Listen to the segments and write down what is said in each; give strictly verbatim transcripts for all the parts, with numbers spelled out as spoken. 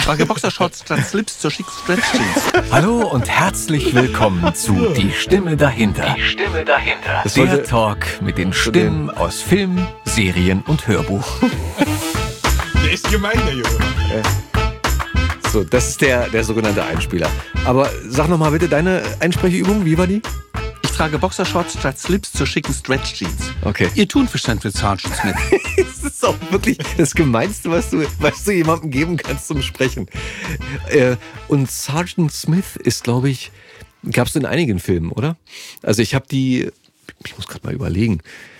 Trage Boxershorts statt Slips zur schick Stretch Jeans. Hallo und herzlich willkommen zu Die Stimme dahinter. Die Stimme dahinter. Das Der Talk mit den Stimmen aus Film, Serien und Hörbuch. Der ist gemein, der Junge. So, das ist der, der sogenannte Einspieler. Aber sag nochmal bitte deine Einsprecheübung, wie war die? Ich trage Boxershorts statt Slips zur schicken Stretch Jeans. Okay. Ihr Thunfischstand mit Sergeant Smith. Das ist auch wirklich das Gemeinste, was du, was du jemandem geben kannst zum Sprechen. Äh, und Sergeant Smith ist, glaube ich, gab es in einigen Filmen, oder? Also ich habe die, ich muss gerade mal überlegen,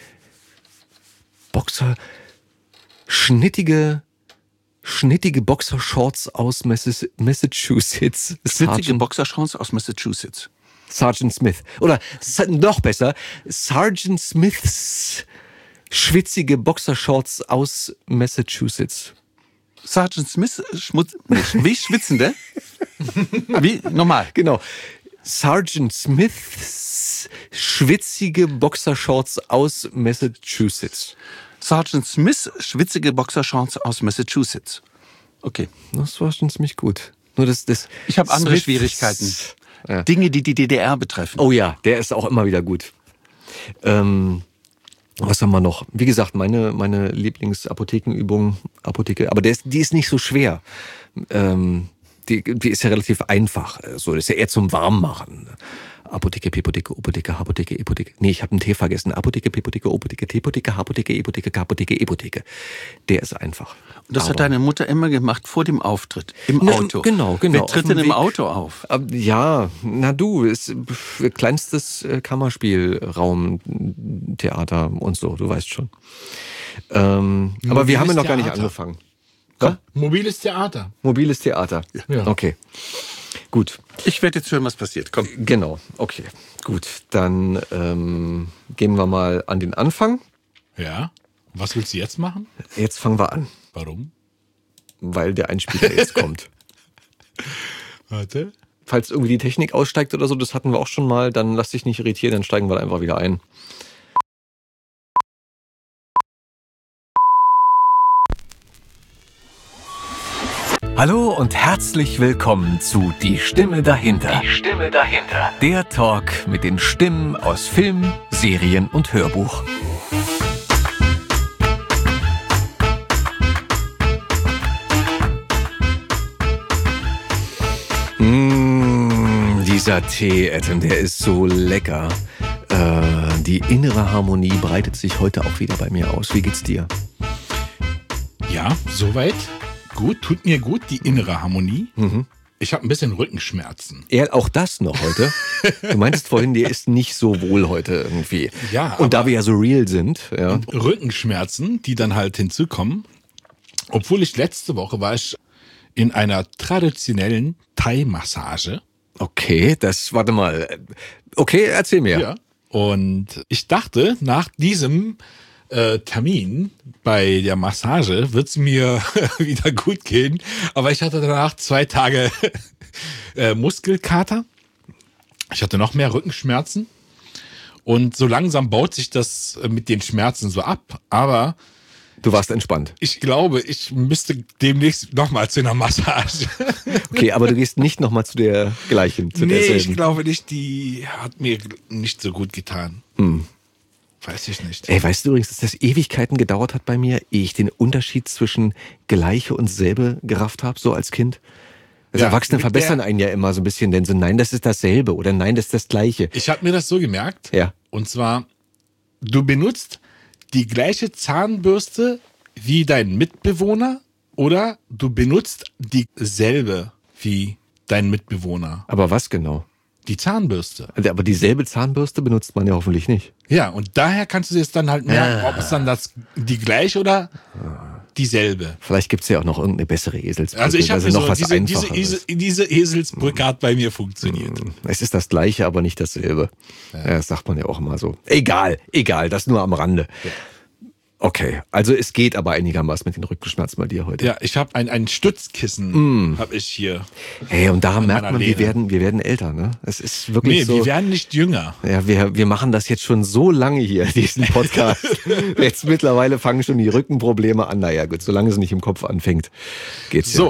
Boxer, schnittige, schnittige Boxershorts aus Massachusetts. Witzige Boxershorts aus Massachusetts. Sergeant Smith. Oder noch besser, Sergeant Smiths schwitzige Boxershorts aus Massachusetts. Sergeant Smith, Schmutz, wie schwitzende? Wie? Nochmal. Genau. Sergeant Smiths schwitzige Boxershorts aus Massachusetts. Sergeant Smiths schwitzige Boxershorts aus Massachusetts. Okay. Das war schon ziemlich gut. Nur das, das ich habe andere Smiths, Schwierigkeiten. Ja. Dinge, die die D D R betreffen. Oh ja, der ist auch immer wieder gut. Ähm, was haben wir noch? Wie gesagt, meine, meine Lieblingsapothekenübung, Apotheke, aber der ist, die ist nicht so schwer. Ähm, die, die ist ja relativ einfach. So, das ist ja eher zum Warmmachen. Apotheke, Pepotheke, Opotheke, Hapotheke, Epotheke. Nee, ich habe einen T vergessen. Apotheke, Pepotheke, Opotheke, Tepotheke, Hapotheke, Epotheke, Kapotheke, Epotheke. Der ist einfach. Und das Aber hat deine Mutter immer gemacht vor dem Auftritt, im na, Auto. Genau, genau. Wer tritt denn im Auto auf? Ja, na du, ist kleinstes Kammerspielraumtheater und so, du weißt schon. Ähm, aber wir haben ja noch gar nicht Theater. angefangen. Komm, mobiles Theater. Mobiles Theater. Ja. Okay. Gut. Ich werde jetzt hören, was passiert. Komm. Genau, okay. Gut, dann ähm, gehen wir mal an den Anfang. Ja. Was willst du jetzt machen? Jetzt fangen wir an, Warum? weil der Einspieler jetzt kommt. Warte. Falls irgendwie die Technik aussteigt oder so, das hatten wir auch schon mal, dann lass dich nicht irritieren, dann steigen wir da einfach wieder ein. Hallo und herzlich willkommen zu Die Stimme dahinter. Die Stimme dahinter. Der Talk mit den Stimmen aus Film, Serien und Hörbuch. Mmh, dieser Tee, Adam, der ist so lecker. Äh, die innere Harmonie breitet sich heute auch wieder bei mir aus. Wie geht's dir? Ja, soweit. Gut, tut mir gut, die innere Harmonie. Mhm. Ich habe ein bisschen Rückenschmerzen. Ja, auch das noch heute. Du meintest vorhin, dir ist nicht so wohl heute irgendwie. Ja, und da aber- wir ja so real sind, ja. Rückenschmerzen, die dann halt hinzukommen. Obwohl ich letzte Woche war ich in einer traditionellen Thai-Massage. Okay, das, warte mal. Okay, erzähl mir. Ja. Und ich dachte, nach diesem äh, Termin bei der Massage wird es mir wieder gut gehen. Aber ich hatte danach zwei Tage äh, Muskelkater. Ich hatte noch mehr Rückenschmerzen. Und so langsam baut sich das äh, mit den Schmerzen so ab. Aber Du warst entspannt. ich glaube, ich müsste demnächst nochmal zu einer Massage. Okay, aber du gehst nicht nochmal zu der gleichen, zu Nee, ich derselben. glaube nicht, die hat mir nicht so gut getan. Hm. Weiß ich nicht. Ey, weißt du übrigens, dass das Ewigkeiten gedauert hat bei mir, ehe ich den Unterschied zwischen Gleiche und selbe gerafft habe, so als Kind? Also Ja, Erwachsene mit verbessern der- einen ja immer so ein bisschen, denn so, nein, das ist dasselbe oder nein, das ist das Gleiche. Ich habe mir das so gemerkt. Ja. Und zwar, du benutzt die gleiche Zahnbürste wie dein Mitbewohner oder du benutzt dieselbe wie dein Mitbewohner. Aber was genau? Die Zahnbürste. Also, aber dieselbe Zahnbürste benutzt man ja hoffentlich nicht. Ja, und daher kannst du jetzt dann halt merken, ob es dann das die gleiche oder dieselbe. Vielleicht gibt's ja auch noch irgendeine bessere Eselsbrücke. Also ich habe also so, noch was diese, diese, Einfacheres. Esel, diese Eselsbrücke hat bei mir funktioniert. Es ist das Gleiche, aber nicht dasselbe. Ja. Das sagt man ja auch immer so. Egal, egal, das nur am Rande. Ja. Okay, also es geht aber einigermaßen mit den Rückenschmerzen bei dir heute. Ja, ich habe ein, ein Stützkissen, habe ich hier. Hey, und daran An merkt meiner man, wir Lehne. werden, wir werden älter, ne? Es ist wirklich Nee, so. wir werden nicht jünger. Ja, wir, wir machen das jetzt schon so lange hier, diesen Podcast. Jetzt mittlerweile fangen schon die Rückenprobleme an. Naja, gut, solange es nicht im Kopf anfängt, geht's ja. So,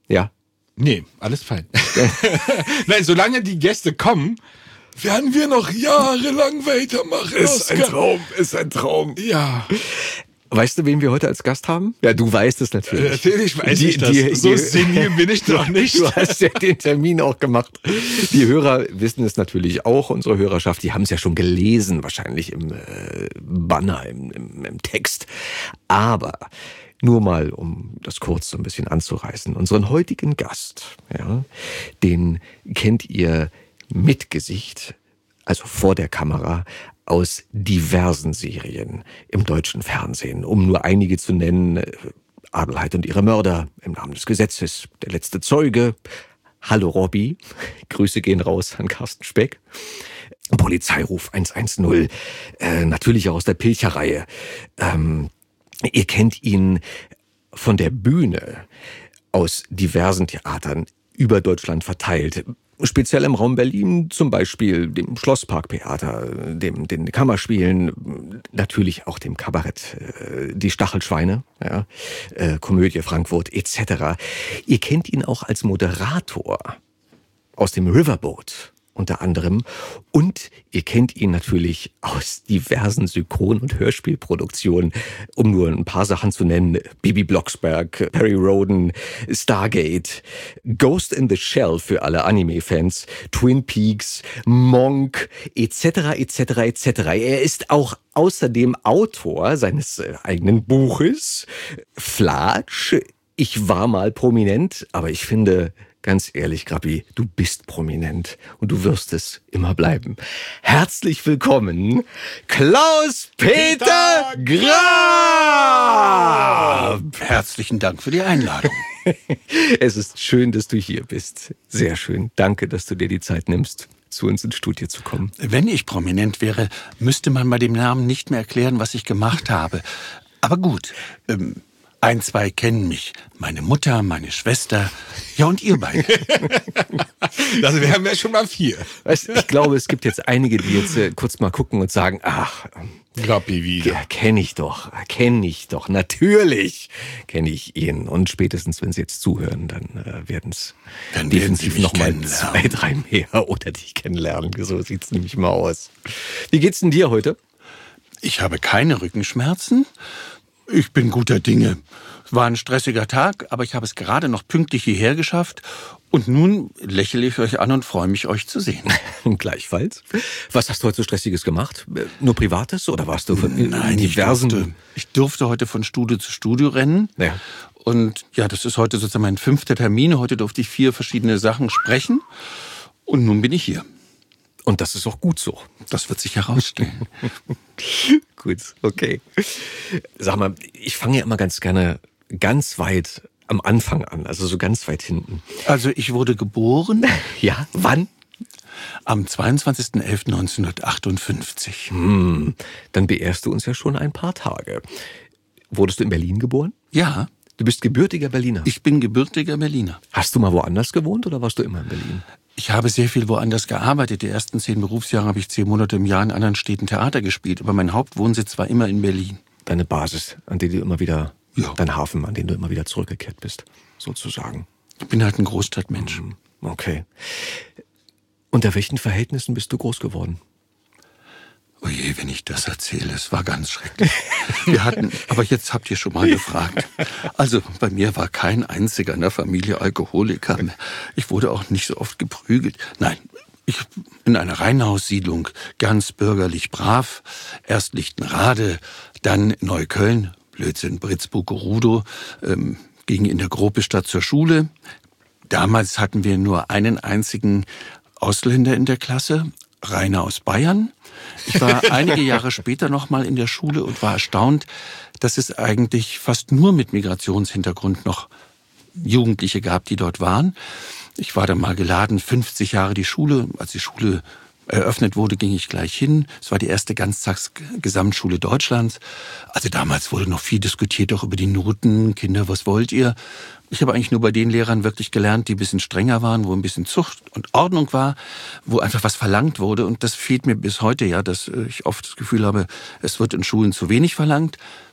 Ja. Nee, alles fein. Nein, solange die Gäste kommen, werden wir noch jahrelang weitermachen. Ist ein Traum, ist ein Traum. Ja. Weißt du, wen wir heute als Gast haben? Ja, du weißt es natürlich. Natürlich weiß Die- ich das. die- so die- senil bin ich doch nicht. Du hast ja den Termin auch gemacht. Die Hörer wissen es natürlich auch, unsere Hörerschaft, die haben es ja schon gelesen, wahrscheinlich im äh, Banner, im, im, im Text. Aber nur mal, um das kurz so ein bisschen anzureißen. Unseren heutigen Gast, ja, den kennt ihr mit Gesicht, also vor der Kamera, aus diversen Serien im deutschen Fernsehen. Um nur einige zu nennen: äh, Adelheid und ihre Mörder, Im Namen des Gesetzes, Der letzte Zeuge, Hallo Robby, Grüße gehen raus an Carsten Speck, Polizeiruf hundertzehn, äh, natürlich auch aus der Pilcher-Reihe. Ähm, ihr kennt ihn von der Bühne, aus diversen Theatern über Deutschland verteilt. Speziell im Raum Berlin, zum Beispiel dem Schlossparktheater, dem, den Kammerspielen, natürlich auch dem Kabarett, äh, die Stachelschweine, ja, äh, Komödie Frankfurt et cetera. Ihr kennt ihn auch als Moderator aus dem Riverboat unter anderem, und ihr kennt ihn natürlich aus diversen Synchron- und Hörspielproduktionen, um nur ein paar Sachen zu nennen: Bibi Blocksberg, Perry Rhodan, Stargate, Ghost in the Shell für alle Anime-Fans, Twin Peaks, Monk et cetera et cetera et cetera. Er ist auch außerdem Autor seines äh, eigenen Buches Flatsch. Ich war mal prominent, aber ich finde, ganz ehrlich, Grappi, du bist prominent und du wirst es immer bleiben. Herzlich willkommen, Klaus-Peter Graf! Herzlichen Dank für die Einladung. Es ist schön, dass du hier bist. Sehr schön. Danke, dass du dir die Zeit nimmst, zu uns ins Studio zu kommen. Wenn ich prominent wäre, müsste man bei dem Namen nicht mehr erklären, was ich gemacht habe. Aber gut, ähm, ein, zwei kennen mich. Meine Mutter, meine Schwester, ja, und ihr beide. Also wir haben ja schon mal vier. Weißt, ich glaube, es gibt jetzt einige, die jetzt äh, kurz mal gucken und sagen: Ach, Grappi wieder. ja, kenne ich doch, kenne ich doch, natürlich kenne ich ihn. Und spätestens, wenn sie jetzt zuhören, dann äh, werden es Dann werden sie definitiv mich noch mal kennenlernen. zwei, drei mehr oder dich kennenlernen. So sieht's nämlich mal aus. Wie geht's denn dir heute? Ich habe keine Rückenschmerzen. Ich bin guter Dinge. Es war ein stressiger Tag, aber ich habe es gerade noch pünktlich hierher geschafft. Und nun lächle ich euch an und freue mich, euch zu sehen. Gleichfalls. Was hast du heute so Stressiges gemacht? Äh, Nur Privates oder warst du von Nein, ich diversen... durfte, ich durfte heute von Studio zu Studio rennen. Ja. Und ja, das ist heute sozusagen mein fünfter Termin. Heute durfte ich vier verschiedene Sachen sprechen. Und nun bin ich hier. Und das ist auch gut so. Das wird sich herausstellen. Gut, okay. Sag mal, ich fange ja immer ganz gerne ganz weit am Anfang an, also so ganz weit hinten. Also ich wurde geboren Ja, wann? am zweiundzwanzigsten elften neunzehnhundertachtundfünfzig. Hm, dann beehrst du uns ja schon ein paar Tage. Wurdest du in Berlin geboren? Ja, Du bist gebürtiger Berliner. ich bin gebürtiger Berliner. Hast du mal woanders gewohnt oder warst du immer in Berlin? Ich habe sehr viel woanders gearbeitet. Die ersten zehn Berufsjahre habe ich zehn Monate im Jahr in anderen Städten Theater gespielt. Aber mein Hauptwohnsitz war immer in Berlin. Deine Basis, an die du immer wieder, Ja. dein Hafen, an den du immer wieder zurückgekehrt bist, sozusagen. Ich bin halt ein Großstadtmensch. Okay. Unter welchen Verhältnissen bist du groß geworden? Oh je, wenn ich das erzähle, es war ganz schrecklich. Wir hatten, aber jetzt habt ihr schon mal gefragt. Also bei mir war kein einziger in der Familie Alkoholiker. Ich wurde auch nicht so oft geprügelt. Nein, ich in einer Reihenhaussiedlung, ganz bürgerlich brav. Erst Lichtenrade, dann Neukölln, Blödsinn, Britzburg-Rudow, ähm, ging in der Gruppestadt zur Schule. Damals hatten wir nur einen einzigen Ausländer in der Klasse, Rainer aus Bayern. Ich war einige Jahre später noch mal in der Schule und war erstaunt, dass es eigentlich fast nur mit Migrationshintergrund noch Jugendliche gab, die dort waren. Ich war dann mal geladen, fünfzig Jahre die Schule. Als die Schule eröffnet wurde, ging ich gleich hin. Es war die erste Ganztags-Gesamtschule Deutschlands. Also damals wurde noch viel diskutiert, auch über die Noten. Kinder, was wollt ihr? Ich habe eigentlich nur bei den Lehrern wirklich gelernt, die ein bisschen strenger waren, wo ein bisschen Zucht und Ordnung war, wo einfach was verlangt wurde. Und das fehlt mir bis heute ja, dass ich oft das Gefühl habe, es wird in Schulen zu wenig verlangt.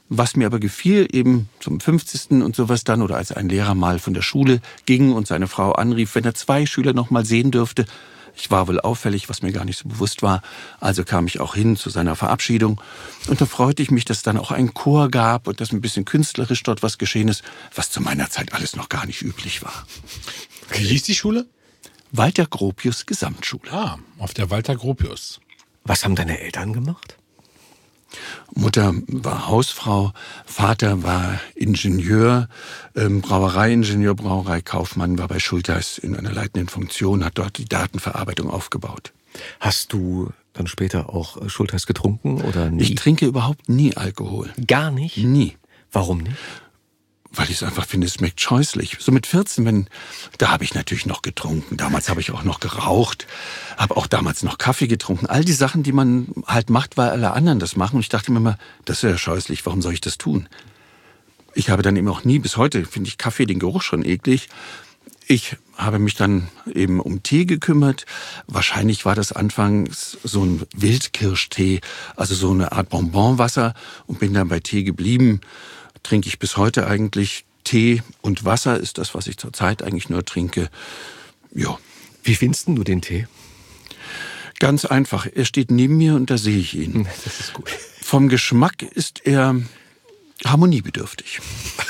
Was mir aber gefiel, eben zum fünfzigsten und sowas dann, oder als ein Lehrer mal von der Schule ging und seine Frau anrief, wenn er zwei Schüler noch mal sehen dürfte. Ich war wohl auffällig, was mir gar nicht so bewusst war. Also kam ich auch hin zu seiner Verabschiedung. Und da freute ich mich, dass es dann auch einen Chor gab und dass ein bisschen künstlerisch dort was geschehen ist, was zu meiner Zeit alles noch gar nicht üblich war. Wie hieß die Schule? Walter Gropius Gesamtschule. Ah, auf der Walter Gropius. Was haben deine Eltern gemacht? Mutter war Hausfrau, Vater war Ingenieur, ähm, Brauereiingenieur, Brauereikaufmann, war bei Schultheiß in einer leitenden Funktion, hat dort die Datenverarbeitung aufgebaut. Hast du dann später auch Schultheiß getrunken oder nie? Ich trinke überhaupt nie Alkohol. Gar nicht? Nie. Warum nicht? Weil ich es einfach finde, es schmeckt scheußlich. So mit vierzehn, wenn, da habe ich natürlich noch getrunken. Damals habe ich auch noch geraucht, habe auch damals noch Kaffee getrunken. All die Sachen, die man halt macht, weil alle anderen das machen. Und ich dachte mir immer, das ist ja scheußlich, warum soll ich das tun? Ich habe dann eben auch nie, bis heute finde ich Kaffee, den Geruch schon eklig. Ich habe mich dann eben um Tee gekümmert. Wahrscheinlich war das anfangs so ein Wildkirschtee, also so eine Art Bonbonwasser, und bin dann bei Tee geblieben. Trinke ich bis heute eigentlich. Tee und Wasser ist das, was ich zurzeit eigentlich nur trinke. Ja. Wie findest du den Tee? Ganz einfach. Er steht neben mir und da sehe ich ihn. Das ist gut. Vom Geschmack ist er harmoniebedürftig.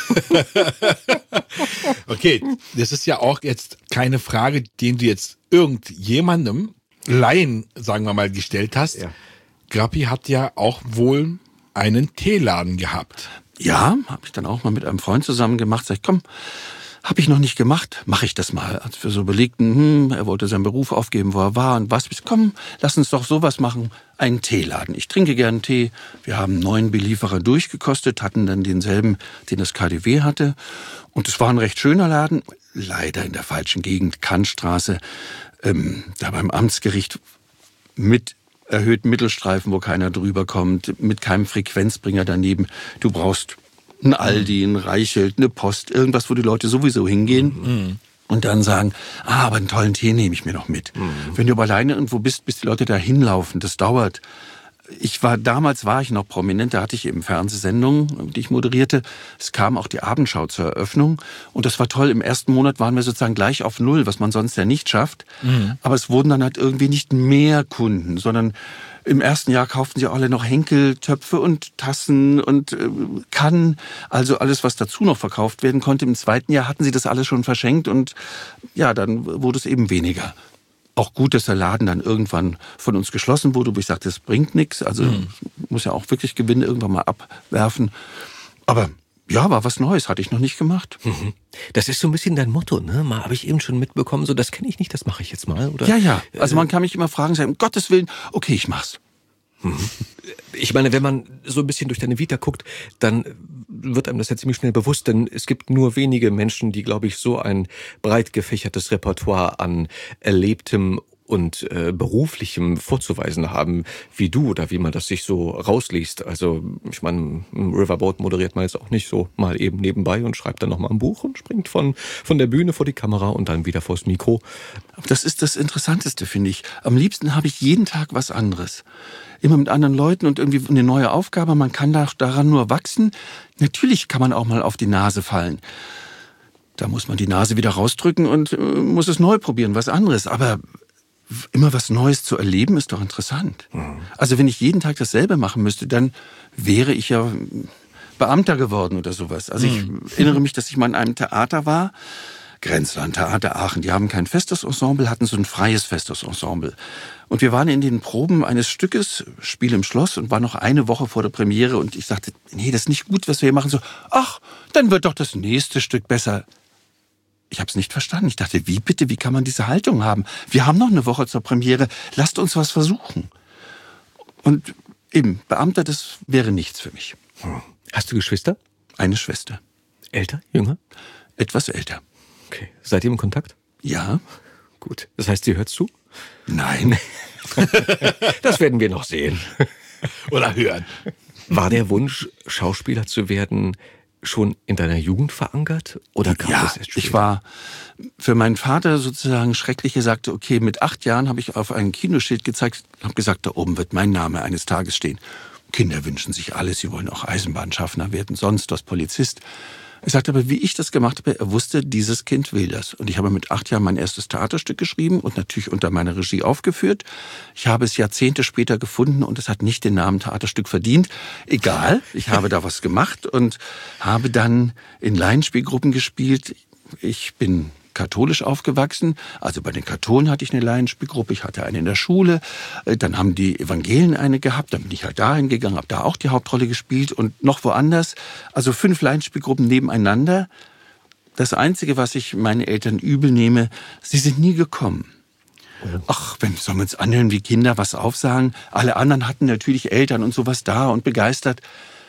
Okay, das ist ja auch jetzt keine Frage, den du jetzt irgendjemandem, Laien, sagen wir mal, gestellt hast. Ja. Grappi hat ja auch wohl einen Teeladen gehabt. Ja, habe ich dann auch mal mit einem Freund zusammen gemacht. Sag ich, komm, habe ich noch nicht gemacht, mache ich das mal. Als wir so überlegten, hm, er wollte seinen Beruf aufgeben, wo er war und was. Komm, lass uns doch sowas machen, einen Teeladen. Ich trinke gern Tee. Wir haben neun Belieferer durchgekostet, hatten dann denselben, den das K D W hatte. Und es war ein recht schöner Laden, leider in der falschen Gegend, Kantstraße, ähm, da beim Amtsgericht mit erhöhten Mittelstreifen, wo keiner drüber kommt, mit keinem Frequenzbringer daneben. Du brauchst ein Aldi, ein Reichelt, eine Post, irgendwas, wo die Leute sowieso hingehen mhm. und dann sagen, ah, aber einen tollen Tee nehme ich mir noch mit. Mhm. Wenn du aber alleine irgendwo bist, bis die Leute da hinlaufen, das dauert. Ich war, damals war ich noch prominent, da hatte ich eben Fernsehsendungen, die ich moderierte. Es kam auch die Abendschau zur Eröffnung und das war toll. Im ersten Monat waren wir sozusagen gleich auf Null, was man sonst ja nicht schafft. Mhm. Aber es wurden dann halt irgendwie nicht mehr Kunden, sondern im ersten Jahr kauften sie alle noch Henkeltöpfe und Tassen und äh, Kannen, also alles, was dazu noch verkauft werden konnte. Im zweiten Jahr hatten sie das alles schon verschenkt und ja, dann wurde es eben weniger. Auch gut, dass der Laden dann irgendwann von uns geschlossen wurde, wo ich sagte, das bringt nichts. Also mhm. muss ja auch wirklich Gewinne irgendwann mal abwerfen. Aber ja, war was Neues, hatte ich noch nicht gemacht. Mhm. Das ist so ein bisschen dein Motto, ne? Mal habe ich eben schon mitbekommen, so das kenne ich nicht, das mache ich jetzt mal, oder? Ja, ja. Also man kann mich immer fragen, sagen, um Gottes Willen, okay, ich mach's. Ich meine, wenn man so ein bisschen durch deine Vita guckt, dann wird einem das ja ziemlich schnell bewusst, denn es gibt nur wenige Menschen, die, glaube ich, so ein breit gefächertes Repertoire an Erlebtem und äh, Beruflichem vorzuweisen haben wie du oder wie man das sich so rausliest. Also ich meine, Riverboat moderiert man jetzt auch nicht so mal eben nebenbei und schreibt dann nochmal ein Buch und springt von, von der Bühne vor die Kamera und dann wieder vors Mikro. Das ist das Interessanteste, finde ich. Am liebsten habe ich jeden Tag was anderes. Immer mit anderen Leuten und irgendwie eine neue Aufgabe. Man kann da daran nur wachsen. Natürlich kann man auch mal auf die Nase fallen. Da muss man die Nase wieder rausdrücken und äh, muss es neu probieren, was anderes. Aber immer was Neues zu erleben, ist doch interessant. Mhm. Also wenn ich jeden Tag dasselbe machen müsste, dann wäre ich ja Beamter geworden oder sowas. Also mhm. ich erinnere mich, dass ich mal in einem Theater war, Grenzland, Theater Aachen. Die haben kein festes Ensemble, hatten so ein freies festes Ensemble. Und wir waren in den Proben eines Stückes, Spiel im Schloss, und war noch eine Woche vor der Premiere. Und ich sagte, nee, das ist nicht gut, was wir hier machen. So, ach, dann wird doch das nächste Stück besser. Ich habe es nicht verstanden. Ich dachte, wie bitte, wie kann man diese Haltung haben? Wir haben noch eine Woche zur Premiere, lasst uns was versuchen. Und eben, Beamter, das wäre nichts für mich. Hast du Geschwister? Eine Schwester. Älter, jünger? Etwas älter. Okay. Seid ihr im Kontakt? Ja. Gut. Das heißt, sie hört zu? Nein. Das werden wir noch sehen. Oder hören. War der Wunsch, Schauspieler zu werden, schon in deiner Jugend verankert? Oder kam ja, das erst später? Ich war für meinen Vater sozusagen schrecklich. Er sagte, okay, mit acht Jahren habe ich auf ein Kinoschild gezeigt, habe gesagt, da oben wird mein Name eines Tages stehen. Kinder wünschen sich alles, sie wollen auch Eisenbahnschaffner werden, sonst was, Polizist. Er sagte aber, wie ich das gemacht habe, er wusste, dieses Kind will das. Und ich habe mit acht Jahren mein erstes Theaterstück geschrieben und natürlich unter meiner Regie aufgeführt. Ich habe es Jahrzehnte später gefunden und es hat nicht den Namen Theaterstück verdient. Egal, ich habe da was gemacht und habe dann in Laienspielgruppen gespielt. Ich bin katholisch aufgewachsen, also bei den Katholen hatte ich eine Laienspielgruppe, ich hatte eine in der Schule, dann haben die Evangelien eine gehabt, dann bin ich halt dahin gegangen, habe da auch die Hauptrolle gespielt und noch woanders, also fünf Laienspielgruppen nebeneinander. Das Einzige, was ich meinen Eltern übel nehme, sie sind nie gekommen. Ach, wenn sollen wir uns anhören, wie Kinder was aufsagen, alle anderen hatten natürlich Eltern und sowas da und begeistert.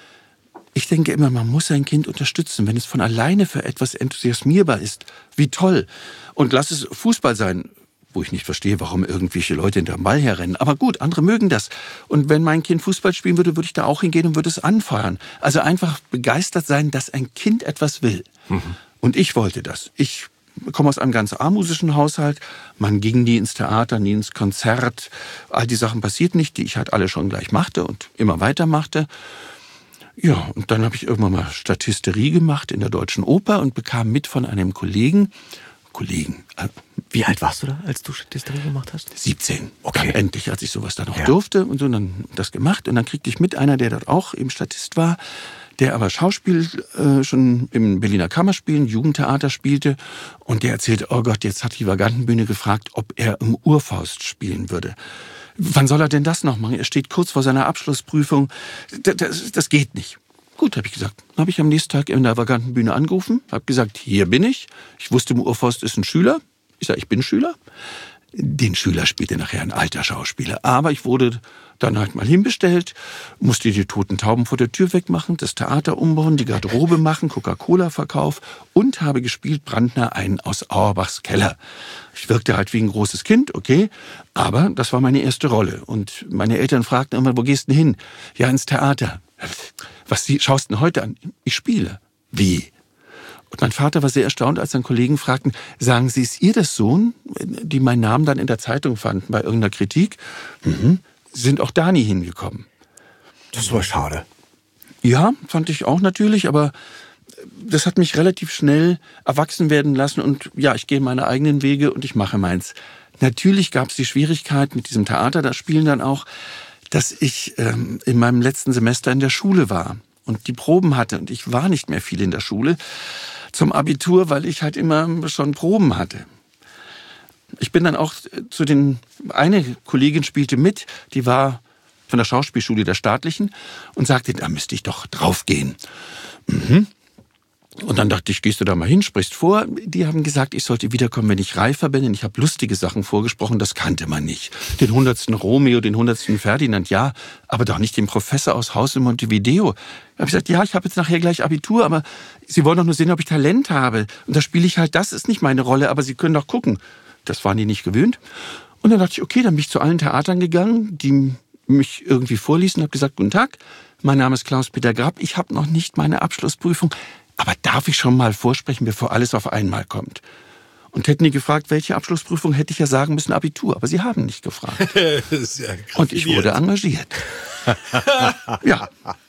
Ich denke immer, man muss sein Kind unterstützen, wenn es von alleine für etwas enthusiasmierbar ist. Wie toll. Und lass es Fußball sein, wo ich nicht verstehe, warum irgendwelche Leute hinterm Ball herrennen. Aber gut, andere mögen das. Und wenn mein Kind Fußball spielen würde, würde ich da auch hingehen und würde es anfeuern. Also einfach begeistert sein, dass ein Kind etwas will. Mhm. Und ich wollte das. Ich komme aus einem ganz armmusischen Haushalt. Man ging nie ins Theater, nie ins Konzert. All die Sachen passierten nicht, die ich halt alle schon gleich machte und immer weitermachte. Ja, und dann habe ich irgendwann mal Statisterie gemacht in der Deutschen Oper und bekam mit von einem Kollegen, Kollegen. Äh, Wie alt warst du da, als du Statisterie gemacht hast? siebzehn. Okay. Dann endlich, als ich sowas dann noch Ja. durfte und so, dann das gemacht. Und dann kriegte ich mit einer, der dort auch eben Statist war, der aber Schauspiel äh, schon im Berliner Kammerspielen, Jugendtheater spielte. Und der erzählte, oh Gott, jetzt hat die Vagantenbühne gefragt, ob er im Urfaust spielen würde. Wann soll er denn das noch machen? Er steht kurz vor seiner Abschlussprüfung. Das, das, das geht nicht. Gut, habe ich gesagt. Dann habe ich am nächsten Tag in der Vagantenbühne angerufen, habe gesagt, hier bin ich. Ich wusste, im Urfaust ist ein Schüler. Ich sage, ich bin Schüler. Den Schüler spielte nachher ein alter Schauspieler. Aber ich wurde dann halt mal hinbestellt, musste die toten Tauben vor der Tür wegmachen, das Theater umbauen, die Garderobe machen, Coca-Cola-Verkauf und habe gespielt Brandner einen aus Auerbachs Keller. Ich wirkte halt wie ein großes Kind, okay, aber das war meine erste Rolle. Und meine Eltern fragten immer, wo gehst du hin? Ja, ins Theater. Was schaust du denn heute an? Ich spiele. Wie? Und mein Vater war sehr erstaunt, als dann Kollegen fragten, sagen Sie, ist ihr das Sohn? Die meinen Namen dann in der Zeitung fanden bei irgendeiner Kritik. Mhm. Sind auch da nie hingekommen. Das war schade. Ja, fand ich auch natürlich, aber das hat mich relativ schnell erwachsen werden lassen und ja, ich gehe meine eigenen Wege und ich mache meins. Natürlich gab es die Schwierigkeit mit diesem Theater, das Spielen dann auch, dass ich ähm, in meinem letzten Semester in der Schule war und die Proben hatte und ich war nicht mehr viel in der Schule zum Abitur, weil ich halt immer schon Proben hatte. Ich bin dann auch zu den, eine Kollegin spielte mit, die war von der Schauspielschule der Staatlichen und sagte, da müsste ich doch draufgehen. Mhm. Und dann dachte ich, gehst du da mal hin, sprichst vor. Die haben gesagt, ich sollte wiederkommen, wenn ich reifer bin. Und ich habe lustige Sachen vorgesprochen, das kannte man nicht. Den hundertsten Romeo, den hundertsten Ferdinand, ja, aber doch nicht den Professor aus Haus in Montevideo. Da habe ich gesagt, ja, ich habe jetzt nachher gleich Abitur, aber Sie wollen doch nur sehen, ob ich Talent habe. Und da spiele ich halt, das ist nicht meine Rolle, aber Sie können doch gucken. Das waren die nicht gewöhnt. Und dann dachte ich, okay, dann bin ich zu allen Theatern gegangen, die mich irgendwie vorließen, habe gesagt, guten Tag, mein Name ist Klaus-Peter Grab, ich habe noch nicht meine Abschlussprüfung, aber darf ich schon mal vorsprechen, bevor alles auf einmal kommt? Und hätten die gefragt, welche Abschlussprüfung, hätte ich ja sagen müssen, Abitur. Aber sie haben nicht gefragt. Ja, und ich wurde engagiert. Ja.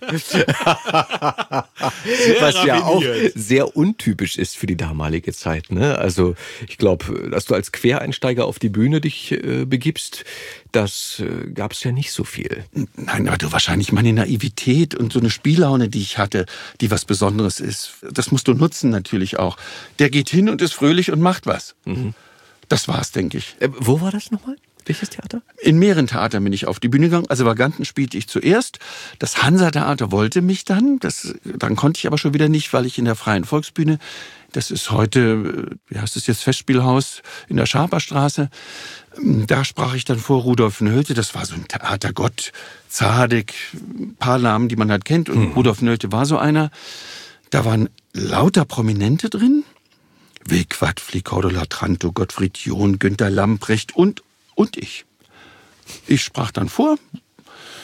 Was ja auch sehr untypisch ist für die damalige Zeit. Ne? Also ich glaube, dass du als Quereinsteiger auf die Bühne dich äh, begibst, das äh, gab es ja nicht so viel. Nein, aber du, wahrscheinlich meine Naivität und so eine Spiellaune, die ich hatte, die was Besonderes ist. Das musst du nutzen natürlich auch. Der geht hin und ist fröhlich und macht was. Mhm. Das war's, denke ich. Äh, wo war das nochmal? Welches Theater? In mehreren Theatern bin ich auf die Bühne gegangen. Also Vaganten spielte ich zuerst. Das Hansa-Theater wollte mich dann. Das, dann konnte ich aber schon wieder nicht, weil ich in der Freien Volksbühne, das ist heute, wie heißt es jetzt, Festspielhaus in der Schaperstraße. Da sprach ich dann vor Rudolf Nölte. Das war so ein Theatergott, Zadek, ein paar Namen, die man halt kennt. Und mhm. Rudolf Nölte war so einer. Da waren lauter Prominente drin. Wilquat, Flicordola Tranto, Gottfried John, Günter Lamprecht und Und ich. Ich sprach dann vor,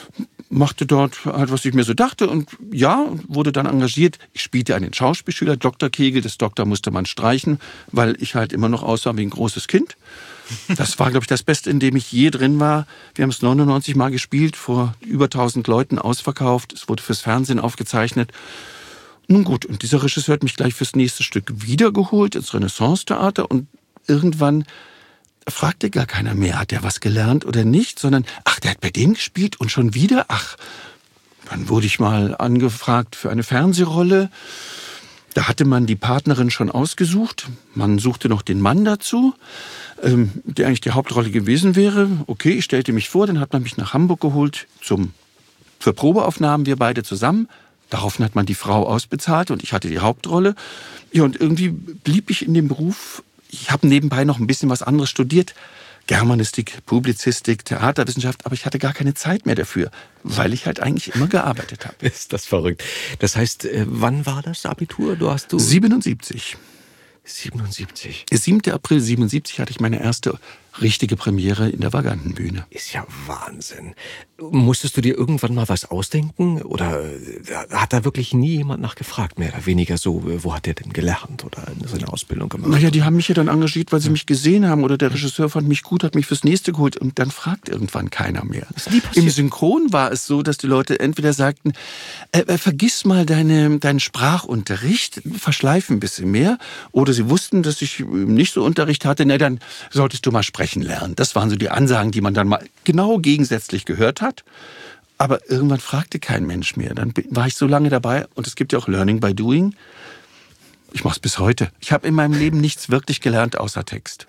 machte dort halt, was ich mir so dachte und ja, wurde dann engagiert. Ich spielte einen Schauspielschüler, Doktor Kegel, das Doktor musste man streichen, weil ich halt immer noch aussah wie ein großes Kind. Das war, glaube ich, das Beste, in dem ich je drin war. Wir haben es neunundneunzig Mal gespielt, vor über tausend Leuten ausverkauft. Es wurde fürs Fernsehen aufgezeichnet. Nun gut, und dieser Regisseur hat mich gleich fürs nächste Stück wiedergeholt ins Renaissance-Theater und irgendwann fragte gar keiner mehr, hat der was gelernt oder nicht, sondern, ach, der hat bei dem gespielt und schon wieder, ach, dann wurde ich mal angefragt für eine Fernsehrolle. Da hatte man die Partnerin schon ausgesucht, man suchte noch den Mann dazu, ähm, der eigentlich die Hauptrolle gewesen wäre. Okay, ich stellte mich vor, dann hat man mich nach Hamburg geholt zum, für Probeaufnahmen, wir beide zusammen. Daraufhin hat man die Frau ausbezahlt und ich hatte die Hauptrolle. Ja, und irgendwie blieb ich in dem Beruf. Ich habe nebenbei noch ein bisschen was anderes studiert. Germanistik, Publizistik, Theaterwissenschaft, aber ich hatte gar keine Zeit mehr dafür, weil ich halt eigentlich immer gearbeitet habe. Ist das verrückt. Das heißt, äh, wann war das Abitur? Du hast du siebenundsiebzig. siebenundsiebzig. siebter April siebenundsiebzig hatte ich meine erste richtige Premiere in der Vagantenbühne. Ist ja Wahnsinn. Musstest du dir irgendwann mal was ausdenken? Oder hat da wirklich nie jemand nachgefragt, mehr oder weniger so, wo hat der denn gelernt oder seine Ausbildung gemacht? Naja, die haben mich ja dann engagiert, weil sie mich gesehen haben oder der Regisseur fand mich gut, hat mich fürs nächste geholt und dann fragt irgendwann keiner mehr. Das ist nie passiert. Im Synchron war es so, dass die Leute entweder sagten, äh, äh, vergiss mal deine, deinen Sprachunterricht, verschleif ein bisschen mehr, oder sie wussten, dass ich nicht so Unterricht hatte, na dann solltest du mal sprechen lernen. Das waren so die Ansagen, die man dann mal genau gegensätzlich gehört hat. Aber irgendwann fragte kein Mensch mehr. Dann war ich so lange dabei und es gibt ja auch Learning by Doing. Ich mache es bis heute. Ich habe in meinem Leben nichts wirklich gelernt außer Text.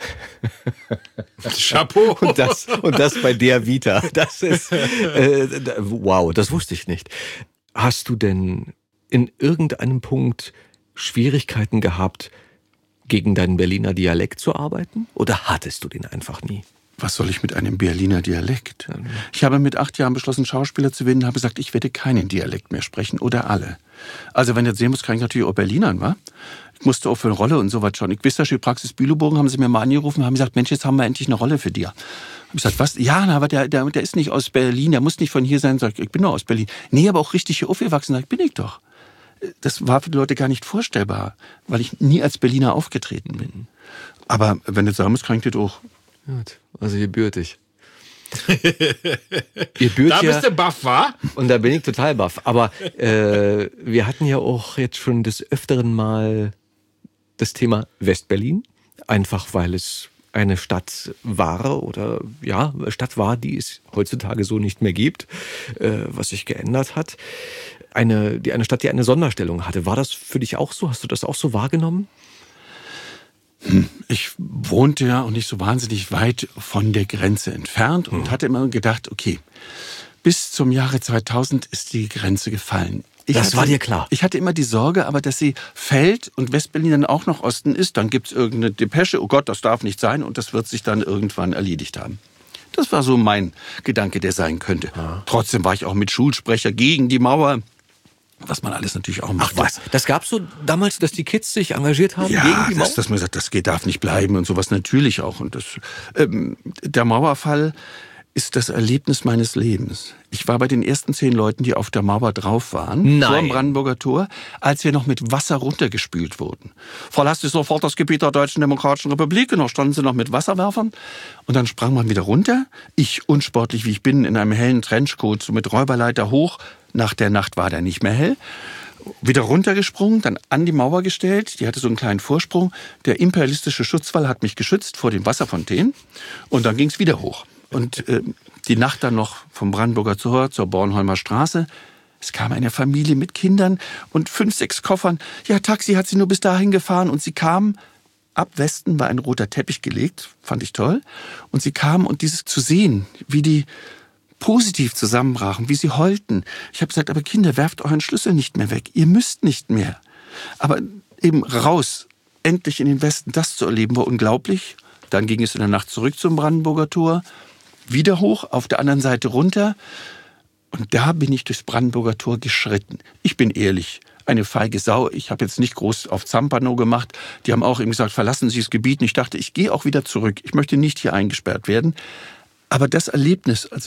Chapeau. Und das, und das bei der Vita. Das ist, äh, wow, das wusste ich nicht. Hast du denn in irgendeinem Punkt Schwierigkeiten gehabt, gegen deinen Berliner Dialekt zu arbeiten? Oder hattest du den einfach nie? Was soll ich mit einem Berliner Dialekt? Ich habe mit acht Jahren beschlossen, Schauspieler zu werden, habe gesagt, ich werde keinen Dialekt mehr sprechen oder alle. Also wenn ihr sehen muss, kann ich natürlich auch Berlinern, wa? Ich musste auch für eine Rolle und so was schon. Ich wisse, Praxis Bülow-Bogen haben sie mir mal angerufen und haben gesagt, Mensch, jetzt haben wir endlich eine Rolle für dich. Hab ich gesagt, was? Ja, aber der, der, der ist nicht aus Berlin, der muss nicht von hier sein. Sag ich, ich bin doch aus Berlin. Nee, aber auch richtig hier aufgewachsen. Sag ich, bin ich doch. Das war für die Leute gar nicht vorstellbar, weil ich nie als Berliner aufgetreten bin. Aber wenn du sagen musst, kann ich das auch. Gut, also ihr gebürtig. ihr bürt Da ja, bist du baff, wa? und da bin ich total baff. Aber äh, wir hatten ja auch jetzt schon des Öfteren mal das Thema Westberlin. Einfach weil es eine Stadt war oder ja, Stadt war, die es heutzutage so nicht mehr gibt, äh, was sich geändert hat. Eine, die, eine Stadt, die eine Sonderstellung hatte. War das für dich auch so? Hast du das auch so wahrgenommen? Ich wohnte ja auch nicht so wahnsinnig weit von der Grenze entfernt und hm. hatte immer gedacht, okay, bis zum Jahre zweitausend ist die Grenze gefallen. Ich das hatte, war dir klar? Ich hatte immer die Sorge, aber dass sie fällt und Westberlin dann auch noch Osten ist, dann gibt's irgendeine Depesche, oh Gott, das darf nicht sein und das wird sich dann irgendwann erledigt haben. Das war so mein Gedanke, der sein könnte. Ja. Trotzdem war ich auch mit Schulsprecher gegen die Mauer. Was man alles natürlich auch macht. Ach was, das gab's so damals, dass die Kids sich engagiert haben ja, gegen die Mauer? Ja, dass man sagt, das geht, darf nicht bleiben und sowas natürlich auch. Und das, ähm, der Mauerfall ist das Erlebnis meines Lebens. Ich war bei den ersten zehn Leuten, die auf der Mauer drauf waren, Nein. vor dem Brandenburger Tor, als wir noch mit Wasser runtergespült wurden. Verlasst sofort das Gebiet der Deutschen Demokratischen Republik. Und noch standen sie noch mit Wasserwerfern. Und dann sprang man wieder runter. Ich, unsportlich wie ich bin, in einem hellen Trenchcoat, so mit Räuberleiter hoch. Nach der Nacht war der nicht mehr hell. Wieder runtergesprungen, dann an die Mauer gestellt. Die hatte so einen kleinen Vorsprung. Der imperialistische Schutzwall hat mich geschützt vor den Wasserfontänen. Und dann ging's wieder hoch. Und äh, die Nacht dann noch vom Brandenburger Tor zur Bornholmer Straße. Es kam eine Familie mit Kindern und fünf, sechs Koffern. Ja, Taxi hat sie nur bis dahin gefahren. Und sie kamen, ab Westen war ein roter Teppich gelegt, fand ich toll. Und sie kamen und dieses zu sehen, wie die positiv zusammenbrachen, wie sie heulten. Ich habe gesagt, aber Kinder, werft euren Schlüssel nicht mehr weg. Ihr müsst nicht mehr. Aber eben raus, endlich in den Westen, das zu erleben, war unglaublich. Dann ging es in der Nacht zurück zum Brandenburger Tor, wieder hoch, auf der anderen Seite runter. Und da bin ich durchs Brandenburger Tor geschritten. Ich bin ehrlich, eine feige Sau. Ich habe jetzt nicht groß auf Zampano gemacht. Die haben auch eben gesagt, verlassen Sie das Gebiet. Und ich dachte, ich gehe auch wieder zurück. Ich möchte nicht hier eingesperrt werden. Aber das Erlebnis, also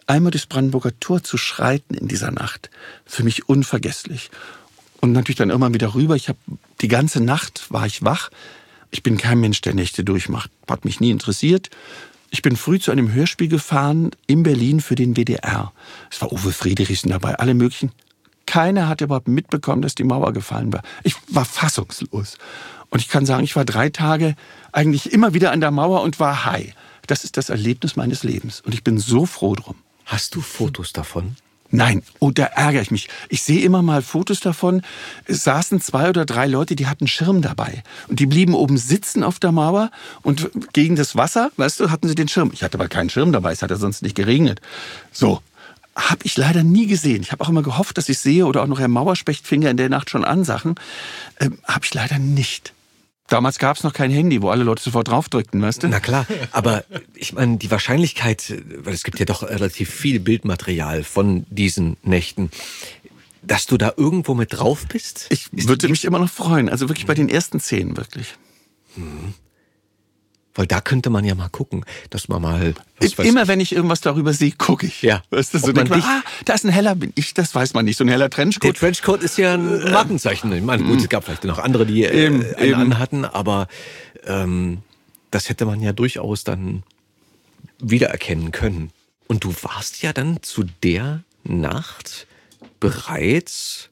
einmal durchs Brandenburger Tor zu schreiten in dieser Nacht, für mich unvergesslich. Und natürlich dann irgendwann wieder rüber. Ich habe die ganze Nacht war ich wach. Ich bin kein Mensch, der Nächte durchmacht. Hat mich nie interessiert. Ich bin früh zu einem Hörspiel gefahren in Berlin für den W D R. Es war Uwe Friedrichsen dabei, alle möglichen. Keiner hat überhaupt mitbekommen, dass die Mauer gefallen war. Ich war fassungslos. Und ich kann sagen, ich war drei Tage eigentlich immer wieder an der Mauer und war high. Das ist das Erlebnis meines Lebens. Und ich bin so froh drum. Hast du Fotos davon? Nein, oh, da ärgere ich mich. Ich sehe immer mal Fotos davon. Es saßen zwei oder drei Leute, die hatten Schirm dabei. Und die blieben oben sitzen auf der Mauer und gegen das Wasser, weißt du, hatten sie den Schirm. Ich hatte aber keinen Schirm dabei, es hat ja sonst nicht geregnet. So, habe ich leider nie gesehen. Ich habe auch immer gehofft, dass ich sehe oder auch noch Herr Mauerspecht fing ja in der Nacht schon an Sachen. Ähm, habe ich leider nicht. Damals gab es noch kein Handy, wo alle Leute sofort draufdrückten, weißt du? Na klar, aber ich meine, die Wahrscheinlichkeit, weil es gibt ja doch relativ viel Bildmaterial von diesen Nächten, dass du da irgendwo mit drauf bist? Ich würde mich immer noch freuen, also wirklich bei den ersten Szenen, wirklich. Mhm. Weil da könnte man ja mal gucken, dass man mal... Was weiß Immer ich. wenn ich irgendwas darüber sehe, gucke ich. Ja. Weißt du, so Ob man denkt man, dich- ah, da ist ein heller, bin ich, das weiß man nicht, so ein heller Der Trenchcoat. Trenchcoat ist ja ein Markenzeichen. Ich meine, gut, es gab vielleicht noch andere, die äh, Eben, einen eben. anhatten, aber ähm, das hätte man ja durchaus dann wiedererkennen können. Und du warst ja dann zu der Nacht bereits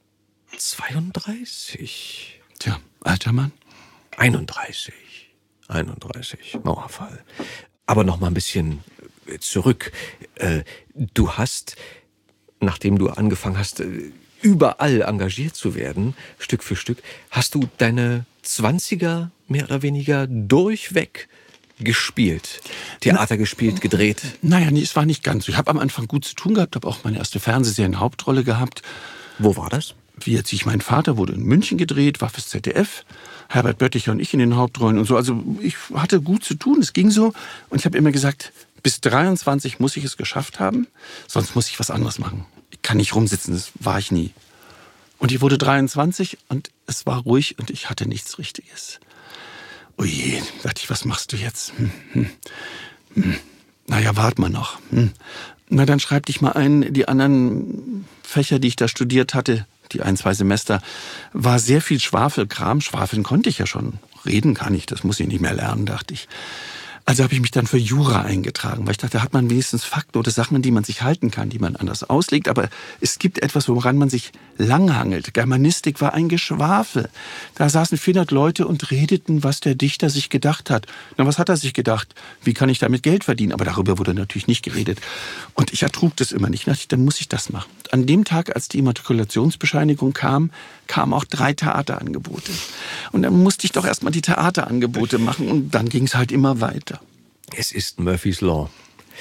zweiunddreißig. Tja, alter Mann. einunddreißig. einunddreißig, Mauerfall. Aber noch mal ein bisschen zurück. Äh, Du hast, nachdem du angefangen hast, äh, überall engagiert zu werden, Stück für Stück, hast du deine Zwanziger mehr oder weniger durchweg gespielt. Theater gespielt, gedreht. Naja, nee, es war nicht ganz so. Ich habe am Anfang gut zu tun gehabt, habe auch meine erste Fernsehserien-Hauptrolle gehabt. Wo war das? Wie jetzt ich, mein Vater wurde in München gedreht, war fürs Z D F. Herbert Bötticher und ich in den Hauptrollen und so. Also ich hatte gut zu tun, es ging so. Und ich habe immer gesagt, bis dreiundzwanzig muss ich es geschafft haben, sonst muss ich was anderes machen. Ich kann nicht rumsitzen, das war ich nie. Und ich wurde dreiundzwanzig und es war ruhig und ich hatte nichts Richtiges. Oh je, dachte ich, was machst du jetzt? Hm, hm, hm. Naja, wart mal noch. Hm. Na, dann schreib dich mal ein. Die anderen Fächer, die ich da studiert hatte, die ein, zwei Semester, war sehr viel Schwafelkram. Schwafeln konnte ich ja schon. Reden kann ich, das muss ich nicht mehr lernen, dachte ich. Also habe ich mich dann für Jura eingetragen, weil ich dachte, da hat man wenigstens Fakten oder Sachen, an die man sich halten kann, die man anders auslegt. Aber es gibt etwas, woran man sich langhangelt. Germanistik war ein Geschwafel. Da saßen vierhundert Leute und redeten, was der Dichter sich gedacht hat. Na, was hat er sich gedacht? Wie kann ich damit Geld verdienen? Aber darüber wurde natürlich nicht geredet. Und ich ertrug das immer nicht. Ich dachte, dann muss ich das machen. An dem Tag, als die Immatrikulationsbescheinigung kam, kamen auch drei Theaterangebote. Und dann musste ich doch erstmal die Theaterangebote machen und dann ging es halt immer weiter. Es ist Murphy's Law.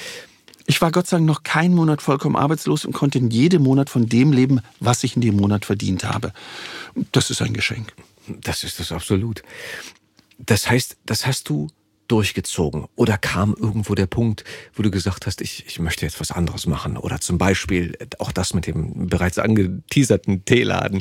Ich war Gott sei Dank noch keinen Monat vollkommen arbeitslos und konnte in jedem Monat von dem leben, was ich in dem Monat verdient habe. Das ist ein Geschenk. Das ist es absolut. Das heißt, das hast du durchgezogen? Oder kam irgendwo der Punkt, wo du gesagt hast, ich, ich möchte jetzt was anderes machen? Oder zum Beispiel auch das mit dem bereits angeteaserten Teeladen.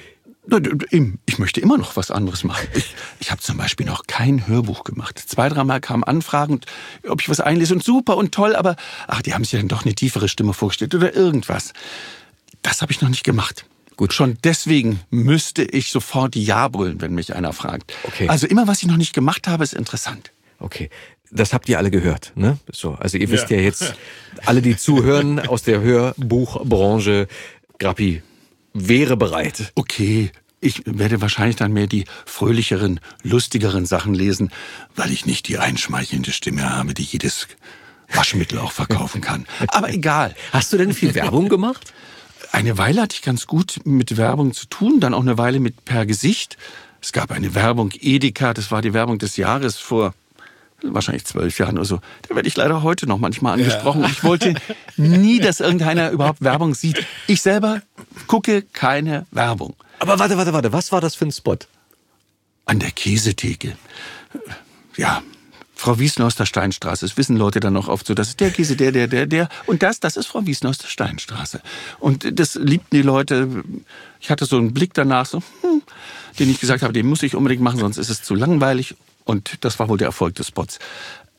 Ich möchte immer noch was anderes machen. Ich, ich habe zum Beispiel noch kein Hörbuch gemacht. Zwei, dreimal kamen Anfragen, ob ich was einlese und super und toll, aber ach, die haben sich dann doch eine tiefere Stimme vorgestellt oder irgendwas. Das habe ich noch nicht gemacht. Gut, schon deswegen müsste ich sofort Ja brüllen, wenn mich einer fragt. Okay. Also immer, was ich noch nicht gemacht habe, ist interessant. Okay, das habt ihr alle gehört, ne? So, also ihr wisst ja, ja jetzt, alle, die zuhören aus der Hörbuchbranche, Grappi wäre bereit. Okay, ich werde wahrscheinlich dann mehr die fröhlicheren, lustigeren Sachen lesen, weil ich nicht die einschmeichelnde Stimme habe, die jedes Waschmittel auch verkaufen kann. Aber egal. Hast du denn viel Werbung gemacht? Eine Weile hatte ich ganz gut mit Werbung zu tun, dann auch eine Weile mit Per Gesicht. Es gab eine Werbung, Edeka, das war die Werbung des Jahres vor wahrscheinlich zwölf Jahren oder so. Da werde ich leider heute noch manchmal angesprochen. Ja. Ich wollte nie, dass irgendeiner überhaupt Werbung sieht. Ich selber gucke keine Werbung. Aber warte, warte, warte, was war das für ein Spot? An der Käsetheke. Ja, Frau Wiesner aus der Steinstraße. Das wissen Leute dann auch oft so. Das ist der Käse, der, der, der, der. Und das, das ist Frau Wiesner aus der Steinstraße. Und das liebten die Leute. Ich hatte so einen Blick danach, so, hm, den ich gesagt habe, den muss ich unbedingt machen, sonst ist es zu langweilig. Und das war wohl der Erfolg des Spots.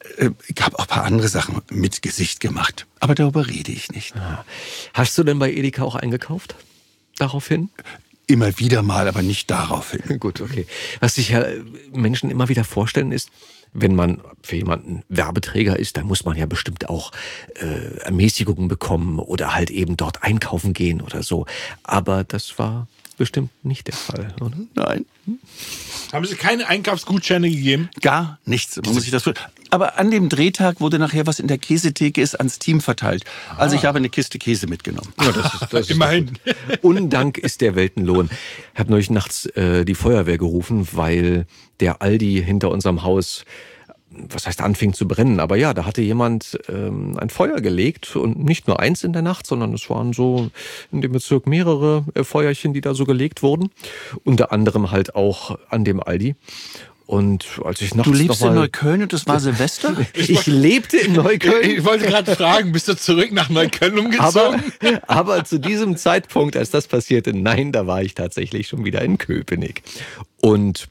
Ich habe auch ein paar andere Sachen mit Gesicht gemacht. Aber darüber rede ich nicht. Hast du denn bei Edeka auch eingekauft? Daraufhin? Immer wieder mal, aber nicht daraufhin. Gut, okay. Was sich ja Menschen immer wieder vorstellen ist, wenn man für jemanden Werbeträger ist, dann muss man ja bestimmt auch äh, Ermäßigungen bekommen oder halt eben dort einkaufen gehen oder so. Aber das war bestimmt nicht der Fall, oder? Nein. Haben Sie keine Einkaufsgutscheine gegeben? Gar nichts. Man muss sich das. Aber an dem Drehtag wurde nachher, was in der Käsetheke ist, ans Team verteilt. Also ich habe eine Kiste Käse mitgenommen. Ja, das ist, das ist Immerhin. Undank ist der Weltenlohn. Ich habe neulich nachts äh, die Feuerwehr gerufen, weil der Aldi hinter unserem Haus, was heißt anfing zu brennen, aber ja, da hatte jemand ähm, ein Feuer gelegt und nicht nur eins in der Nacht, sondern es waren so in dem Bezirk mehrere äh, Feuerchen, die da so gelegt wurden. Unter anderem halt auch an dem Aldi. Und als ich nachts Du lebst noch mal, in Neukölln und es war Silvester? Ich lebte in Neukölln. Ich wollte gerade fragen, bist du zurück nach Neukölln Aber, umgezogen? aber zu diesem Zeitpunkt, als das passierte, nein, da war ich tatsächlich schon wieder in Köpenick. Und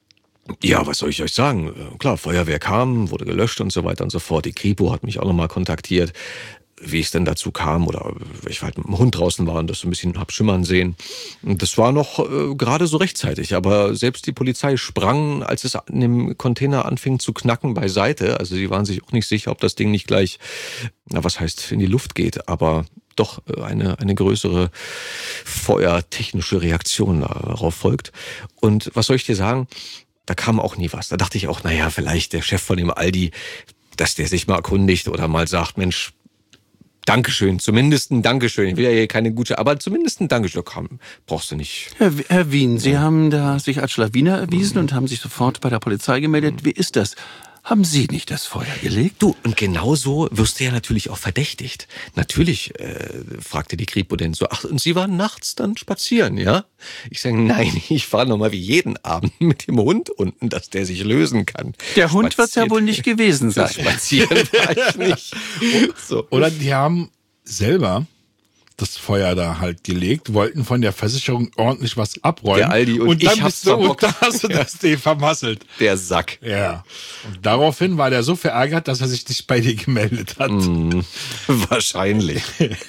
ja, was soll ich euch sagen? Klar, Feuerwehr kam, wurde gelöscht und so weiter und so fort. Die Kripo hat mich auch nochmal kontaktiert, wie es denn dazu kam oder ich halt mit dem Hund draußen war und das so ein bisschen hab schimmern sehen. Und das war noch äh, gerade so rechtzeitig, aber selbst die Polizei sprang, als es in dem Container anfing zu knacken, beiseite. Also sie waren sich auch nicht sicher, ob das Ding nicht gleich, na was heißt, in die Luft geht, aber doch eine, eine größere feuertechnische Reaktion darauf folgt. Und was soll ich dir sagen? Da kam auch nie was. Da dachte ich auch, naja, vielleicht der Chef von dem Aldi, dass der sich mal erkundigt oder mal sagt, Mensch, Dankeschön, zumindest ein Dankeschön. Ich will ja hier keine gute, aber zumindest ein Dankeschön. Komm, brauchst du nicht. Herr, Herr Wien, Sie haben da sich als Schlawiner erwiesen und haben sich sofort bei der Polizei gemeldet. Wie ist das? Haben Sie nicht das Feuer gelegt? Du, und genau so wirst du ja natürlich auch verdächtigt. Natürlich, äh, fragte die Kripo denn so, ach, und Sie waren nachts dann spazieren, ja? Ich sage, nein, ich fahre nochmal wie jeden Abend mit dem Hund unten, dass der sich lösen kann. Der Hund wird es ja wohl nicht gewesen sein. Spazieren war ich nicht. So. Oder die haben selber das Feuer da halt gelegt, wollten von der Versicherung ordentlich was abräumen. Der Aldi und, und ich dann hab's bist du, verbockt. und dann hast du das Ding vermasselt. Der Sack. Ja. Und daraufhin war der so verärgert, dass er sich nicht bei dir gemeldet hat. Mm, wahrscheinlich.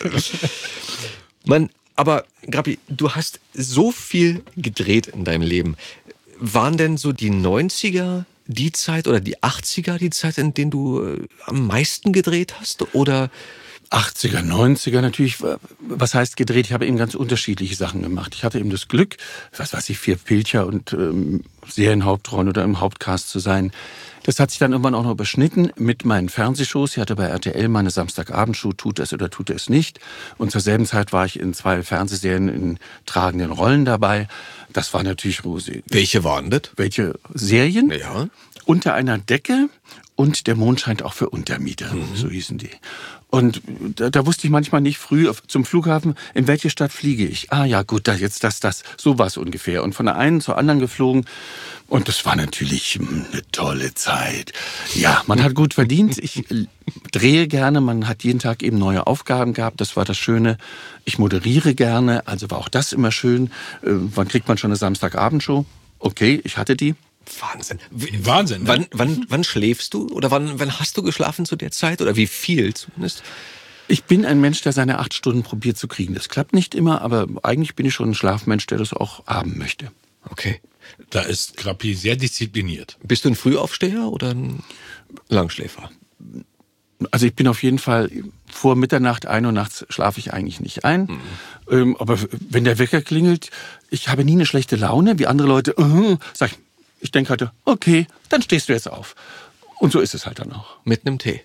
Mann, aber Grappi, du hast so viel gedreht in deinem Leben. Waren denn so die neunziger die Zeit oder die achtziger die Zeit, in denen du äh, am meisten gedreht hast? Oder achtziger, neunziger natürlich, was heißt gedreht? Ich habe eben ganz unterschiedliche Sachen gemacht. Ich hatte eben das Glück, was weiß ich, vier Pilcher und ähm, Serienhauptrollen oder im Hauptcast zu sein. Das hat sich dann irgendwann auch noch überschnitten mit meinen Fernsehshows. Ich hatte bei R T L meine Samstagabendshow, tut es oder tut es nicht. Und zur selben Zeit war ich in zwei Fernsehserien in tragenden Rollen dabei. Das war natürlich Rosi. welche waren das? Welche Serien? Ja. Unter einer Decke und der Mond scheint auch für Untermieter, mhm. so hießen die. Und da, da wusste ich manchmal nicht früh auf, zum Flughafen, in welche Stadt fliege ich. Ah ja, gut, da jetzt das, das. So war es ungefähr. Und von der einen zur anderen geflogen. Und das war natürlich eine tolle Zeit. Ja, man hat gut verdient. Ich drehe gerne. Man hat jeden Tag eben neue Aufgaben gehabt. Das war das Schöne. Ich moderiere gerne. Also war auch das immer schön. Äh, wann kriegt man schon eine Samstagabendshow? Okay, ich hatte die. Wahnsinn. Wahnsinn. Ne? Wann, wann, wann schläfst du? Oder wann, wann hast du geschlafen zu der Zeit? Oder wie viel zumindest? Ich bin ein Mensch, der seine acht Stunden probiert zu kriegen. Das klappt nicht immer, aber eigentlich bin ich schon ein Schlafmensch, der das auch haben möchte. Okay. Da ist Grappi sehr diszipliniert. Bist du ein Frühaufsteher oder ein Langschläfer? Also ich bin auf jeden Fall vor Mitternacht, ein Uhr nachts schlafe ich eigentlich nicht ein. Mhm. Ähm, aber wenn der Wecker klingelt, ich habe nie eine schlechte Laune, wie andere Leute, uh, sag ich, ich denke halt, okay, dann stehst du jetzt auf. Und so ist es halt dann auch. Mit einem Tee?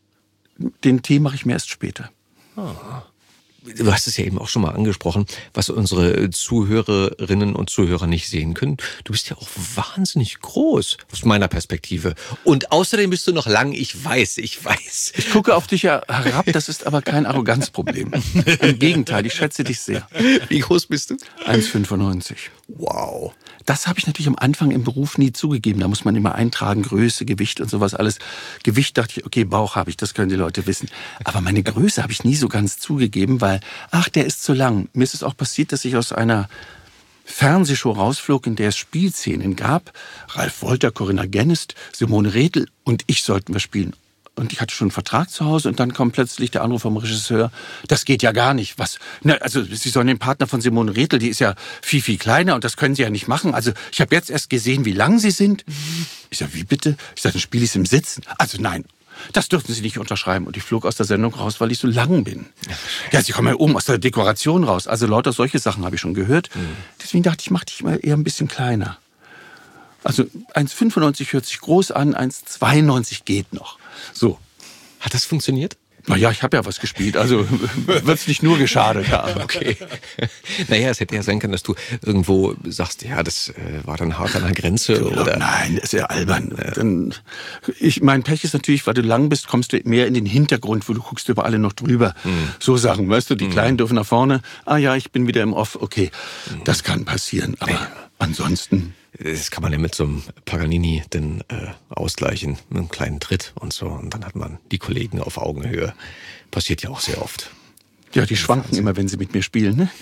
Den Tee mache ich mir erst später. Ah. Du hast es ja eben auch schon mal angesprochen, was unsere Zuhörerinnen und Zuhörer nicht sehen können. Du bist ja auch wahnsinnig groß, aus meiner Perspektive. Und außerdem bist du noch lang, ich weiß, ich weiß. Ich gucke auf dich ja herab, das ist aber kein Arroganzproblem. Im Gegenteil, ich schätze dich sehr. Wie groß bist du? eins Komma fünfundneunzig. Wow. Das habe ich natürlich am Anfang im Beruf nie zugegeben. Da muss man immer eintragen, Größe, Gewicht und sowas alles. Gewicht dachte ich, okay, Bauch habe ich, das können die Leute wissen. Aber meine Größe habe ich nie so ganz zugegeben, weil, ach, der ist zu lang. Mir ist es auch passiert, dass ich aus einer Fernsehshow rausflog, in der es Spielszenen gab. Ralf Wolter, Corinna Gennist, Simone Redl und ich sollten wir spielen. Und ich hatte schon einen Vertrag zu Hause und dann kommt plötzlich der Anruf vom Regisseur, das geht ja gar nicht. Was? Na, also Sie sollen den Partner von Simone Redl, die ist ja viel, viel kleiner und das können Sie ja nicht machen. Also ich habe jetzt erst gesehen, wie lang Sie sind. Ich sage, wie bitte? Ich sage, dann spiele ich es im Sitzen. Also nein, das dürfen Sie nicht unterschreiben. Und ich flog aus der Sendung raus, weil ich so lang bin. Ja, Sie kommen ja oben aus der Dekoration raus. Also lauter solche Sachen habe ich schon gehört. Deswegen dachte ich, mach dich mal eher ein bisschen kleiner. Also eins Komma fünfundneunzig hört sich groß an, eins Komma zweiundneunzig geht noch. So. Hat das funktioniert? Naja, ich habe ja was gespielt, also wird's nicht nur geschadet haben. Okay. Naja, es hätte ja sein können, dass du irgendwo sagst, ja, das äh, war dann hart an der Grenze. Genau, oder? Nein, das ist ja albern. Ja. Dann, ich, mein Pech ist natürlich, weil du lang bist, kommst du mehr in den Hintergrund, wo du guckst über alle noch drüber. Mhm. So Sachen, weißt du, die mhm. Kleinen dürfen nach vorne. Ah ja, ich bin wieder im Off, okay. Mhm. Das kann passieren, aber ja. ansonsten... Das kann man ja mit so einem Paganini dann äh, ausgleichen, mit einem kleinen Tritt und so. Und dann hat man die Kollegen auf Augenhöhe. Passiert ja auch sehr oft. Ja, die schwanken Fernsehen. Immer, wenn sie mit mir spielen. Ne?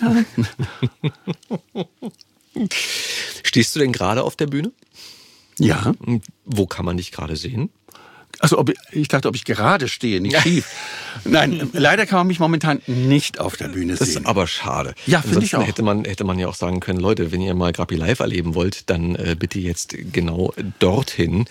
Ja. Stehst du denn gerade auf der Bühne? Ja. Wo kann man dich gerade sehen? Also ob ich, ich dachte, ob ich gerade stehe, nicht schief. Nein, leider kann man mich momentan nicht auf der Bühne sehen. Das ist aber schade. Ja, finde ich auch. Hätte man, hätte man ja auch sagen können, Leute, wenn ihr mal Grappi live erleben wollt, dann äh, bitte jetzt genau dorthin.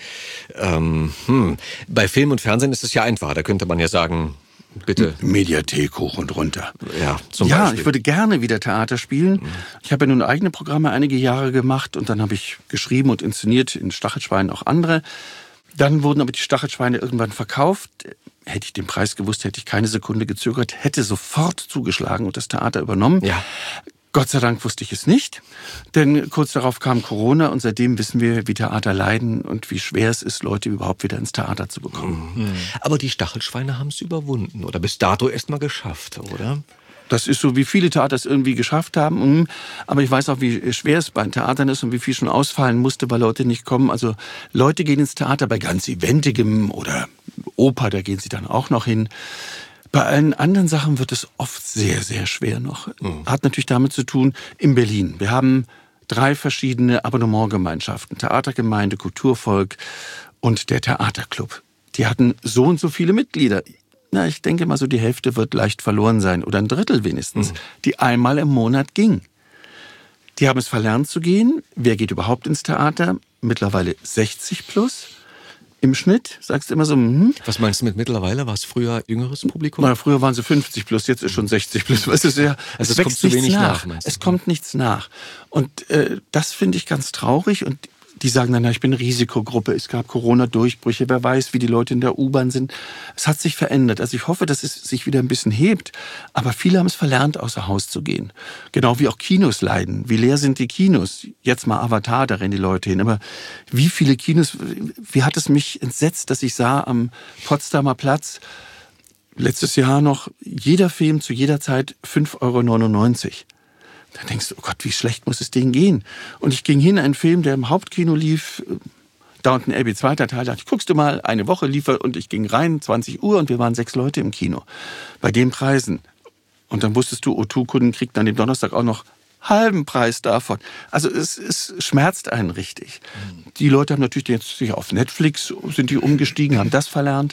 Ähm, hm. Bei Film und Fernsehen ist es ja einfacher. Da könnte man ja sagen, bitte. Mediathek hoch und runter. Ja, zum ja Beispiel. Ich würde gerne wieder Theater spielen. Mhm. Ich habe ja nun eigene Programme einige Jahre gemacht und dann habe ich geschrieben und inszeniert in Stachelschwein auch andere. Dann wurden aber die Stachelschweine irgendwann verkauft. Hätte ich den Preis gewusst, hätte ich keine Sekunde gezögert, hätte sofort zugeschlagen und das Theater übernommen. Ja. Gott sei Dank wusste ich es nicht, denn kurz darauf kam Corona und seitdem wissen wir, wie Theater leiden und wie schwer es ist, Leute überhaupt wieder ins Theater zu bekommen. Mhm. Aber die Stachelschweine haben es überwunden oder bis dato erst mal geschafft, oder? Das ist so, wie viele Theater es irgendwie geschafft haben. Aber ich weiß auch, wie schwer es bei Theatern ist und wie viel schon ausfallen musste, weil Leute nicht kommen. Also Leute gehen ins Theater bei ganz Eventigem oder Oper, da gehen sie dann auch noch hin. Bei allen anderen Sachen wird es oft sehr, sehr schwer noch. Mhm. Hat natürlich damit zu tun, in Berlin. Wir haben drei verschiedene Abonnementgemeinschaften. Theatergemeinde, Kulturvolk und der Theaterclub. Die hatten so und so viele Mitglieder. Na, ich denke mal so, die Hälfte wird leicht verloren sein oder ein Drittel wenigstens, mhm. die einmal im Monat ging. Die haben es verlernt zu gehen. Wer geht überhaupt ins Theater? Mittlerweile sechzig plus im Schnitt. Sagst du immer so, hm? Was meinst du mit mittlerweile? War es früher jüngeres Publikum? Na, früher waren sie fünfzig plus, jetzt ist schon sechzig plus. Es ist ja, also es, es kommt zu wenig nach. nach es kommt nichts nach. Und äh, das finde ich ganz traurig und die sagen dann, ja, ich bin Risikogruppe, es gab Corona-Durchbrüche, wer weiß, wie die Leute in der U-Bahn sind. Es hat sich verändert. Also ich hoffe, dass es sich wieder ein bisschen hebt. Aber viele haben es verlernt, außer Haus zu gehen. Genau wie auch Kinos leiden. Wie leer sind die Kinos? Jetzt mal Avatar, da rennen die Leute hin. Aber wie viele Kinos, wie hat es mich entsetzt, dass ich sah am Potsdamer Platz, letztes Jahr noch, jeder Film zu jeder Zeit fünf Euro neunundneunzig. Da denkst du, oh Gott, wie schlecht muss es denen gehen? Und ich ging hin, ein Film, der im Hauptkino lief, Downton Abbey, zweiter Teil, dachte ich, guckst du mal, eine Woche lief er und ich ging rein, zwanzig Uhr und wir waren sechs Leute im Kino. Bei den Preisen. Und dann wusstest du, O zwei Kunden kriegt an dem Donnerstag auch noch halben Preis davon. Also es, es schmerzt einen richtig. Mhm. Die Leute haben natürlich jetzt sich auf Netflix, sind die umgestiegen, haben das verlernt.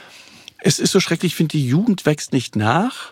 Es ist so schrecklich, ich finde, die Jugend wächst nicht nach.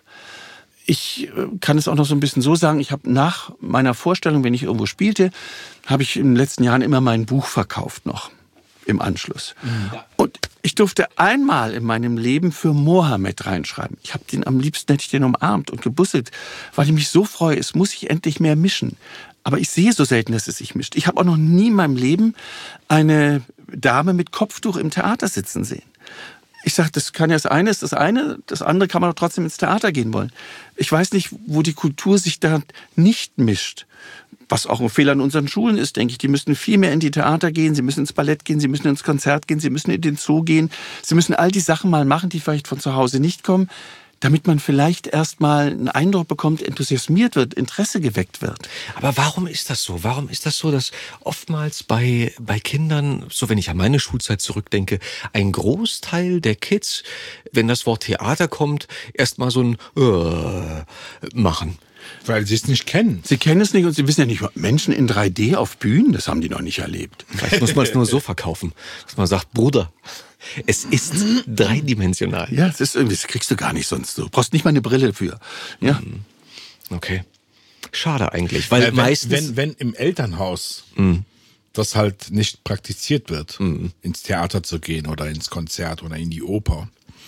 Ich kann es auch noch so ein bisschen so sagen, ich habe nach meiner Vorstellung, wenn ich irgendwo spielte, habe ich in den letzten Jahren immer mein Buch verkauft noch im Anschluss. Ja. Und ich durfte einmal in meinem Leben für Mohammed reinschreiben. Ich habe den am liebsten, hätte ich den umarmt und gebusselt, weil ich mich so freue, es muss sich endlich mehr mischen. Aber ich sehe so selten, dass es sich mischt. Ich habe auch noch nie in meinem Leben eine Dame mit Kopftuch im Theater sitzen sehen. Ich sage, das kann ja das eine ist das eine, das andere kann man doch trotzdem ins Theater gehen wollen. Ich weiß nicht, wo die Kultur sich da nicht mischt. Was auch ein Fehler in unseren Schulen ist, denke ich. Die müssen viel mehr in die Theater gehen, sie müssen ins Ballett gehen, sie müssen ins Konzert gehen, sie müssen in den Zoo gehen. Sie müssen all die Sachen mal machen, die vielleicht von zu Hause nicht kommen, damit man vielleicht erst mal einen Eindruck bekommt, enthusiasmiert wird, Interesse geweckt wird. Aber warum ist das so? Warum ist das so, dass oftmals bei, bei Kindern, so wenn ich an meine Schulzeit zurückdenke, ein Großteil der Kids, wenn das Wort Theater kommt, erst mal so ein äh, machen? Weil sie es nicht kennen. Sie kennen es nicht und sie wissen ja nicht, Menschen in drei D auf Bühnen, das haben die noch nicht erlebt. Vielleicht muss man es nur so verkaufen, dass man sagt, Bruder, es ist dreidimensional. Ja, das ist irgendwie, das kriegst du gar nicht sonst so. Du brauchst nicht mal eine Brille für. Ja. Okay. Schade eigentlich, weil Äh, wenn, meistens... wenn, wenn im Elternhaus mm. das halt nicht praktiziert wird, mm. ins Theater zu gehen oder ins Konzert oder in die Oper,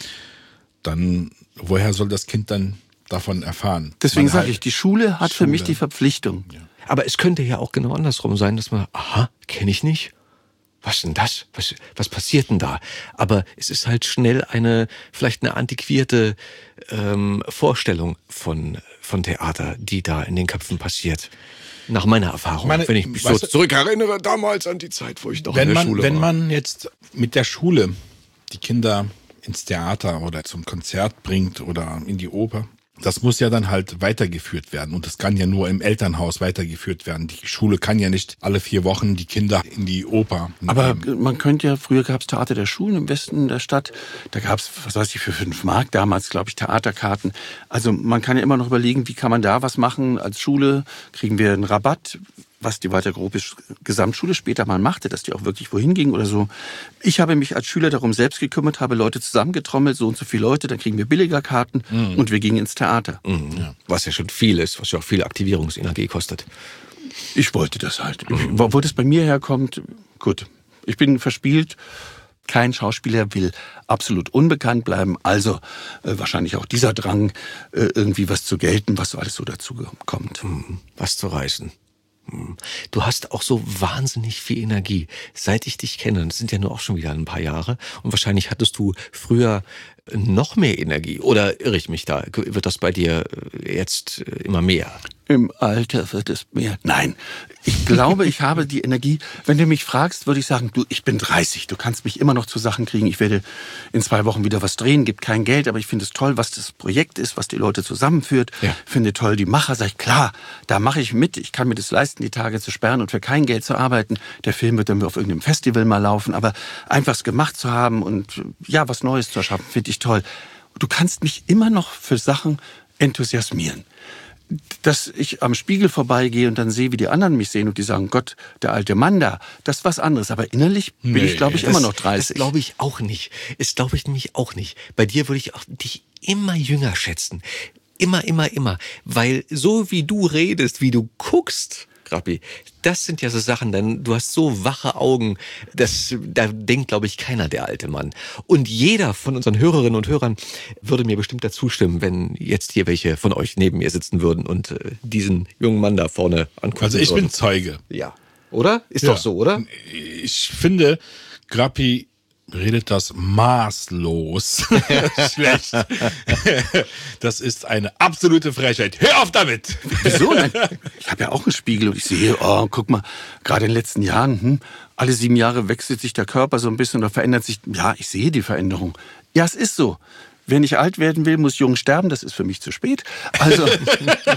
dann woher soll das Kind dann davon erfahren? Deswegen sage halt ich, die Schule hat Schule. für mich die Verpflichtung. Ja. Aber es könnte ja auch genau andersrum sein, dass man, aha, kenne ich nicht. Was denn das? Was, was passiert denn da? Aber es ist halt schnell eine, vielleicht eine antiquierte ähm, Vorstellung von, von Theater, die da in den Köpfen passiert. Nach meiner Erfahrung, Meine, wenn ich mich so weißt du, zurückerinnere, damals an die Zeit, wo ich noch wenn in der man, Schule wenn war. man jetzt mit der Schule die Kinder ins Theater oder zum Konzert bringt oder in die Oper, das muss ja dann halt weitergeführt werden. Und das kann ja nur im Elternhaus weitergeführt werden. Die Schule kann ja nicht alle vier Wochen die Kinder in die Oper nehmen. Aber man könnte ja, früher gab es Theater der Schulen im Westen der Stadt. Da gab es, was weiß ich, für fünf Mark damals, glaube ich, Theaterkarten. Also man kann ja immer noch überlegen, wie kann man da was machen als Schule? Kriegen wir einen Rabatt? Was die Walter Gropius Gesamtschule später mal machte, dass die auch wirklich wohin ging oder so. Ich habe mich als Schüler darum selbst gekümmert, habe Leute zusammengetrommelt, so und so viele Leute, dann kriegen wir billiger Karten mhm. und wir gingen ins Theater. Mhm. Ja. Was ja schon viel ist, was ja auch viel Aktivierungsenergie kostet. Ich wollte das halt. Mhm. Wo, wo das bei mir herkommt, gut. Ich bin verspielt. Kein Schauspieler will absolut unbekannt bleiben, also äh, wahrscheinlich auch dieser Drang, äh, irgendwie was zu gelten, was so alles so dazu kommt. Mhm. Was zu reißen. Du hast auch so wahnsinnig viel Energie, seit ich dich kenne. Das sind ja nur auch schon wieder ein paar Jahre. Und wahrscheinlich hattest du früher noch mehr Energie. Oder irre ich mich da? Wird das bei dir jetzt immer mehr? Im Alter wird es mehr. Nein, ich glaube, ich habe die Energie. Wenn du mich fragst, würde ich sagen, du, ich bin dreißig. Du kannst mich immer noch zu Sachen kriegen. Ich werde in zwei Wochen wieder was drehen, gibt kein Geld, aber ich finde es toll, was das Projekt ist, was die Leute zusammenführt. Ja. Finde toll die Macher. Sag ich, klar, da mache ich mit. Ich kann mir das leisten, die Tage zu sperren und für kein Geld zu arbeiten. Der Film wird dann auf irgendeinem Festival mal laufen, aber einfach es gemacht zu haben und ja, was Neues zu erschaffen, finde ich toll. Du kannst mich immer noch für Sachen enthusiasmieren. Dass ich am Spiegel vorbeigehe und dann sehe, wie die anderen mich sehen und die sagen, Gott, der alte Mann da, das ist was anderes. Aber innerlich bin nee, ich, glaube ich, das, immer noch dreißig. Das glaube ich auch nicht. Das glaube ich nämlich auch nicht. Bei dir würde ich auch dich immer jünger schätzen. Immer, immer, immer. Weil so wie du redest, wie du guckst, Grappi, das sind ja so Sachen, denn du hast so wache Augen, das, da denkt, glaube ich, keiner, der alte Mann. Und jeder von unseren Hörerinnen und Hörern würde mir bestimmt dazu stimmen, wenn jetzt hier welche von euch neben mir sitzen würden und äh, diesen jungen Mann da vorne angucken Also ich würden. bin Zeuge. Ja. Oder? Ist ja. doch so, oder? Ich finde, Grappi redet das maßlos schlecht. Das ist eine absolute Frechheit. Hör auf damit! Wieso? Nein, ich habe ja auch einen Spiegel und ich sehe, oh, guck mal, gerade in den letzten Jahren, hm, alle sieben Jahre wechselt sich der Körper so ein bisschen oder verändert sich. Ja, ich sehe die Veränderung. Ja, es ist so. Wer nicht alt werden will, muss jung sterben. Das ist für mich zu spät. Also, das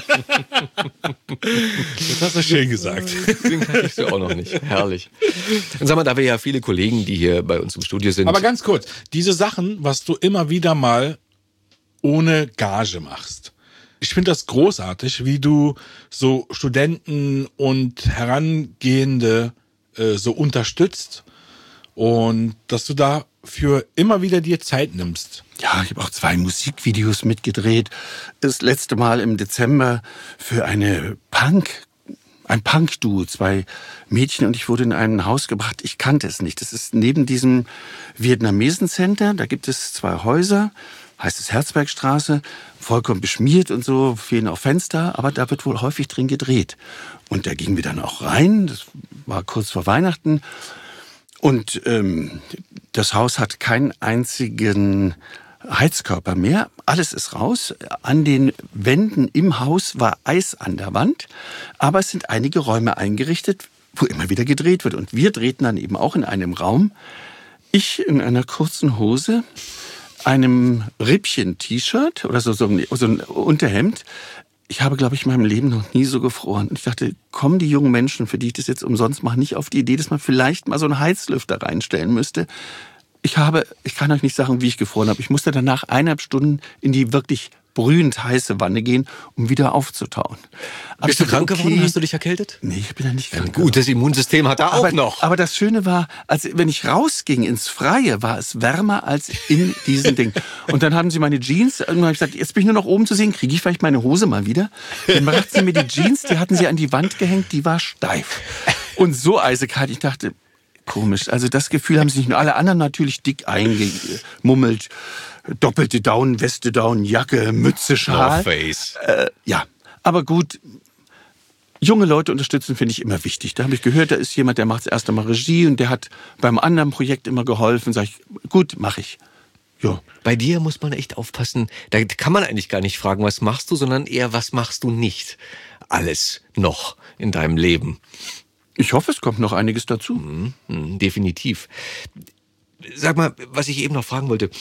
hast du schön gesagt. Den kannte ich so auch noch nicht. Herrlich. Und sag mal, da wir ja viele Kollegen, die hier bei uns im Studio sind. Aber ganz kurz, diese Sachen, was du immer wieder mal ohne Gage machst. Ich finde das großartig, wie du so Studenten und Herangehende äh, so unterstützt und dass du dafür immer wieder dir Zeit nimmst. Ja, ich habe auch zwei Musikvideos mitgedreht. Das letzte Mal im Dezember für eine Punk, ein Punk-Duo, zwei Mädchen, und ich wurde in ein Haus gebracht. Ich kannte es nicht. Das ist neben diesem Vietnamesen-Center. Da gibt es zwei Häuser, heißt es Herzbergstraße, vollkommen beschmiert und so, fehlen auch Fenster, aber da wird wohl häufig drin gedreht. Und da gingen wir dann auch rein. Das war kurz vor Weihnachten. Und ähm, das Haus hat keinen einzigen Heizkörper mehr. Alles ist raus. An den Wänden im Haus war Eis an der Wand. Aber es sind einige Räume eingerichtet, wo immer wieder gedreht wird. Und wir drehten dann eben auch in einem Raum. Ich in einer kurzen Hose, einem Rippchen-T-Shirt oder so, so, ein, so ein Unterhemd. Ich habe, glaube ich, in meinem Leben noch nie so gefroren. Und ich dachte, kommen die jungen Menschen, für die ich das jetzt umsonst mache, nicht auf die Idee, dass man vielleicht mal so einen Heizlüfter reinstellen müsste. Ich habe, ich kann euch nicht sagen, wie ich gefroren habe. Ich musste danach eineinhalb Stunden in die wirklich brühend heiße Wanne gehen, um wieder aufzutauen. Bist du krank okay. geworden? Hast du dich erkältet? Nee, ich bin ja nicht krank Ja, gut, das Immunsystem hat da auch aber, noch. Aber das Schöne war, als wenn ich rausging ins Freie, war es wärmer als in diesem Ding. Und dann haben sie meine Jeans, und dann habe ich gesagt, jetzt bin ich nur noch oben zu sehen, kriege ich vielleicht meine Hose mal wieder? Dann brachten sie mir die Jeans, die hatten sie an die Wand gehängt, die war steif. Und so eisekalt, ich dachte, komisch. Also das Gefühl haben sich nicht nur alle anderen natürlich dick eingemummelt. Doppelte Daunenweste, Daunenjacke, Mütze, Schal. North Face. Äh, ja, aber gut. Junge Leute unterstützen finde ich immer wichtig. Da habe ich gehört, da ist jemand, der macht das erste Mal Regie und der hat beim anderen Projekt immer geholfen. Sag ich, gut, mache ich. Ja. Bei dir muss man echt aufpassen. Da kann man eigentlich gar nicht fragen, was machst du, sondern eher, was machst du nicht. Alles noch in deinem Leben. Ich hoffe, es kommt noch einiges dazu. Mhm, definitiv. Sag mal, was ich eben noch fragen wollte.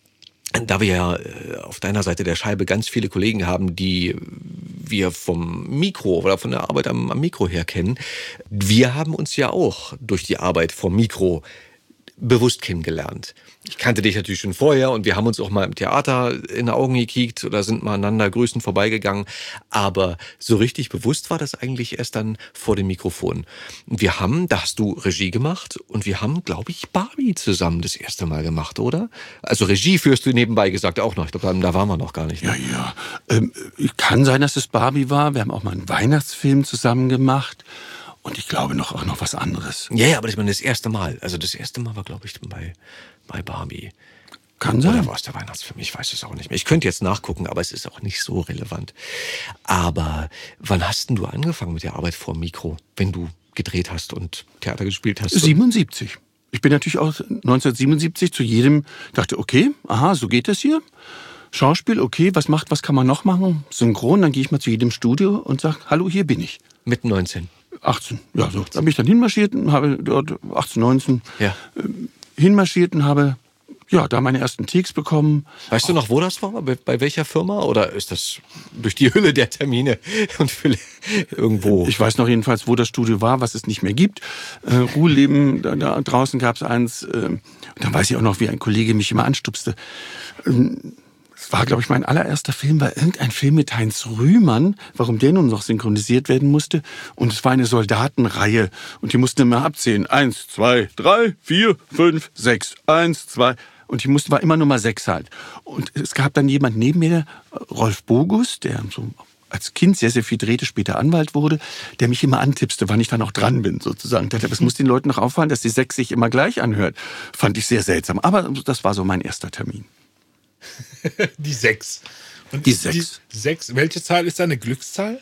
Da wir ja auf deiner Seite der Scheibe ganz viele Kollegen haben, die wir vom Mikro oder von der Arbeit am, am Mikro her kennen, wir haben uns ja auch durch die Arbeit vom Mikro bewusst kennengelernt. Ich kannte dich natürlich schon vorher und wir haben uns auch mal im Theater in die Augen gekickt oder sind mal aneinander grüßend vorbeigegangen. Aber so richtig bewusst war das eigentlich erst dann vor dem Mikrofon. Und wir haben, da hast du Regie gemacht und wir haben, glaube ich, Barbie zusammen das erste Mal gemacht, oder? Also Regie führst du nebenbei gesagt auch noch. Ich glaube, da waren wir noch gar nicht. Ne? Ja, ja. Ähm, kann sein, dass es Barbie war. Wir haben auch mal einen Weihnachtsfilm zusammen gemacht. Und ich glaube noch auch noch was anderes. Ja, ja, aber das war das erste Mal. Also das erste Mal war, glaube ich, bei, bei Barbie. Kann sein. Oder war es der Weihnachtsfilm? Ich weiß es auch nicht mehr. Ich könnte jetzt nachgucken, aber es ist auch nicht so relevant. Aber wann hast denn du angefangen mit der Arbeit vor dem Mikro, wenn du gedreht hast und Theater gespielt hast? siebenundsiebzig. Ich bin natürlich auch neunzehnhundertsiebenundsiebzig zu jedem, dachte, okay, aha, so geht das hier. Schauspiel, okay, was macht, was kann man noch machen? Synchron, dann gehe ich mal zu jedem Studio und sage, hallo, hier bin ich. Mit neunzehn? achtzehn, ja, so. Da bin ich dann hinmarschiert und habe dort achtzehn, neunzehn ja. äh, hinmarschiert und habe ja, da meine ersten Takes bekommen. Weißt du noch, wo das war? Bei, bei welcher Firma? Oder ist das durch die Hülle der Termine und Fülle irgendwo? Ich weiß noch jedenfalls, wo das Studio war, was es nicht mehr gibt. Äh, Ruheleben, da, da draußen gab es eins. Äh, und dann weiß ich auch noch, wie ein Kollege mich immer anstupste. Ähm, Es war, glaube ich, mein allererster Film, war irgendein Film mit Heinz Rühmann, warum der nun noch synchronisiert werden musste. Und es war eine Soldatenreihe. Und die mussten immer abzählen. Eins, zwei, drei, vier, fünf, sechs. Eins, zwei. Und die mussten, war immer Nummer sechs halt. Und es gab dann jemand neben mir, Rolf Bogus, der so als Kind sehr, sehr viel drehte, später Anwalt wurde, der mich immer antipste, wann ich dann auch dran bin, sozusagen. Der dachte, es muss den Leuten noch auffallen, dass die sechs sich immer gleich anhört. Fand ich sehr seltsam. Aber das war so mein erster Termin. Die sechs. Und die sechs. Die sechs. Welche Zahl ist da eine Glückszahl?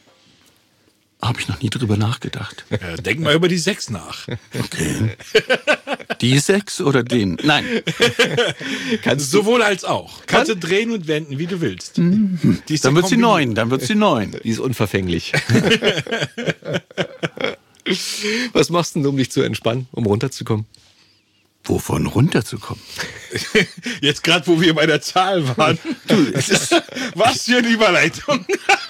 Habe ich noch nie drüber nachgedacht. Ja, denk mal über die sechs nach. Okay. Die sechs oder den? Nein. Kannst sowohl als auch. Kannst du drehen und wenden, wie du willst. Mhm. Die ist dann ja wird sie neun, dann wird sie neun. Die ist unverfänglich. Was machst du denn, um dich zu entspannen, um runterzukommen? Wovon runterzukommen? Jetzt gerade, wo wir bei der Zahl waren. Du, was für eine Überleitung.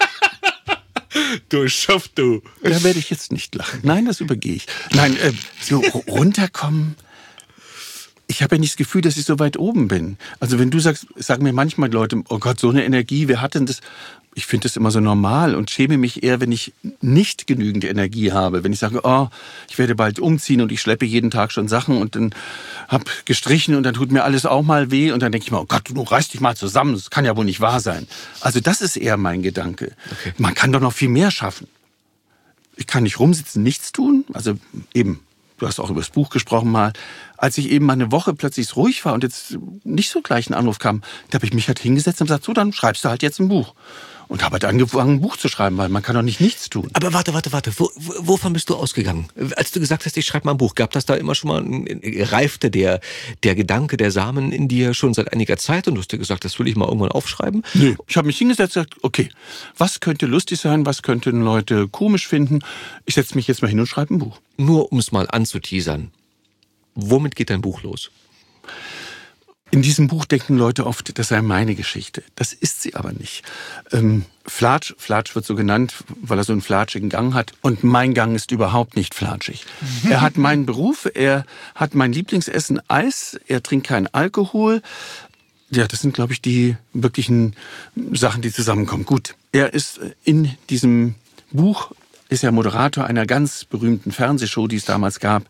Du Schaff, du. Da werde ich jetzt nicht lachen. Nein, das übergehe ich. Nein, äh, so runterkommen. Ich habe ja nicht das Gefühl, dass ich so weit oben bin. Also wenn du sagst, sagen mir manchmal Leute, oh Gott, so eine Energie, wer hat denn das? Ich finde das immer so normal und schäme mich eher, wenn ich nicht genügend Energie habe. Wenn ich sage, oh, ich werde bald umziehen und ich schleppe jeden Tag schon Sachen und dann hab gestrichen und dann tut mir alles auch mal weh und dann denke ich mir, oh Gott, du reißt dich mal zusammen, das kann ja wohl nicht wahr sein. Also das ist eher mein Gedanke. Okay. Man kann doch noch viel mehr schaffen. Ich kann nicht rumsitzen, nichts tun, also eben. Du hast auch über das Buch gesprochen mal. Als ich eben mal eine Woche plötzlich ruhig war und jetzt nicht so gleich ein Anruf kam, da habe ich mich halt hingesetzt und gesagt, so, dann schreibst du halt jetzt ein Buch. Und habe halt angefangen, ein Buch zu schreiben, weil man kann doch nicht nichts tun. Aber warte, warte, warte. Wo, wovon bist du ausgegangen? Als du gesagt hast, ich schreibe mal ein Buch, gab das da immer schon mal, reifte der, der Gedanke, der Samen in dir schon seit einiger Zeit und du hast dir gesagt, das will ich mal irgendwann aufschreiben? Nee, ich habe mich hingesetzt und gesagt, okay, was könnte lustig sein, was könnten Leute komisch finden? Ich setze mich jetzt mal hin und schreibe ein Buch. Nur um es mal anzuteasern. Womit geht dein Buch los? In diesem Buch denken Leute oft, das sei meine Geschichte. Das ist sie aber nicht. Ähm, Flatsch, Flatsch wird so genannt, weil er so einen flatschigen Gang hat. Und mein Gang ist überhaupt nicht flatschig. Er hat meinen Beruf, er hat mein Lieblingsessen Eis, er trinkt keinen Alkohol. Ja, das sind, glaube ich, die wirklichen Sachen, die zusammenkommen. Gut, er ist in diesem Buch, ist er Moderator einer ganz berühmten Fernsehshow, die es damals gab.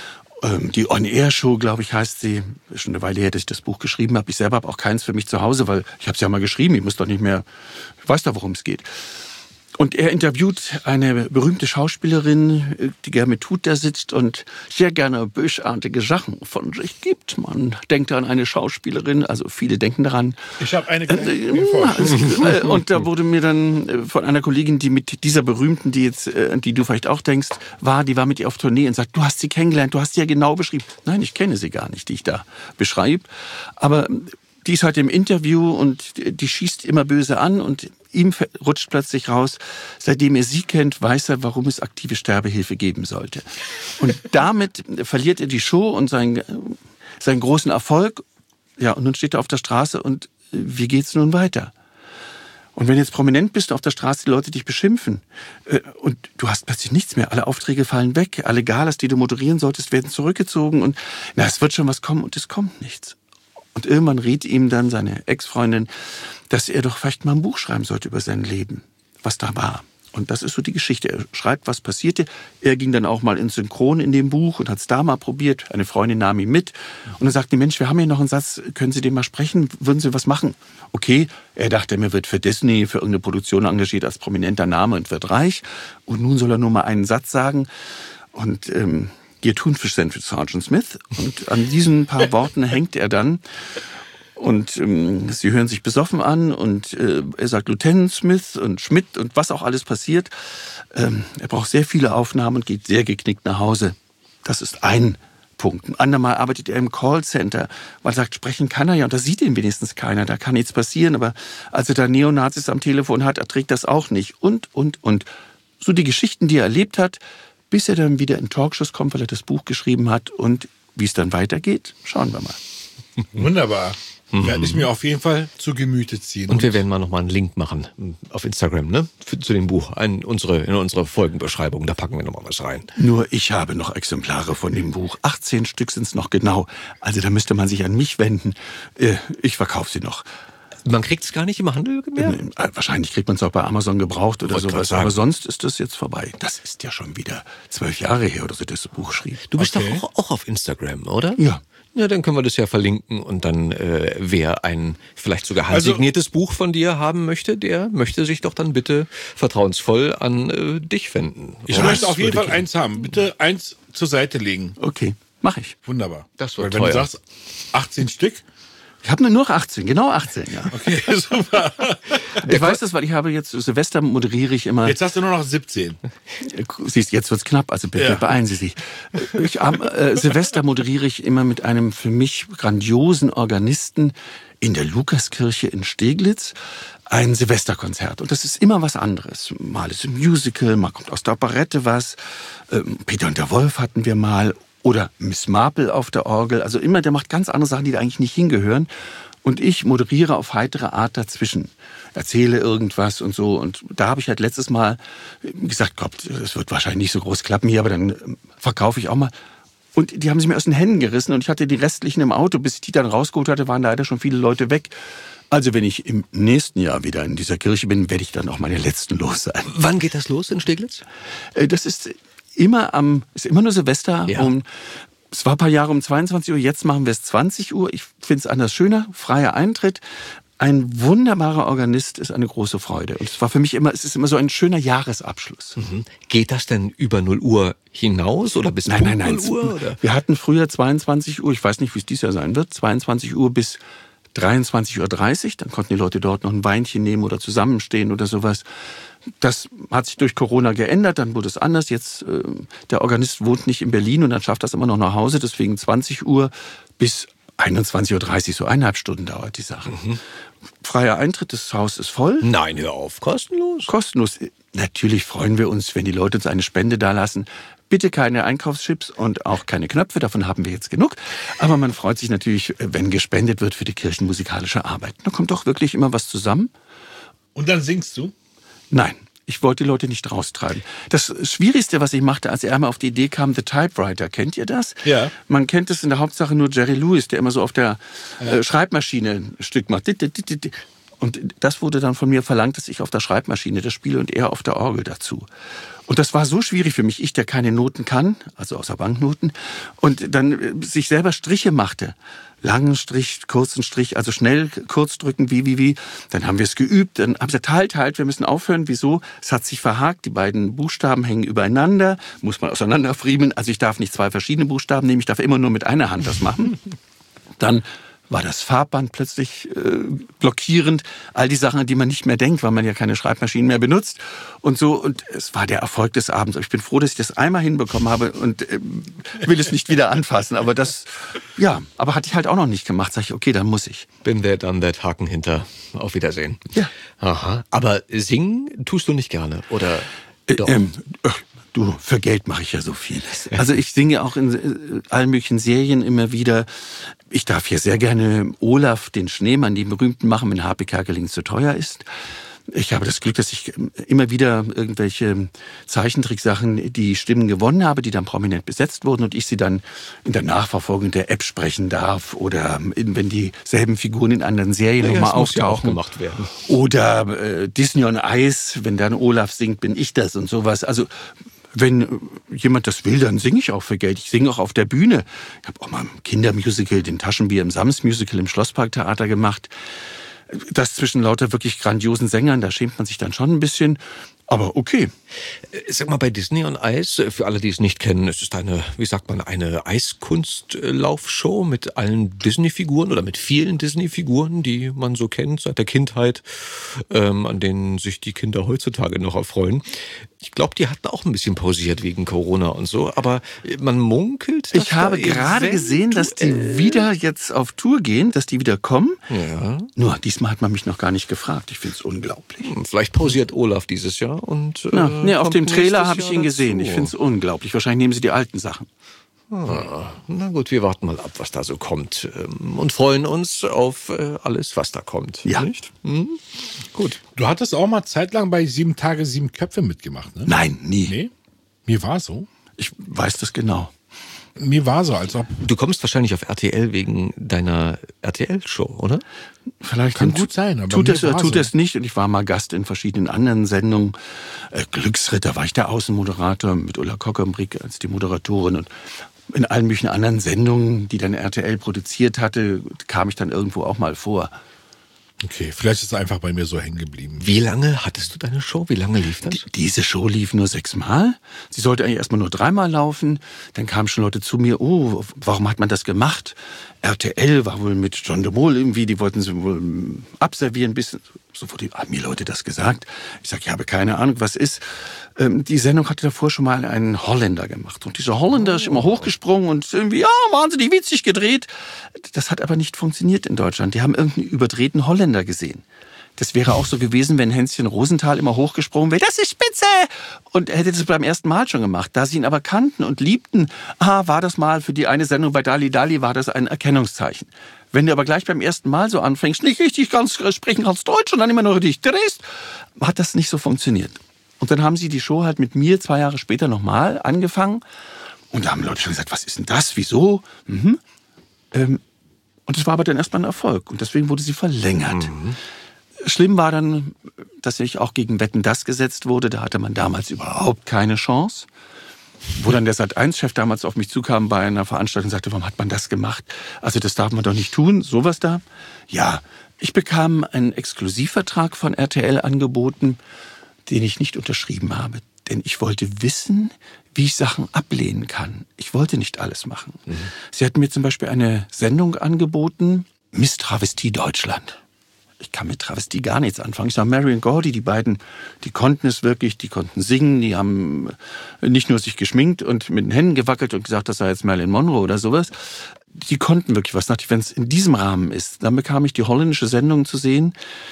Die On-Air-Show, glaube ich, heißt sie. Schon eine Weile her, dass ich das Buch geschrieben habe. Ich selber habe auch keins für mich zu Hause, weil ich habe es ja mal geschrieben. Ich muss doch nicht mehr, ich weiß doch, worum es geht. Und er interviewt eine berühmte Schauspielerin, die gerne mit Hut da sitzt und sehr gerne bösartige Sachen von sich gibt. Man denkt an eine Schauspielerin, also viele denken daran. Ich habe eine kleine äh, Und da wurde mir dann von einer Kollegin, die mit dieser berühmten, die jetzt, die du vielleicht auch denkst, war, die war mit ihr auf Tournee und sagt, du hast sie kennengelernt, du hast sie ja genau beschrieben. Nein, ich kenne sie gar nicht, die ich da beschreibe. Aber die ist halt im Interview und die schießt immer böse an und ihm rutscht plötzlich raus, seitdem er sie kennt, weiß er, warum es aktive Sterbehilfe geben sollte. Und damit verliert er die Show und seinen, seinen großen Erfolg. Ja, und nun steht er auf der Straße und wie geht's nun weiter? Und wenn du jetzt prominent bist auf der Straße, die Leute dich beschimpfen und du hast plötzlich nichts mehr, alle Aufträge fallen weg, alle Galas, die du moderieren solltest, werden zurückgezogen und na, es wird schon was kommen und es kommt nichts. Und irgendwann riet ihm dann seine Ex-Freundin, dass er doch vielleicht mal ein Buch schreiben sollte über sein Leben, was da war. Und das ist so die Geschichte. Er schreibt, was passierte. Er ging dann auch mal ins Synchron in dem Buch und hat es da mal probiert. Eine Freundin nahm ihn mit. Und dann sagte, Mensch, wir haben hier noch einen Satz, können Sie den mal sprechen? Würden Sie was machen? Okay, er dachte, er wird für Disney, für irgendeine Produktion engagiert als prominenter Name und wird reich. Und nun soll er nur mal einen Satz sagen. Und ähm, Ihr Thunfisch sind für Sergeant Smith. Und an diesen paar Worten hängt er dann. Und ähm, sie hören sich besoffen an und äh, er sagt Lieutenant Smith und Schmidt und was auch alles passiert. Ähm, er braucht sehr viele Aufnahmen und geht sehr geknickt nach Hause. Das ist ein Punkt. Ein andermal arbeitet er im Callcenter, weil er sagt, sprechen kann er ja und da sieht ihn wenigstens keiner, da kann nichts passieren. Aber als er da Neonazis am Telefon hat, erträgt das auch nicht. Und, und, und. So die Geschichten, die er erlebt hat, bis er dann wieder in Talkshows kommt, weil er das Buch geschrieben hat. Und wie es dann weitergeht, schauen wir mal. Wunderbar. Werde ich mir auf jeden Fall zu Gemüte ziehen. Und wir werden mal nochmal einen Link machen auf Instagram, ne? Für, zu dem Buch, in unsere, in unsere Folgenbeschreibung. Da packen wir nochmal was rein. Nur ich habe noch Exemplare von dem Buch. achtzehn Stück sind es noch genau. Also da müsste man sich an mich wenden. Ich verkaufe sie noch. Man kriegt es gar nicht im Handel mehr? Wahrscheinlich kriegt man es auch bei Amazon gebraucht oder Wollte sowas. Aber sonst ist das jetzt vorbei. Das ist ja schon wieder zwölf Jahre her, oder so, das Buch schrieb. Du bist Okay. doch auch, auch auf Instagram, oder? Ja. Ja, dann können wir das ja verlinken und dann, äh, wer ein vielleicht sogar handsigniertes also, Buch von dir haben möchte, der möchte sich doch dann bitte vertrauensvoll an äh, dich wenden. Ich Oh, möchte das auf jeden würde Fall eins haben. Bitte eins zur Seite legen. Okay, mache ich. Wunderbar. Das wird Weil wenn teuer. du sagst achtzehn Stück, Ich habe nur achtzehn, genau achtzehn, ja. okay, super. Ich weiß das, weil ich habe jetzt, Silvester moderiere ich immer. Jetzt hast du nur noch siebzehn. Siehst, jetzt wird's knapp, also bitte Ja. beeilen Sie sich. Ich, am, äh, Silvester moderiere ich immer mit einem für mich grandiosen Organisten in der Lukaskirche in Steglitz ein Silvesterkonzert. Und das ist immer was anderes. Mal ist ein Musical, mal kommt aus der Operette was. Ähm, Peter und der Wolf hatten wir mal. Oder Miss Marple auf der Orgel. Also immer, der macht ganz andere Sachen, die da eigentlich nicht hingehören. Und ich moderiere auf heitere Art dazwischen. Erzähle irgendwas und so. Und da habe ich halt letztes Mal gesagt, Gott, das wird wahrscheinlich nicht so groß klappen hier, aber dann verkaufe ich auch mal. Und die haben sie mir aus den Händen gerissen und ich hatte die restlichen im Auto. Bis ich die dann rausgeholt hatte, waren leider schon viele Leute weg. Also wenn ich im nächsten Jahr wieder in dieser Kirche bin, werde ich dann auch meine letzten los sein. Wann geht das los in Steglitz? Das ist immer am, ist immer nur Silvester. Ja. Um, es war ein paar Jahre um zweiundzwanzig Uhr, jetzt machen wir es zwanzig Uhr. Ich finde es anders schöner, freier Eintritt. Ein wunderbarer Organist ist eine große Freude. Und es war für mich immer, es ist immer so ein schöner Jahresabschluss. Mhm. Geht das denn über null Uhr hinaus oder bis Nein, Punkt nein, nein. null Uhr? Oder? Wir hatten früher zweiundzwanzig Uhr, ich weiß nicht, wie es dieses Jahr sein wird, zweiundzwanzig Uhr bis dreiundzwanzig Uhr dreißig. Dann konnten die Leute dort noch ein Weinchen nehmen oder zusammenstehen oder sowas. Das hat sich durch Corona geändert, dann wurde es anders. Jetzt, äh, der Organist wohnt nicht in Berlin und dann schafft das immer noch nach Hause. Deswegen zwanzig Uhr bis einundzwanzig Uhr dreißig, so eineinhalb Stunden dauert die Sache. Mhm. Freier Eintritt, das Haus ist voll. Nein, hör auf, kostenlos. Kostenlos. Natürlich freuen wir uns, wenn die Leute uns eine Spende dalassen. Bitte keine Einkaufschips und auch keine Knöpfe, davon haben wir jetzt genug. Aber man freut sich natürlich, wenn gespendet wird für die kirchenmusikalische Arbeit. Da kommt doch wirklich immer was zusammen. Und dann singst du? Nein, Ich wollte die Leute nicht raustreiben. Das Schwierigste, was ich machte, als er einmal auf die Idee kam, The Typewriter, kennt ihr das? Ja. Man kennt es in der Hauptsache nur Jerry Lewis, der immer so auf der ja. äh, Schreibmaschine ein Stück macht. Und das wurde dann von mir verlangt, dass ich auf der Schreibmaschine das spiele und er auf der Orgel dazu. Und das war so schwierig für mich, ich, der keine Noten kann, also außer Banknoten, und dann sich selber Striche machte. Langen Strich, kurzen Strich, also schnell kurz drücken, wie, wie, wie. Dann haben wir es geübt, dann haben sie gesagt, halt, halt, wir müssen aufhören. Wieso? Es hat sich verhakt, die beiden Buchstaben hängen übereinander, muss man auseinanderfriemeln. Also ich darf nicht zwei verschiedene Buchstaben nehmen, ich darf immer nur mit einer Hand das machen. Dann war das Farbband plötzlich äh, blockierend. All die Sachen, an die man nicht mehr denkt, weil man ja keine Schreibmaschinen mehr benutzt. Und so, und es war der Erfolg des Abends. Ich bin froh, dass ich das einmal hinbekommen habe und äh, will es nicht wieder anfassen. Aber das, ja, aber hatte ich halt auch noch nicht gemacht. Sag ich, okay, dann muss ich. Bin there, done that, Haken hinter. Auf Wiedersehen. Ja. Aha. Aber singen tust du nicht gerne, oder? Äh, ähm, äh, Du, für Geld mache ich ja so vieles. Also ich singe auch in allen möglichen Serien immer wieder. Ich darf hier sehr gerne Olaf, den Schneemann, den berühmten, machen, wenn H P Kerkeling zu teuer ist. Ich habe das Glück, dass ich immer wieder irgendwelche Zeichentricksachen, die Stimmen gewonnen habe, die dann prominent besetzt wurden und ich sie dann in der Nachverfolgung der App sprechen darf oder wenn dieselben Figuren in anderen Serien ja, nochmal auftauchen. Muss ja auch gemacht werden. Oder äh, Disney on Ice, wenn dann Olaf singt, bin ich das und sowas. Also wenn jemand das will, dann singe ich auch für Geld. Ich singe auch auf der Bühne. Ich habe auch mal ein Kindermusical, den Taschenbier im Sams Musical im Schlossparktheater gemacht. Das zwischen lauter wirklich grandiosen Sängern, da schämt man sich dann schon ein bisschen. Aber okay. Sag mal, bei Disney on Ice, für alle, die es nicht kennen, es ist eine, wie sagt man, eine Eiskunstlaufshow mit allen Disney-Figuren oder mit vielen Disney-Figuren, die man so kennt seit der Kindheit, ähm, an denen sich die Kinder heutzutage noch erfreuen. Ich glaube, die hatten auch ein bisschen pausiert wegen Corona und so, aber man munkelt. Ich habe gerade gesehen, dass die wieder jetzt auf Tour gehen, dass die wieder kommen. Ja. Nur diesmal hat man mich noch gar nicht gefragt. Ich finde es unglaublich. Vielleicht pausiert Olaf dieses Jahr und äh, ja, nee, auf dem Trailer habe ich Jahr ihn gesehen. dazu. Ich finde es unglaublich. Wahrscheinlich nehmen sie die alten Sachen. Ah, na gut, wir warten mal ab, was da so kommt und freuen uns auf alles, was da kommt. Ja. Nicht? Mhm. Gut. Du hattest auch mal zeitlang bei Sieben Tage, Sieben Köpfe mitgemacht, ne? Nein, nie. Nee? Mir war so. Ich weiß das genau. Mir war so, als ob... Du kommst wahrscheinlich auf R T L wegen deiner R T L-Show, oder? Vielleicht Kann gut sein, aber tut mir es oder war tut so. es nicht. Und ich war mal Gast in verschiedenen anderen Sendungen. Äh, Glücksritter war ich der Außenmoderator mit Ulla Kockerbrick als die Moderatorin. Und in allen möglichen anderen Sendungen, die dann R T L produziert hatte, kam ich dann irgendwo auch mal vor. Okay, vielleicht ist es einfach bei mir so hängen geblieben. Wie lange hattest du deine Show? Wie lange lief das? Die, diese Show lief nur sechsmal. Sie sollte eigentlich erstmal nur dreimal laufen. Dann kamen schon Leute zu mir, oh, warum hat man das gemacht? R T L war wohl mit John de Mol irgendwie, die wollten sie wohl abservieren, bis so wurde, haben mir Leute das gesagt. Ich sage, ich habe keine Ahnung, was ist. Ähm, die Sendung hatte davor schon mal einen Holländer gemacht. Und dieser Holländer ist immer hochgesprungen und irgendwie, ja, wahnsinnig witzig gedreht. Das hat aber nicht funktioniert in Deutschland. Die haben irgendeinen überdrehten Holländer gesehen. Das wäre auch so gewesen, wenn Hänschen Rosenthal immer hochgesprungen wäre. Das ist spitze! Und er hätte das beim ersten Mal schon gemacht. Da sie ihn aber kannten und liebten, ah, war das mal für die eine Sendung bei Dali Dali, war das ein Erkennungszeichen. Wenn du aber gleich beim ersten Mal so anfängst, nicht richtig ganz sprechen kannst Deutsch und dann immer noch richtig drehst, hat das nicht so funktioniert. Und dann haben sie die Show halt mit mir zwei Jahre später nochmal angefangen. Und da haben Leute schon gesagt, was ist denn das? Wieso? Mhm. Ähm, und es war aber dann erstmal ein Erfolg. Und deswegen wurde sie verlängert. Mhm. Schlimm war dann, dass ich auch gegen Wetten, das gesetzt wurde. Da hatte man damals überhaupt keine Chance. Wo dann der Sat eins Chef damals auf mich zukam bei einer Veranstaltung und sagte, warum hat man das gemacht? Also das darf man doch nicht tun, sowas da. Ja, ich bekam einen Exklusivvertrag von R T L angeboten, den ich nicht unterschrieben habe. Denn ich wollte wissen, wie ich Sachen ablehnen kann. Ich wollte nicht alles machen. Mhm. Sie hatten mir zum Beispiel eine Sendung angeboten, Miss Travestie Deutschland. Ich kann mit Travestie gar nichts anfangen. Ich sage, Marion Gordy, die beiden, die konnten es wirklich, die konnten singen, die haben nicht nur sich geschminkt und mit den Händen gewackelt und gesagt, das sei jetzt Marilyn Monroe oder sowas. Die konnten wirklich was. Wenn es in diesem Rahmen ist, dann bekam ich die holländische Sendung zu sehen,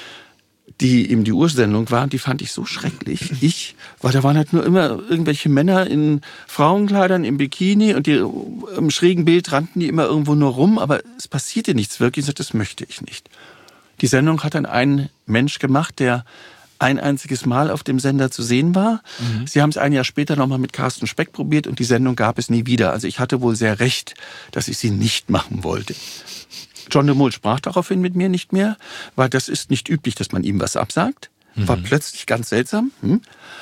die eben die Ursendung war, die fand ich so schrecklich. Ich, weil da waren halt nur immer irgendwelche Männer in Frauenkleidern, im Bikini und die, im schrägen Bild rannten die immer irgendwo nur rum, aber es passierte nichts wirklich. Ich sagte, das möchte ich nicht. Die Sendung hat dann ein Mensch gemacht, der ein einziges Mal auf dem Sender zu sehen war. Mhm. Sie haben es ein Jahr später nochmal mit Carsten Speck probiert und die Sendung gab es nie wieder. Also ich hatte wohl sehr recht, dass ich sie nicht machen wollte. John de Mol sprach daraufhin mit mir nicht mehr, weil das ist nicht üblich, dass man ihm was absagt. Mhm. War plötzlich ganz seltsam. Hm?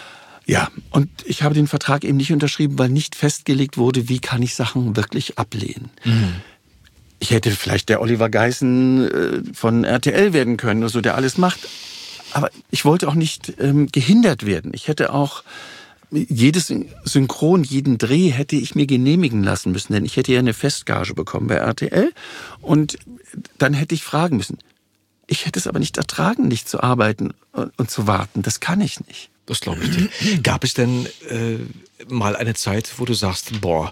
Ja, und ich habe den Vertrag eben nicht unterschrieben, weil nicht festgelegt wurde, wie kann ich Sachen wirklich ablehnen. Mhm. Ich hätte vielleicht der Oliver Geißen äh, von R T L werden können, oder so, der alles macht. Aber ich wollte auch nicht ähm, gehindert werden. Ich hätte auch jedes Synchron, jeden Dreh hätte ich mir genehmigen lassen müssen, denn ich hätte ja eine Festgage bekommen bei R T L und dann hätte ich fragen müssen. Ich hätte es aber nicht ertragen, nicht zu arbeiten und, und zu warten. Das kann ich nicht. Das glaube ich dir. Gab es denn äh, mal eine Zeit, wo du sagst, boah,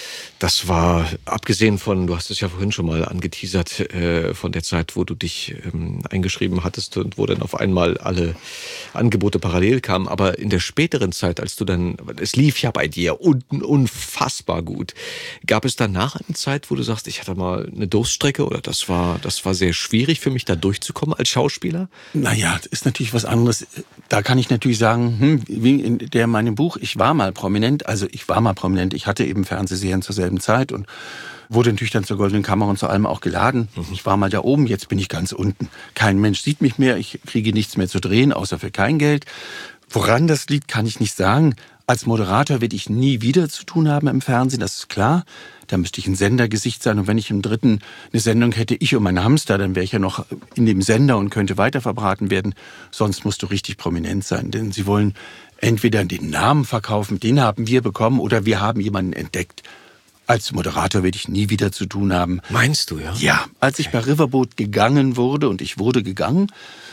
das war, abgesehen von, du hast es ja vorhin schon mal angeteasert, äh, von der Zeit, wo du dich ähm, eingeschrieben hattest und wo dann auf einmal alle Angebote parallel kamen, aber in der späteren Zeit, als du dann, es lief ja bei dir un, unfassbar gut, gab es danach eine Zeit, wo du sagst, ich hatte mal eine Durststrecke oder das war, das war sehr schwierig für mich, da durchzukommen als Schauspieler? Naja, das ist natürlich was anderes. Da kann ich natürlich sagen, hm, wie in der meinem Buch, ich war mal prominent, also ich war mal prominent, ich hatte eben Fernsehserien zur selben Zeit und wurde natürlich dann zur Goldenen Kamera und zu allem auch geladen. Mhm. Ich war mal da oben, jetzt bin ich ganz unten. Kein Mensch sieht mich mehr, ich kriege nichts mehr zu drehen, außer für kein Geld. Woran das liegt, kann ich nicht sagen. Als Moderator werde ich nie wieder zu tun haben im Fernsehen, das ist klar. Da müsste ich ein Sendergesicht sein und wenn ich im dritten eine Sendung hätte, ich und mein Hamster, dann wäre ich ja noch in dem Sender und könnte weiter verbraten werden. Sonst musst du richtig prominent sein, denn sie wollen entweder den Namen verkaufen, den haben wir bekommen, oder wir haben jemanden entdeckt. Als Moderator werde ich nie wieder zu tun haben. Meinst du, ja? Ja, als ich bei Riverboat gegangen wurde, und ich wurde gegangen,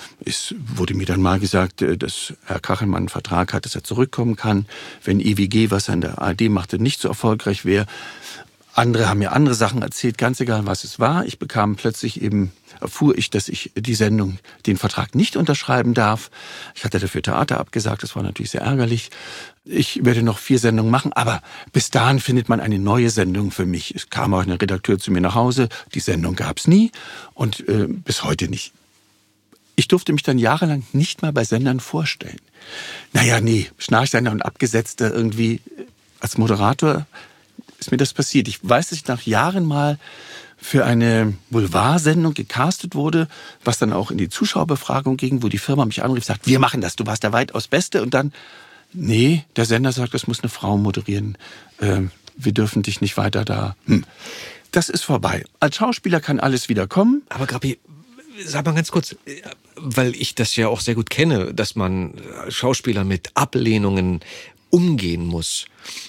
es wurde mir dann mal gesagt, dass Herr Kachelmann einen Vertrag hat, dass er zurückkommen kann, wenn E W G, was er in der A R D machte, nicht so erfolgreich wäre. Andere haben mir andere Sachen erzählt, ganz egal, was es war. Ich bekam plötzlich eben, erfuhr ich, dass ich die Sendung, den Vertrag nicht unterschreiben darf. Ich hatte dafür Theater abgesagt, das war natürlich sehr ärgerlich. Ich werde noch vier Sendungen machen, aber bis dahin findet man eine neue Sendung für mich. Es kam auch ein Redakteur zu mir nach Hause, die Sendung gab es nie und äh, bis heute nicht. Ich durfte mich dann jahrelang nicht mal bei Sendern vorstellen. Naja, nee, Schnarchsender und Abgesetzter irgendwie als Moderator ist mir das passiert. Ich weiß, dass ich nach Jahren mal für eine Boulevardsendung gecastet wurde, was dann auch in die Zuschauerbefragung ging, wo die Firma mich anrief, sagt, wir machen das, du warst der weitaus Beste. Und dann, nee, der Sender sagt, das muss eine Frau moderieren. Ähm, wir dürfen dich nicht weiter da. Hm. Das ist vorbei. Als Schauspieler kann alles wieder kommen. Aber Grappi, sag mal ganz kurz, weil ich das ja auch sehr gut kenne, dass man Schauspieler mit Ablehnungen umgehen muss.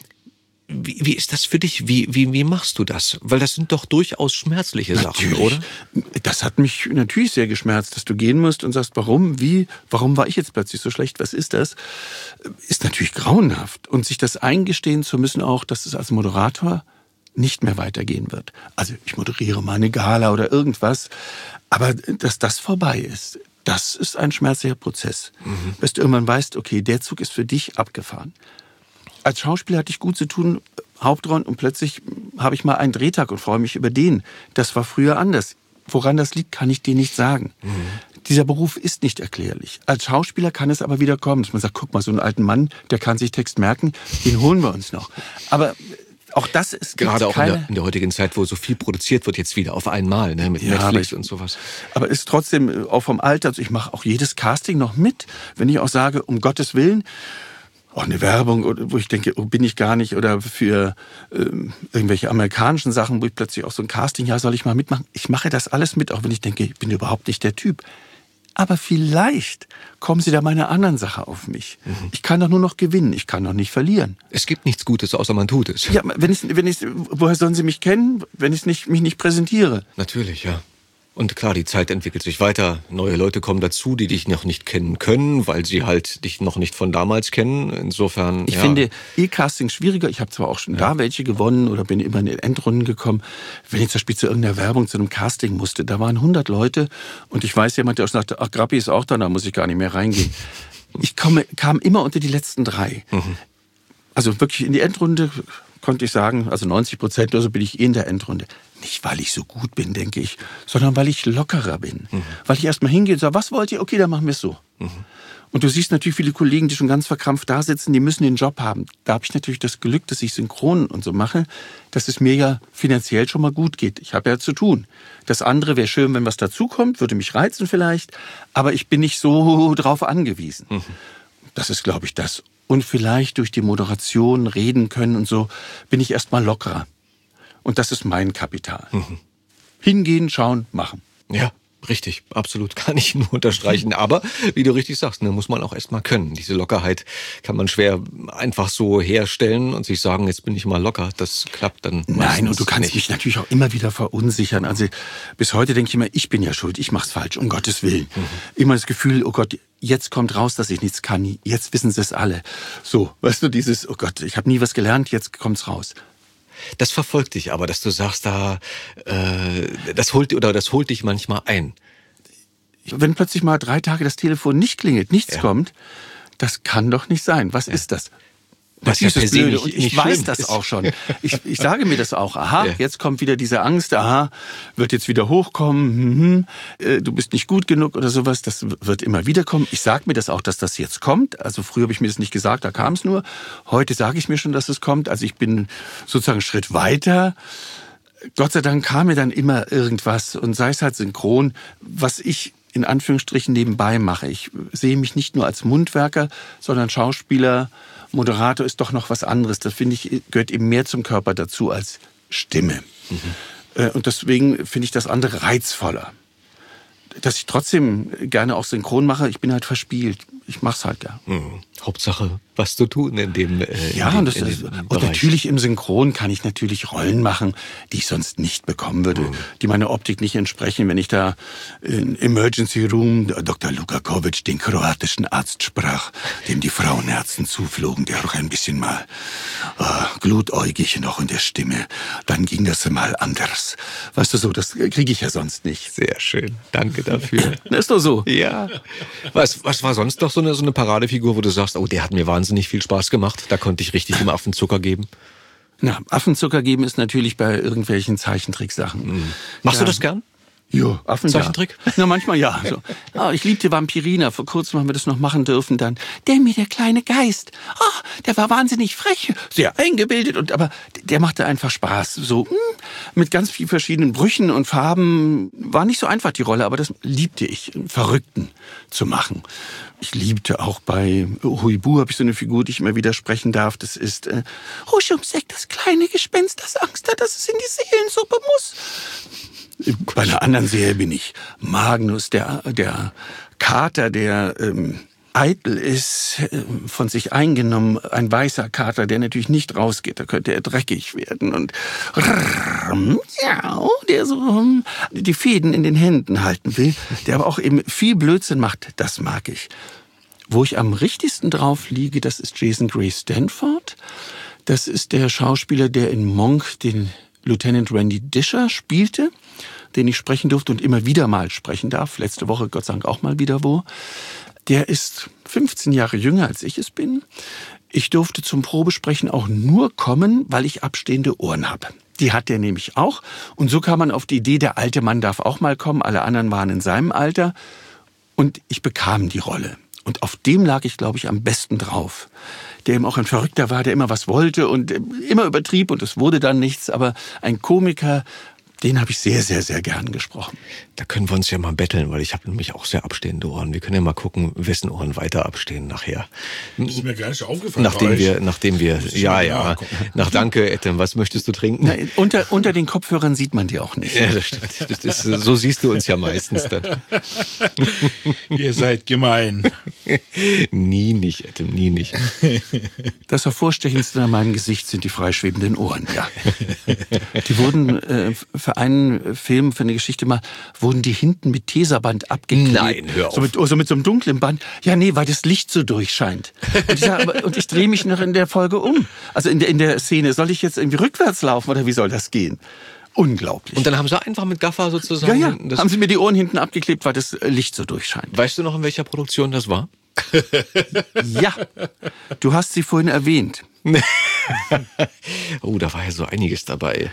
Wie, wie ist das für dich? Wie, wie, wie machst du das? Weil das sind doch durchaus schmerzliche Sachen, natürlich, oder? Das hat mich natürlich sehr geschmerzt, dass du gehen musst und sagst, warum, wie, warum war ich jetzt plötzlich so schlecht? Was ist das? Ist natürlich grauenhaft. Und sich das eingestehen zu müssen auch, dass es als Moderator nicht mehr weitergehen wird. Also ich moderiere mal eine Gala oder irgendwas, aber dass das vorbei ist, das ist ein schmerzlicher Prozess. Mhm. Bis du irgendwann weißt, okay, der Zug ist für dich abgefahren. Als Schauspieler hatte ich gut zu tun, Hauptrollen, und plötzlich habe ich mal einen Drehtag und freue mich über den. Das war früher anders. Woran das liegt, kann ich dir nicht sagen. Mhm. Dieser Beruf ist nicht erklärlich. Als Schauspieler kann es aber wieder kommen, dass man sagt, guck mal, so einen alten Mann, der kann sich Text merken, den holen wir uns noch. Aber auch das ist gerade auch keine... in, der, in der heutigen Zeit, wo so viel produziert wird, jetzt wieder auf einmal, ne, mit ja, Netflix ich, und sowas. Aber es ist trotzdem auch vom Alter, also ich mache auch jedes Casting noch mit, wenn ich auch sage, um Gottes Willen, auch eine Werbung, wo ich denke, oh, bin ich gar nicht, oder für ähm, irgendwelche amerikanischen Sachen, wo ich plötzlich auch so ein Casting, ja, soll ich mal mitmachen? Ich mache das alles mit, auch wenn ich denke, ich bin überhaupt nicht der Typ. Aber vielleicht kommen sie da bei einer anderen Sache auf mich. Mhm. Ich kann doch nur noch gewinnen, ich kann doch nicht verlieren. Es gibt nichts Gutes, außer man tut es. Ja, wenn ich, wenn ich, woher sollen sie mich kennen, wenn ich nicht, mich nicht präsentiere? Natürlich, ja. Und klar, die Zeit entwickelt sich weiter. Neue Leute kommen dazu, die dich noch nicht kennen können, weil sie halt dich noch nicht von damals kennen. Insofern, Ich ja. finde E-Casting schwieriger. Ich habe zwar auch schon ja. da welche gewonnen oder bin immer in den Endrunden gekommen. Wenn ich zum Beispiel zu irgendeiner Werbung, zu einem Casting musste, da waren hundert Leute und ich weiß jemand, der auch sagte, ach, Grappi ist auch da, da muss ich gar nicht mehr reingehen. Ich komme, kam immer unter die letzten drei. Mhm. Also wirklich in die Endrunde konnte ich sagen, also neunzig Prozent oder so bin ich eh in der Endrunde. Nicht, weil ich so gut bin, denke ich, sondern weil ich lockerer bin. Mhm. Weil ich erst mal hingehe und sage, was wollt ihr? Okay, dann machen wir es so. Mhm. Und du siehst natürlich viele Kollegen, die schon ganz verkrampft da sitzen, die müssen den Job haben. Da habe ich natürlich das Glück, dass ich synchron und so mache, dass es mir ja finanziell schon mal gut geht. Ich habe ja zu tun. Das andere wäre schön, wenn was dazukommt, würde mich reizen vielleicht, aber ich bin nicht so drauf angewiesen. Mhm. Das ist, glaube ich, das. Und vielleicht durch die Moderation reden können und so, bin ich erst mal lockerer. Und das ist mein Kapital. Mhm. Hingehen, schauen, machen. Ja. Richtig, absolut, kann ich nur unterstreichen. Aber, wie du richtig sagst, ne, muss man auch erst mal können. Diese Lockerheit kann man schwer einfach so herstellen und sich sagen, jetzt bin ich mal locker. Das klappt dann Nein, und du kannst nicht. mich natürlich auch immer wieder verunsichern. Also bis heute denke ich immer, ich bin ja schuld, ich mach's falsch, um Gottes Willen. Mhm. Immer das Gefühl, oh Gott, jetzt kommt raus, dass ich nichts kann. Jetzt wissen sie es alle. So, weißt du, dieses, oh Gott, ich habe nie was gelernt, jetzt kommt's raus. Das verfolgt dich aber, dass du sagst, da äh, das holt oder das holt dich manchmal ein. Wenn plötzlich mal drei Tage das Telefon nicht klingelt, nichts ja. kommt, das kann doch nicht sein. Was ja. ist das? Das ist ja das Blöde. nicht, Und ich nicht weiß das ist. auch schon. Ich, ich sage mir das auch. Aha, ja. jetzt kommt wieder diese Angst. Aha, wird jetzt wieder hochkommen. Mhm. Äh, du bist nicht gut genug oder sowas. Das wird immer wieder kommen. Ich sage mir das auch, dass das jetzt kommt. Also früher habe ich mir das nicht gesagt, da kam es nur. Heute sage ich mir schon, dass es kommt. Also ich bin sozusagen einen Schritt weiter. Gott sei Dank kam mir dann immer irgendwas. Und sei es halt synchron, was ich in Anführungsstrichen nebenbei mache. Ich sehe mich nicht nur als Mundwerker, sondern Schauspieler. Moderator ist doch noch was anderes. Das finde ich, gehört eben mehr zum Körper dazu als Stimme. Mhm. Und deswegen finde ich das andere reizvoller. Dass ich trotzdem gerne auch synchron mache, ich bin halt verspielt. Ich mache es halt ja. Mhm. Hauptsache, was zu tun in dem äh, Ja, in und, dem, das, in ist, dem und Bereich. natürlich im Synchron kann ich natürlich Rollen machen, die ich sonst nicht bekommen würde, mhm. die meiner Optik nicht entsprechen. Wenn ich da in Emergency Room Doktor Lukakovic, den kroatischen Arzt, sprach, dem die Frauenherzen zuflogen, der auch ein bisschen mal äh, glutäugig noch in der Stimme, dann ging das mal anders. Weißt du so, das kriege ich ja sonst nicht. Sehr schön, danke dafür. Das ist doch so. Ja. Was, was war sonst noch so eine, so eine Paradefigur, wo du sagst, oh, der hat mir wahnsinnig viel Spaß gemacht, da konnte ich richtig dem Affen Zucker geben? Na, Affenzucker geben ist natürlich bei irgendwelchen Zeichentricksachen. Mhm. Machst ja. du das gern? Ja, Affen, Zeichentrick? Ja. Na, manchmal ja. So. Oh, ich liebte Vampirina. Vor kurzem haben wir das noch machen dürfen. Dann, der mir der kleine Geist. Oh, der war wahnsinnig frech, sehr eingebildet. Und aber der machte einfach Spaß. So mh, mit ganz vielen verschiedenen Brüchen und Farben. War nicht so einfach die Rolle, aber das liebte ich, einen Verrückten zu machen. Ich liebte auch bei Huibu, habe ich so eine Figur, die ich immer wieder sprechen darf. Das ist äh, Huschumsek, das kleine Gespenst, das Angst hat, dass es in die Seelensuppe muss. Bei einer anderen Serie bin ich Magnus, der, der Kater, der ähm, eitel ist, äh, von sich eingenommen. Ein weißer Kater, der natürlich nicht rausgeht. Da könnte er dreckig werden. Und ja, der so um, die Fäden in den Händen halten will. Der aber auch eben viel Blödsinn macht. Das mag ich. Wo ich am richtigsten drauf liege, das ist Jason Gray Stanford. Das ist der Schauspieler, der in Monk den Lieutenant Randy Disher spielte, den ich sprechen durfte und immer wieder mal sprechen darf. Letzte Woche, Gott sei Dank, auch mal wieder wo. Der ist fünfzehn Jahre jünger, als ich es bin. Ich durfte zum Probesprechen auch nur kommen, weil ich abstehende Ohren habe. Die hat der nämlich auch. Und so kam man auf die Idee, der alte Mann darf auch mal kommen. Alle anderen waren in seinem Alter. Und ich bekam die Rolle. Und auf dem lag ich, glaube ich, am besten drauf. Der eben auch ein Verrückter war, der immer was wollte und immer übertrieb und es wurde dann nichts. Aber ein Komiker, den habe ich sehr, sehr, sehr gern gesprochen. Da können wir uns ja mal betteln, weil ich habe nämlich auch sehr abstehende Ohren. Wir können ja mal gucken, wessen Ohren weiter abstehen nachher. Das ist mir gar nicht aufgefallen. Nachdem wir, nachdem wir, ja, ja. Nach Danke, Etem, was möchtest du trinken? Na, unter, unter den Kopfhörern sieht man die auch nicht. Ja, das stimmt. Das ist, so siehst du uns ja meistens dann. Ihr seid gemein. Nie nicht, Etem, nie nicht. Das Hervorstechendste an meinem Gesicht sind die freischwebenden Ohren, ja. Die wurden äh, für einen Film, für eine Geschichte mal, wurden die hinten mit Teserband abgeklebt. Nein, hör auf. So mit, so mit so einem dunklen Band. Ja, nee, weil das Licht so durchscheint. Und ich, sag, aber, und ich drehe mich noch in der Folge um. Also in der, in der Szene. Soll ich jetzt irgendwie rückwärts laufen oder wie soll das gehen? Unglaublich. Und dann haben sie einfach mit Gaffer sozusagen... Ja, ja, das haben sie mir die Ohren hinten abgeklebt, weil das Licht so durchscheint. Weißt du noch, in welcher Produktion das war? Ja, du hast sie vorhin erwähnt. Oh, da war ja so einiges dabei.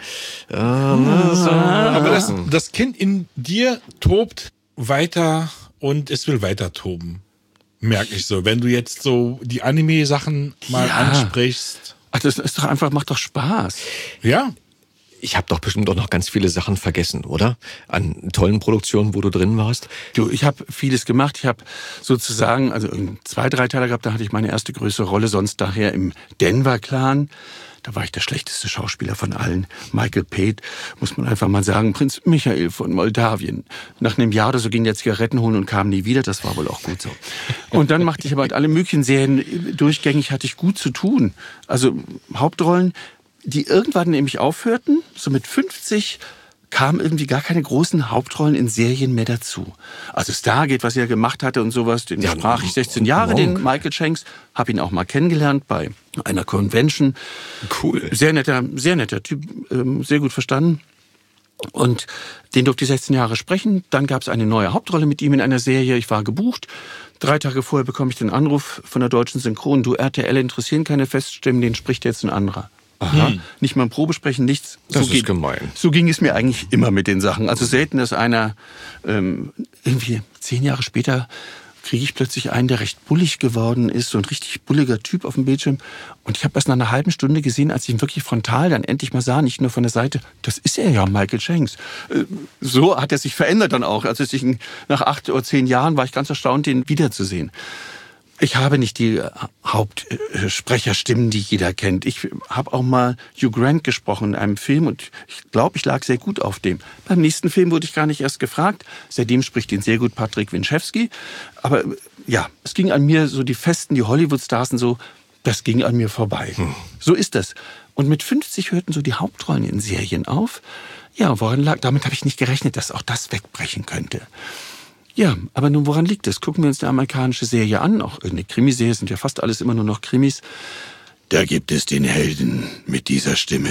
Aber das, das Kind in dir tobt weiter und es will weiter toben. merke ich so. Wenn du jetzt so die Anime-Sachen mal Ja. ansprichst. Ach, das ist doch einfach, macht doch Spaß. Ja, Ich habe doch bestimmt auch noch ganz viele Sachen vergessen, oder? An tollen Produktionen, wo du drin warst. Du, ich habe vieles gemacht. Ich habe sozusagen, also zwei, drei Teile gehabt, da hatte ich meine erste größere Rolle, sonst daher im Denver-Clan. Da war ich der schlechteste Schauspieler von allen. Michael Pate, muss man einfach mal sagen, Prinz Michael von Moldawien. Nach einem Jahr oder so ging der Zigaretten holen und kam nie wieder. Das war wohl auch gut so. Und dann machte ich aber alle möglichen Serien durchgängig, hatte ich gut zu tun. Also Hauptrollen, die irgendwann nämlich aufhörten, so mit fünfzig kamen irgendwie gar keine großen Hauptrollen in Serien mehr dazu. Also Stargate, was er gemacht hatte und sowas, den Ja, sprach ich sechzehn Jahre, den Michael Shanks, habe ihn auch mal kennengelernt bei einer Convention. Cool. Sehr netter, sehr netter Typ, ähm, sehr gut verstanden. Und den durfte ich sechzehn Jahre sprechen. Dann gab es eine neue Hauptrolle mit ihm in einer Serie. Ich war gebucht. Drei Tage vorher bekomme ich den Anruf von der deutschen Synchron. Du, R T L interessieren keine Feststimmen, den spricht jetzt ein anderer. Aha. Hm. Nicht mal ein Probesprechen, nichts. Das so ist geht, gemein. So ging es mir eigentlich immer mit den Sachen. Also selten, dass einer ähm, irgendwie zehn Jahre später kriege ich plötzlich einen, der recht bullig geworden ist, so ein richtig bulliger Typ auf dem Bildschirm. Und ich habe erst nach einer halben Stunde gesehen, als ich ihn wirklich frontal dann endlich mal sah, nicht nur von der Seite, das ist er ja, Michael Shanks. Äh, so hat er sich verändert dann auch. Also ich, nach acht oder zehn Jahren war ich ganz erstaunt, den wiederzusehen. Ich habe nicht die Hauptsprecherstimmen, die jeder kennt. Ich habe auch mal Hugh Grant gesprochen in einem Film und ich glaube, ich lag sehr gut auf dem. Beim nächsten Film wurde ich gar nicht erst gefragt. Seitdem spricht ihn sehr gut Patrick Winchewski. Aber ja, es ging an mir so die Festen, die Hollywood-Stars und so, das ging an mir vorbei. Hm. So ist das. Und mit fünfzig hörten so die Hauptrollen in Serien auf. Ja, woran lag? Damit habe ich nicht gerechnet, dass auch das wegbrechen könnte. Ja, aber nun, woran liegt es? Gucken wir uns eine amerikanische Serie an, auch eine Krimiserie, sind ja fast alles immer nur noch Krimis. Da gibt es den Helden mit dieser Stimme,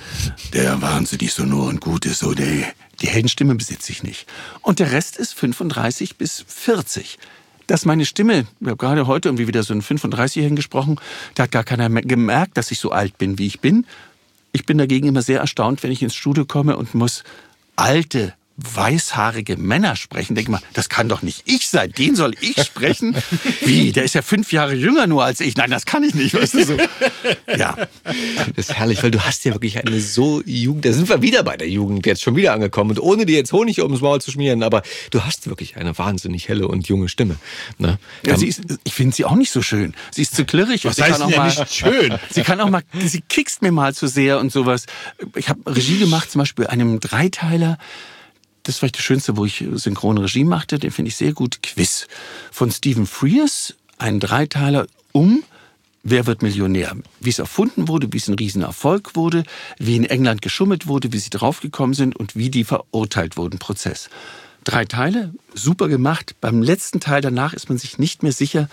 der wahnsinnig sonor und gut ist. So, die, die Heldenstimme besitze ich nicht. Und der Rest ist fünfunddreißig bis vierzig. Dass meine Stimme, ich habe gerade heute irgendwie wieder so einen fünfunddreißigjährigen gesprochen, da hat gar keiner gemerkt, dass ich so alt bin, wie ich bin. Ich bin dagegen immer sehr erstaunt, wenn ich ins Studio komme und muss alte, weißhaarige Männer sprechen. Denke mal, das kann doch nicht ich sein. Den soll ich sprechen? Wie? Der ist ja fünf Jahre jünger nur als ich. Nein, das kann ich nicht. Weißt du so? Ja. Das ist herrlich, weil du hast ja wirklich eine so Jugend, da sind wir wieder bei der Jugend jetzt schon wieder angekommen und ohne dir jetzt Honig ums Maul zu schmieren, aber du hast wirklich eine wahnsinnig helle und junge Stimme. Ne? Ja, sie ist, ich finde sie auch nicht so schön. Sie ist zu klirrig. Was sie heißt kann auch denn ja mal, nicht schön? Sie kann auch mal, sie kickst mir mal zu sehr und sowas. Ich habe Regie gemacht, zum Beispiel einem Dreiteiler. Das war das Schönste, wo ich synchrone Regie machte. Den finde ich sehr gut. Quiz von Stephen Frears. Ein Dreiteiler um Wer wird Millionär? Wie es erfunden wurde, wie es ein Riesenerfolg wurde, wie in England geschummelt wurde, wie sie draufgekommen sind und wie die verurteilt wurden. Prozess. Drei Teile, super gemacht. Beim letzten Teil danach ist man sich nicht mehr sicher,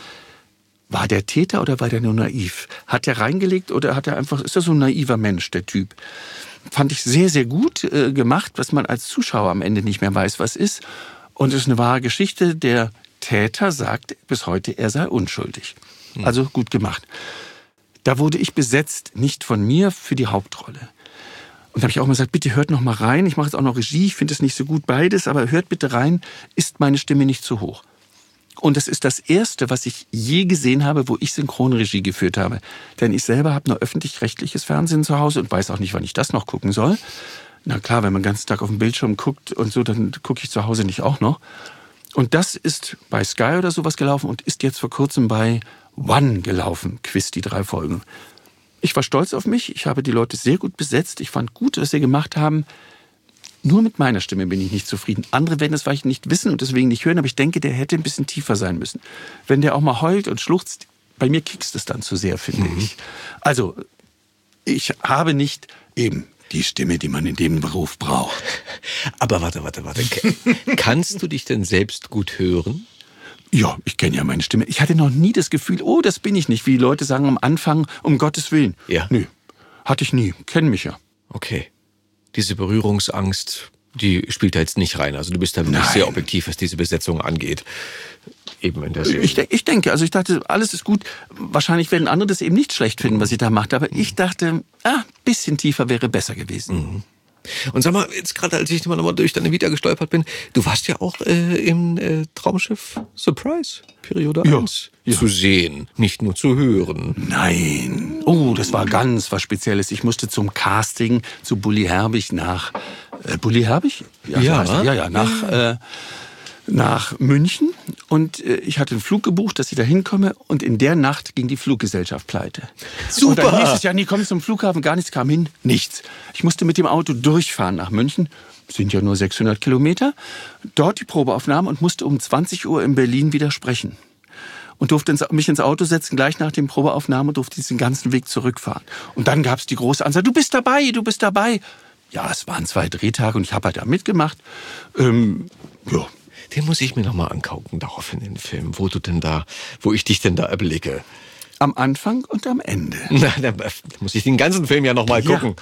war der Täter oder war der nur naiv? Hat er reingelegt oder hat er einfach, ist er so ein naiver Mensch, der Typ? Fand ich sehr, sehr gut äh, gemacht, was man als Zuschauer am Ende nicht mehr weiß, was ist. Und es ist eine wahre Geschichte. Der Täter sagt bis heute, er sei unschuldig. Hm. Also gut gemacht. Da wurde ich besetzt, nicht von mir, für die Hauptrolle. Und da habe ich auch mal gesagt, bitte hört noch mal rein. Ich mache jetzt auch noch Regie, ich finde es nicht so gut beides, aber hört bitte rein, ist meine Stimme nicht zu hoch? Und das ist das Erste, was ich je gesehen habe, wo ich Synchronregie geführt habe. Denn ich selber habe nur öffentlich-rechtliches Fernsehen zu Hause und weiß auch nicht, wann ich das noch gucken soll. Na klar, wenn man den ganzen Tag auf dem Bildschirm guckt und so, dann gucke ich zu Hause nicht auch noch. Und das ist bei Sky oder sowas gelaufen und ist jetzt vor kurzem bei One gelaufen. Quiz, die drei Folgen. Ich war stolz auf mich. Ich habe die Leute sehr gut besetzt. Ich fand gut, was sie gemacht haben. Nur mit meiner Stimme bin ich nicht zufrieden. Andere werden das vielleicht nicht wissen und deswegen nicht hören, aber ich denke, der hätte ein bisschen tiefer sein müssen. Wenn der auch mal heult und schluchzt, bei mir kickst es dann zu sehr, finde mhm. ich. Also, ich habe nicht eben die Stimme, die man in dem Beruf braucht. Aber warte, warte, warte. Kannst du dich denn selbst gut hören? Ja, ich kenne ja meine Stimme. Ich hatte noch nie das Gefühl, oh, das bin ich nicht, wie die Leute sagen am Anfang, um Gottes Willen. Ja. Nö, hatte ich nie. Kennen mich ja. Okay. Diese Berührungsangst, die spielt da jetzt nicht rein. Also du bist da wirklich Nein. sehr objektiv, was diese Besetzung angeht. Eben in der Serie. Ich, ich denke, also ich dachte, alles ist gut. Wahrscheinlich werden andere das eben nicht schlecht finden, was ich da machte. Aber ich dachte, ah, ein bisschen tiefer wäre besser gewesen. Mhm. Und sag mal, jetzt gerade als ich mal nochmal durch deine Vita gestolpert bin, du warst ja auch äh, im äh, Traumschiff Surprise, Periode Ja, eins, zu sehen, nicht nur zu hören. Nein. Oh, das war ganz was Spezielles. Ich musste zum Casting zu Bully Herbig nach... Äh, Bully Herbig? Ja, so Ja. heißt er. ja, ja, nach... Äh, nach München und äh, ich hatte einen Flug gebucht, dass ich da hinkomme und in der Nacht ging die Fluggesellschaft pleite. Super. Und dann hieß es ja, nee, komm zum Flughafen, gar nichts kam hin, nichts. Ich musste mit dem Auto durchfahren nach München, sind ja nur sechshundert Kilometer, dort die Probeaufnahme und musste um zwanzig Uhr in Berlin wieder sprechen. Und durfte ins, mich ins Auto setzen, gleich nach dem Probeaufnahme und durfte diesen ganzen Weg zurückfahren. Und dann gab's die große Ansage, du bist dabei, du bist dabei. Ja, es waren zwei Drehtage und ich habe halt da mitgemacht. Ähm, ja. Den muss ich mir nochmal angucken, daraufhin den Film, wo du denn da, wo ich dich denn da erblicke. Am Anfang und am Ende. Na, da muss ich den ganzen Film ja nochmal Ja. gucken.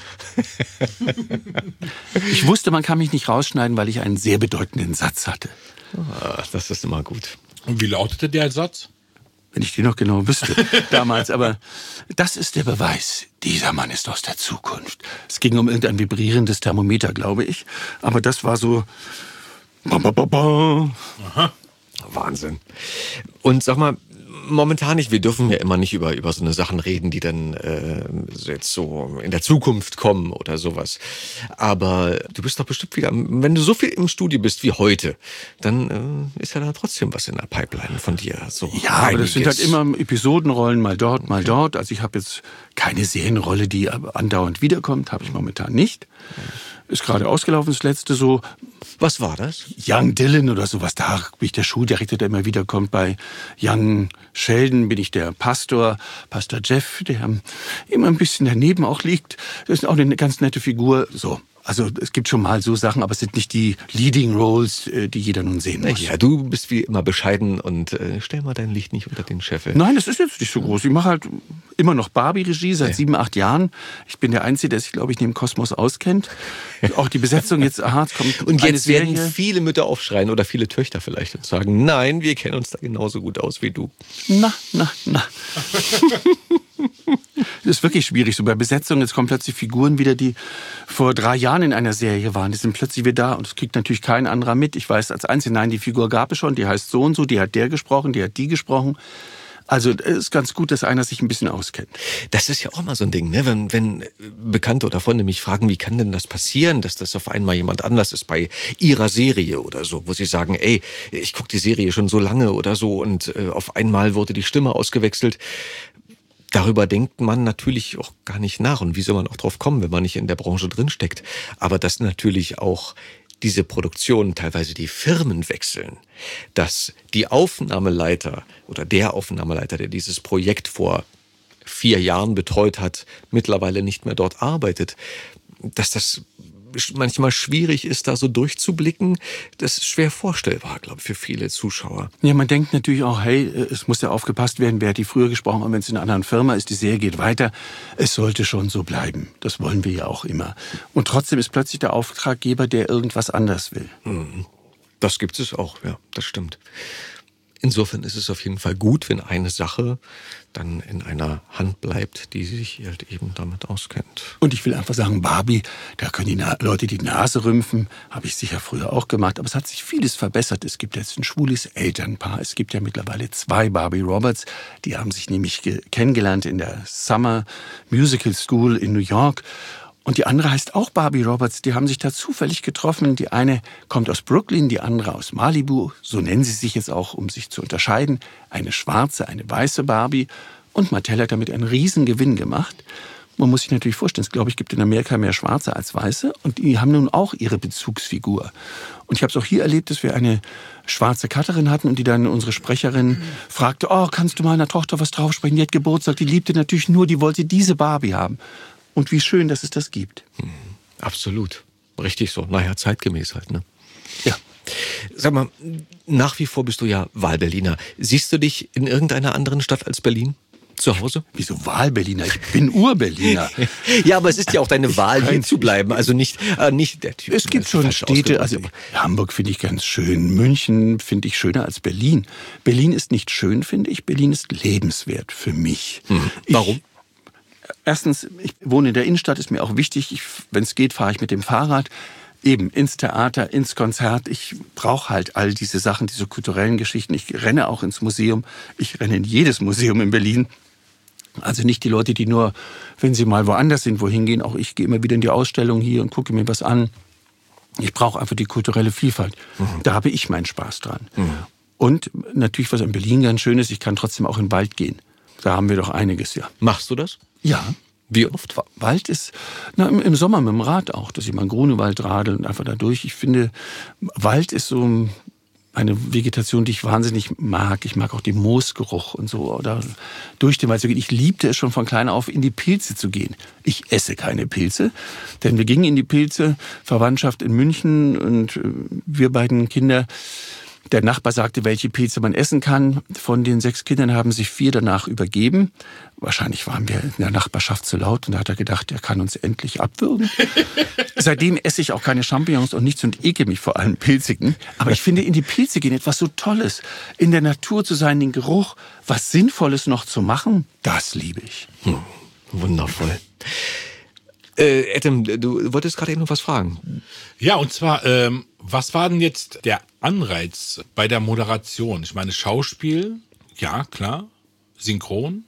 Ich wusste, man kann mich nicht rausschneiden, weil ich einen sehr bedeutenden Satz hatte. Ah, das ist immer gut. Und wie lautete der Satz? Wenn ich den noch genau wüsste damals. Aber das ist der Beweis. Dieser Mann ist aus der Zukunft. Es ging um irgendein vibrierendes Thermometer, glaube ich. Aber das war so... Ba, ba, ba, ba. Wahnsinn. Und sag mal, momentan nicht, wir dürfen ja immer nicht über, über so eine Sachen reden, die dann äh, jetzt so in der Zukunft kommen oder sowas. Aber du bist doch bestimmt wieder, wenn du so viel im Studio bist wie heute, dann äh, ist ja da trotzdem was in der Pipeline von dir. So Ja, aber das sind halt einiges. immer Episodenrollen, mal dort, mal dort. Also ich habe jetzt keine Serienrolle, die andauernd wiederkommt, habe ich momentan nicht. Ist gerade ausgelaufen, das letzte so Was war das? Young Dylan oder sowas. Da bin ich der Schuldirektor, der immer wiederkommt. Bei Young Sheldon bin ich der Pastor, Pastor Jeff, der immer ein bisschen daneben auch liegt. Das ist auch eine ganz nette Figur. So. Also es gibt schon mal so Sachen, aber es sind nicht die Leading Roles, die jeder nun sehen muss. Ja, du bist wie immer bescheiden und äh, stell mal dein Licht nicht unter den Scheffel. Nein, das ist jetzt nicht so groß. Ich mache halt immer noch Barbie-Regie seit sieben, acht Jahren. Ich bin der Einzige, der sich, glaube ich, neben Kosmos auskennt. Auch die Besetzung jetzt, aha, es kommt Und eine jetzt werden Serie. viele Mütter aufschreien oder viele Töchter vielleicht und sagen, nein, wir kennen uns da genauso gut aus wie du. Na, na, na. Das ist wirklich schwierig. So bei Besetzung, jetzt kommen plötzlich Figuren wieder, die vor drei Jahren in einer Serie waren. Die sind plötzlich wieder da und das kriegt natürlich kein anderer mit. Ich weiß als Einzige, nein, die Figur gab es schon, die heißt so und so, die hat der gesprochen, die hat die gesprochen. Also es ist ganz gut, dass einer sich ein bisschen auskennt. Das ist ja auch mal so ein Ding, ne? Wenn, wenn Bekannte oder Freunde mich fragen, wie kann denn das passieren, dass das auf einmal jemand anders ist bei ihrer Serie oder so, wo sie sagen, ey, ich gucke die Serie schon so lange oder so und äh, auf einmal wurde die Stimme ausgewechselt. Darüber denkt man natürlich auch gar nicht nach. Und wie soll man auch drauf kommen, wenn man nicht in der Branche drinsteckt? Aber dass natürlich auch diese Produktionen teilweise die Firmen wechseln, dass die Aufnahmeleiter oder der Aufnahmeleiter, der dieses Projekt vor vier Jahren betreut hat, mittlerweile nicht mehr dort arbeitet, dass das manchmal schwierig ist, da so durchzublicken, das ist schwer vorstellbar, glaube ich, für viele Zuschauer. Ja, man denkt natürlich auch, hey, es muss ja aufgepasst werden, wer hat die früher gesprochen, und wenn es in einer anderen Firma ist, die Serie geht weiter, es sollte schon so bleiben. Das wollen wir ja auch immer. Und trotzdem ist plötzlich der Auftraggeber, der irgendwas anders will. Das gibt es auch, ja, das stimmt. Insofern ist es auf jeden Fall gut, wenn eine Sache dann in einer Hand bleibt, die sich halt eben damit auskennt. Und ich will einfach sagen, Barbie, da können die Na- Leute die Nase rümpfen, habe ich sicher früher auch gemacht, aber es hat sich vieles verbessert. Es gibt jetzt ein schwules Elternpaar, es gibt ja mittlerweile zwei Barbie Roberts, die haben sich nämlich ge- kennengelernt in der Summer Musical School in New York. Und die andere heißt auch Barbie Roberts. Die haben sich da zufällig getroffen. Die eine kommt aus Brooklyn, die andere aus Malibu. So nennen sie sich jetzt auch, um sich zu unterscheiden. Eine schwarze, eine weiße Barbie. Und Mattel hat damit einen riesen Gewinn gemacht. Man muss sich natürlich vorstellen, es glaube ich gibt in Amerika mehr Schwarze als Weiße. Und die haben nun auch ihre Bezugsfigur. Und ich habe es auch hier erlebt, dass wir eine schwarze Cutterin hatten und die dann unsere Sprecherin fragte, oh, kannst du meiner Tochter was draufsprechen? Die hat Geburtstag, die liebte natürlich nur, die wollte diese Barbie haben. Und wie schön, dass es das gibt. Hm, absolut. Richtig so. Naja, zeitgemäß halt, ne? Ja. Sag mal, nach wie vor bist du ja Wahlberliner. Siehst du dich in irgendeiner anderen Stadt als Berlin? Zu Hause? Wieso Wahlberliner? Ich bin Urberliner. Ja, aber es ist ja auch deine Wahl, hier zu bleiben. Also nicht, äh, nicht der Typ. Es gibt schon Städte, also Hamburg finde ich ganz schön, München finde ich schöner als Berlin. Berlin ist nicht schön, finde ich, Berlin ist lebenswert für mich. Hm. Warum? Ich, erstens, ich wohne in der Innenstadt, ist mir auch wichtig. Wenn es geht, fahre ich mit dem Fahrrad. Eben ins Theater, ins Konzert. Ich brauche halt all diese Sachen, diese kulturellen Geschichten. Ich renne auch ins Museum. Ich renne in jedes Museum in Berlin. Also nicht die Leute, die nur, wenn sie mal woanders sind, wohin gehen. Auch ich gehe immer wieder in die Ausstellung hier und gucke mir was an. Ich brauche einfach die kulturelle Vielfalt. Mhm. Da habe ich meinen Spaß dran. Mhm. Und natürlich, was in Berlin ganz schön ist, ich kann trotzdem auch in den Wald gehen. Da haben wir doch einiges, ja. Machst du das? Ja. Wie oft? Wald ist, na, im Sommer mit dem Rad auch, dass ich mal einen Grunewald radel und einfach da durch. Ich finde, Wald ist so eine Vegetation, die ich wahnsinnig mag. Ich mag auch den Moosgeruch und so, oder durch den Wald zu gehen. Ich liebte es schon von klein auf, in die Pilze zu gehen. Ich esse keine Pilze, denn wir gingen in die Pilze, Verwandtschaft in München und wir beiden Kinder. Der Nachbar sagte, welche Pilze man essen kann. Von den sechs Kindern haben sich vier danach übergeben. Wahrscheinlich waren wir in der Nachbarschaft zu laut und da hat er gedacht, er kann uns endlich abwürgen. Seitdem esse ich auch keine Champignons und nichts und ekel mich vor allem Pilzigen. Aber ich finde in die Pilze gehen etwas so Tolles. In der Natur zu sein, den Geruch, was Sinnvolles noch zu machen, das liebe ich. Hm, wundervoll. Äh, Adam, du wolltest gerade eben noch was fragen. Ja, und zwar, ähm, was war denn jetzt der Anreiz bei der Moderation? Ich meine, Schauspiel, ja, klar, synchron,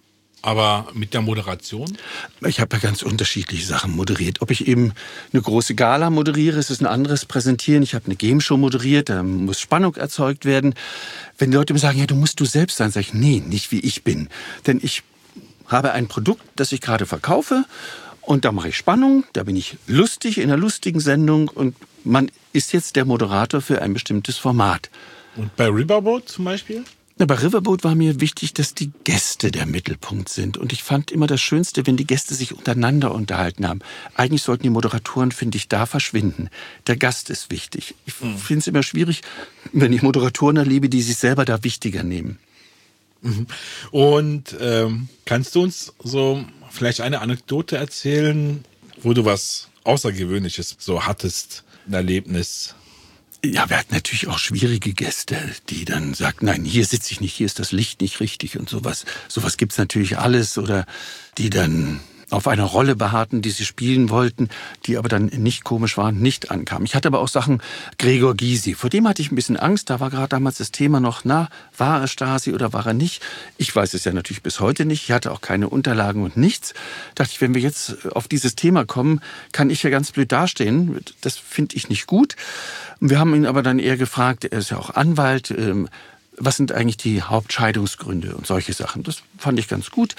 aber mit der Moderation? Ich habe ja ganz unterschiedliche Sachen moderiert. Ob ich eben eine große Gala moderiere, ist es ein anderes Präsentieren. Ich habe eine Game-Show moderiert, da muss Spannung erzeugt werden. Wenn die Leute mir sagen, ja, du musst du selbst sein, sage ich, nee, nicht wie ich bin. Denn ich habe ein Produkt, das ich gerade verkaufe. Und da mache ich Spannung, da bin ich lustig in einer lustigen Sendung und man ist jetzt der Moderator für ein bestimmtes Format. Und bei Riverboat zum Beispiel? Na, bei Riverboat war mir wichtig, dass die Gäste der Mittelpunkt sind. Und ich fand immer das Schönste, wenn die Gäste sich untereinander unterhalten haben. Eigentlich sollten die Moderatoren, finde ich, da verschwinden. Der Gast ist wichtig. Ich mhm. finde es immer schwierig, wenn ich Moderatoren erlebe, die sich selber da wichtiger nehmen. Mhm. Und ähm, kannst du uns so vielleicht eine Anekdote erzählen, wo du was Außergewöhnliches so hattest, ein Erlebnis? Ja, wir hatten natürlich auch schwierige Gäste, die dann sagten, nein, hier sitze ich nicht, hier ist das Licht nicht richtig und sowas. Sowas gibt's natürlich alles. Oder die dann auf einer Rolle beharrten, die sie spielen wollten, die aber dann nicht komisch waren, nicht ankamen. Ich hatte aber auch Sachen, Gregor Gysi, vor dem hatte ich ein bisschen Angst. Da war gerade damals das Thema noch, na, war er Stasi oder war er nicht? Ich weiß es ja natürlich bis heute nicht. Ich hatte auch keine Unterlagen und nichts. Dachte ich, wenn wir jetzt auf dieses Thema kommen, kann ich ja ganz blöd dastehen. Das finde ich nicht gut. Wir haben ihn aber dann eher gefragt, er ist ja auch Anwalt, ähm, was sind eigentlich die Hauptscheidungsgründe und solche Sachen. Das fand ich ganz gut.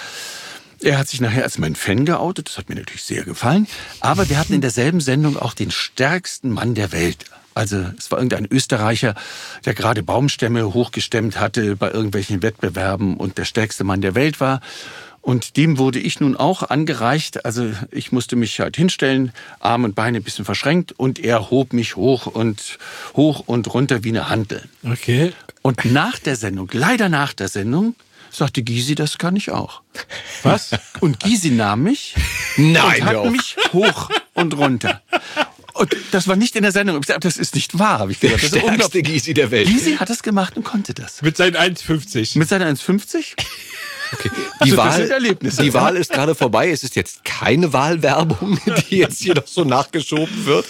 Er hat sich nachher als mein Fan geoutet, das hat mir natürlich sehr gefallen. Aber wir hatten in derselben Sendung auch den stärksten Mann der Welt. Also es war irgendein Österreicher, der gerade Baumstämme hochgestemmt hatte bei irgendwelchen Wettbewerben und der stärkste Mann der Welt war. Und dem wurde ich nun auch angereicht. Also ich musste mich halt hinstellen, Arme und Beine ein bisschen verschränkt und er hob mich hoch und hoch und runter wie eine Hantel. Okay. Und nach der Sendung, leider nach der Sendung, sagte Gysi, das kann ich auch. Was? Und Gysi nahm mich Nein, und hat doch. mich hoch und runter. Und das war nicht in der Sendung. Ich sagte, das ist nicht wahr, habe ich Der gesagt. Das ist stärkste unglaublich. Gysi der Welt. Gysi hat es gemacht und konnte das. Mit seinen eins fünfzig. Mit seiner eins fünfzig? Okay. Die, Also, das Wahl, sind Erlebnisse. die Wahl ist gerade vorbei. Es ist jetzt keine Wahlwerbung, die jetzt hier noch so nachgeschoben wird.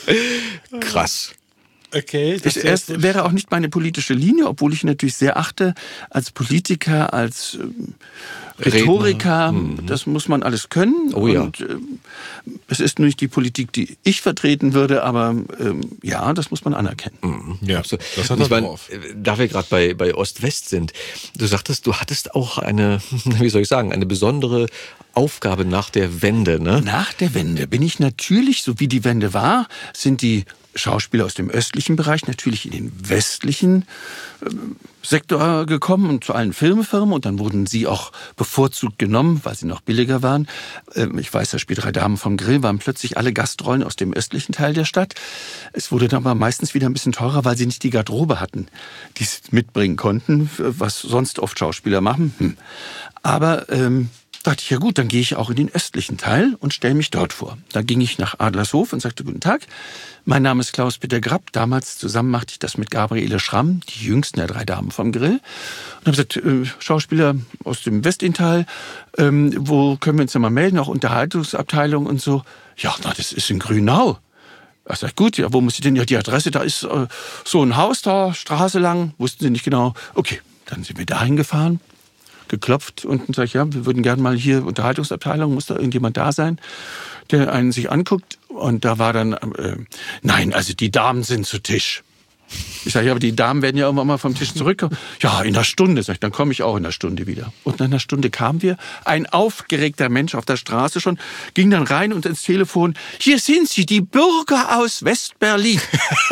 Krass. Okay. Das Ich, es wäre auch nicht meine politische Linie, obwohl ich ihn natürlich sehr achte als Politiker, als ähm, Rhetoriker. Mhm. Das muss man alles können. Oh ja. Und, ähm, es ist nur nicht die Politik, die ich vertreten würde, aber ähm, ja, das muss man anerkennen. Mhm. Ja, Absolut. das hat Und er ich meine, drauf. da wir gerade bei, bei Ost-West sind, du sagtest, du hattest auch eine, wie soll ich sagen, eine besondere Aufgabe nach der Wende, ne? Nach der Wende bin ich natürlich, so wie die Wende war, sind die Schauspieler aus dem östlichen Bereich natürlich in den westlichen äh, Sektor gekommen und zu allen Filmfirmen und dann wurden sie auch bevorzugt genommen, weil sie noch billiger waren. Ähm, ich weiß, das Spiel Drei Damen vom Grill waren plötzlich alle Gastrollen aus dem östlichen Teil der Stadt. Es wurde dann aber meistens wieder ein bisschen teurer, weil sie nicht die Garderobe hatten, die sie mitbringen konnten, was sonst oft Schauspieler machen. Hm. Aber ähm, dachte ich, ja gut, dann gehe ich auch in den östlichen Teil und stelle mich dort vor. Da ging ich nach Adlershof und sagte, guten Tag, mein Name ist Klaus-Peter Grapp. Damals zusammen machte ich das mit Gabriele Schramm, die jüngsten der drei Damen vom Grill. Und habe gesagt, äh, Schauspieler aus dem Westintal, ähm, wo können wir uns denn mal melden? Auch Unterhaltungsabteilung und so. Ja, na, das ist in Grünau. Ich sag, gut, ja, wo muss ich denn? Ja, die Adresse, da ist äh, so ein Haus da, Straße lang, wussten sie nicht genau. Okay, dann sind wir dahin gefahren, geklopft und dann sag ich, ja, wir würden gerne mal hier Unterhaltungsabteilung, muss da irgendjemand da sein, der einen sich anguckt. Und da war dann, äh, nein, also die Damen sind zu Tisch. Ich sage, ja, aber die Damen werden ja irgendwann mal vom Tisch zurückkommen. Ja, in einer Stunde, sag ich, dann komme ich auch in einer Stunde wieder. Und nach einer Stunde kamen wir, ein aufgeregter Mensch auf der Straße schon, ging dann rein und ins Telefon, hier sind sie, die Bürger aus West-Berlin.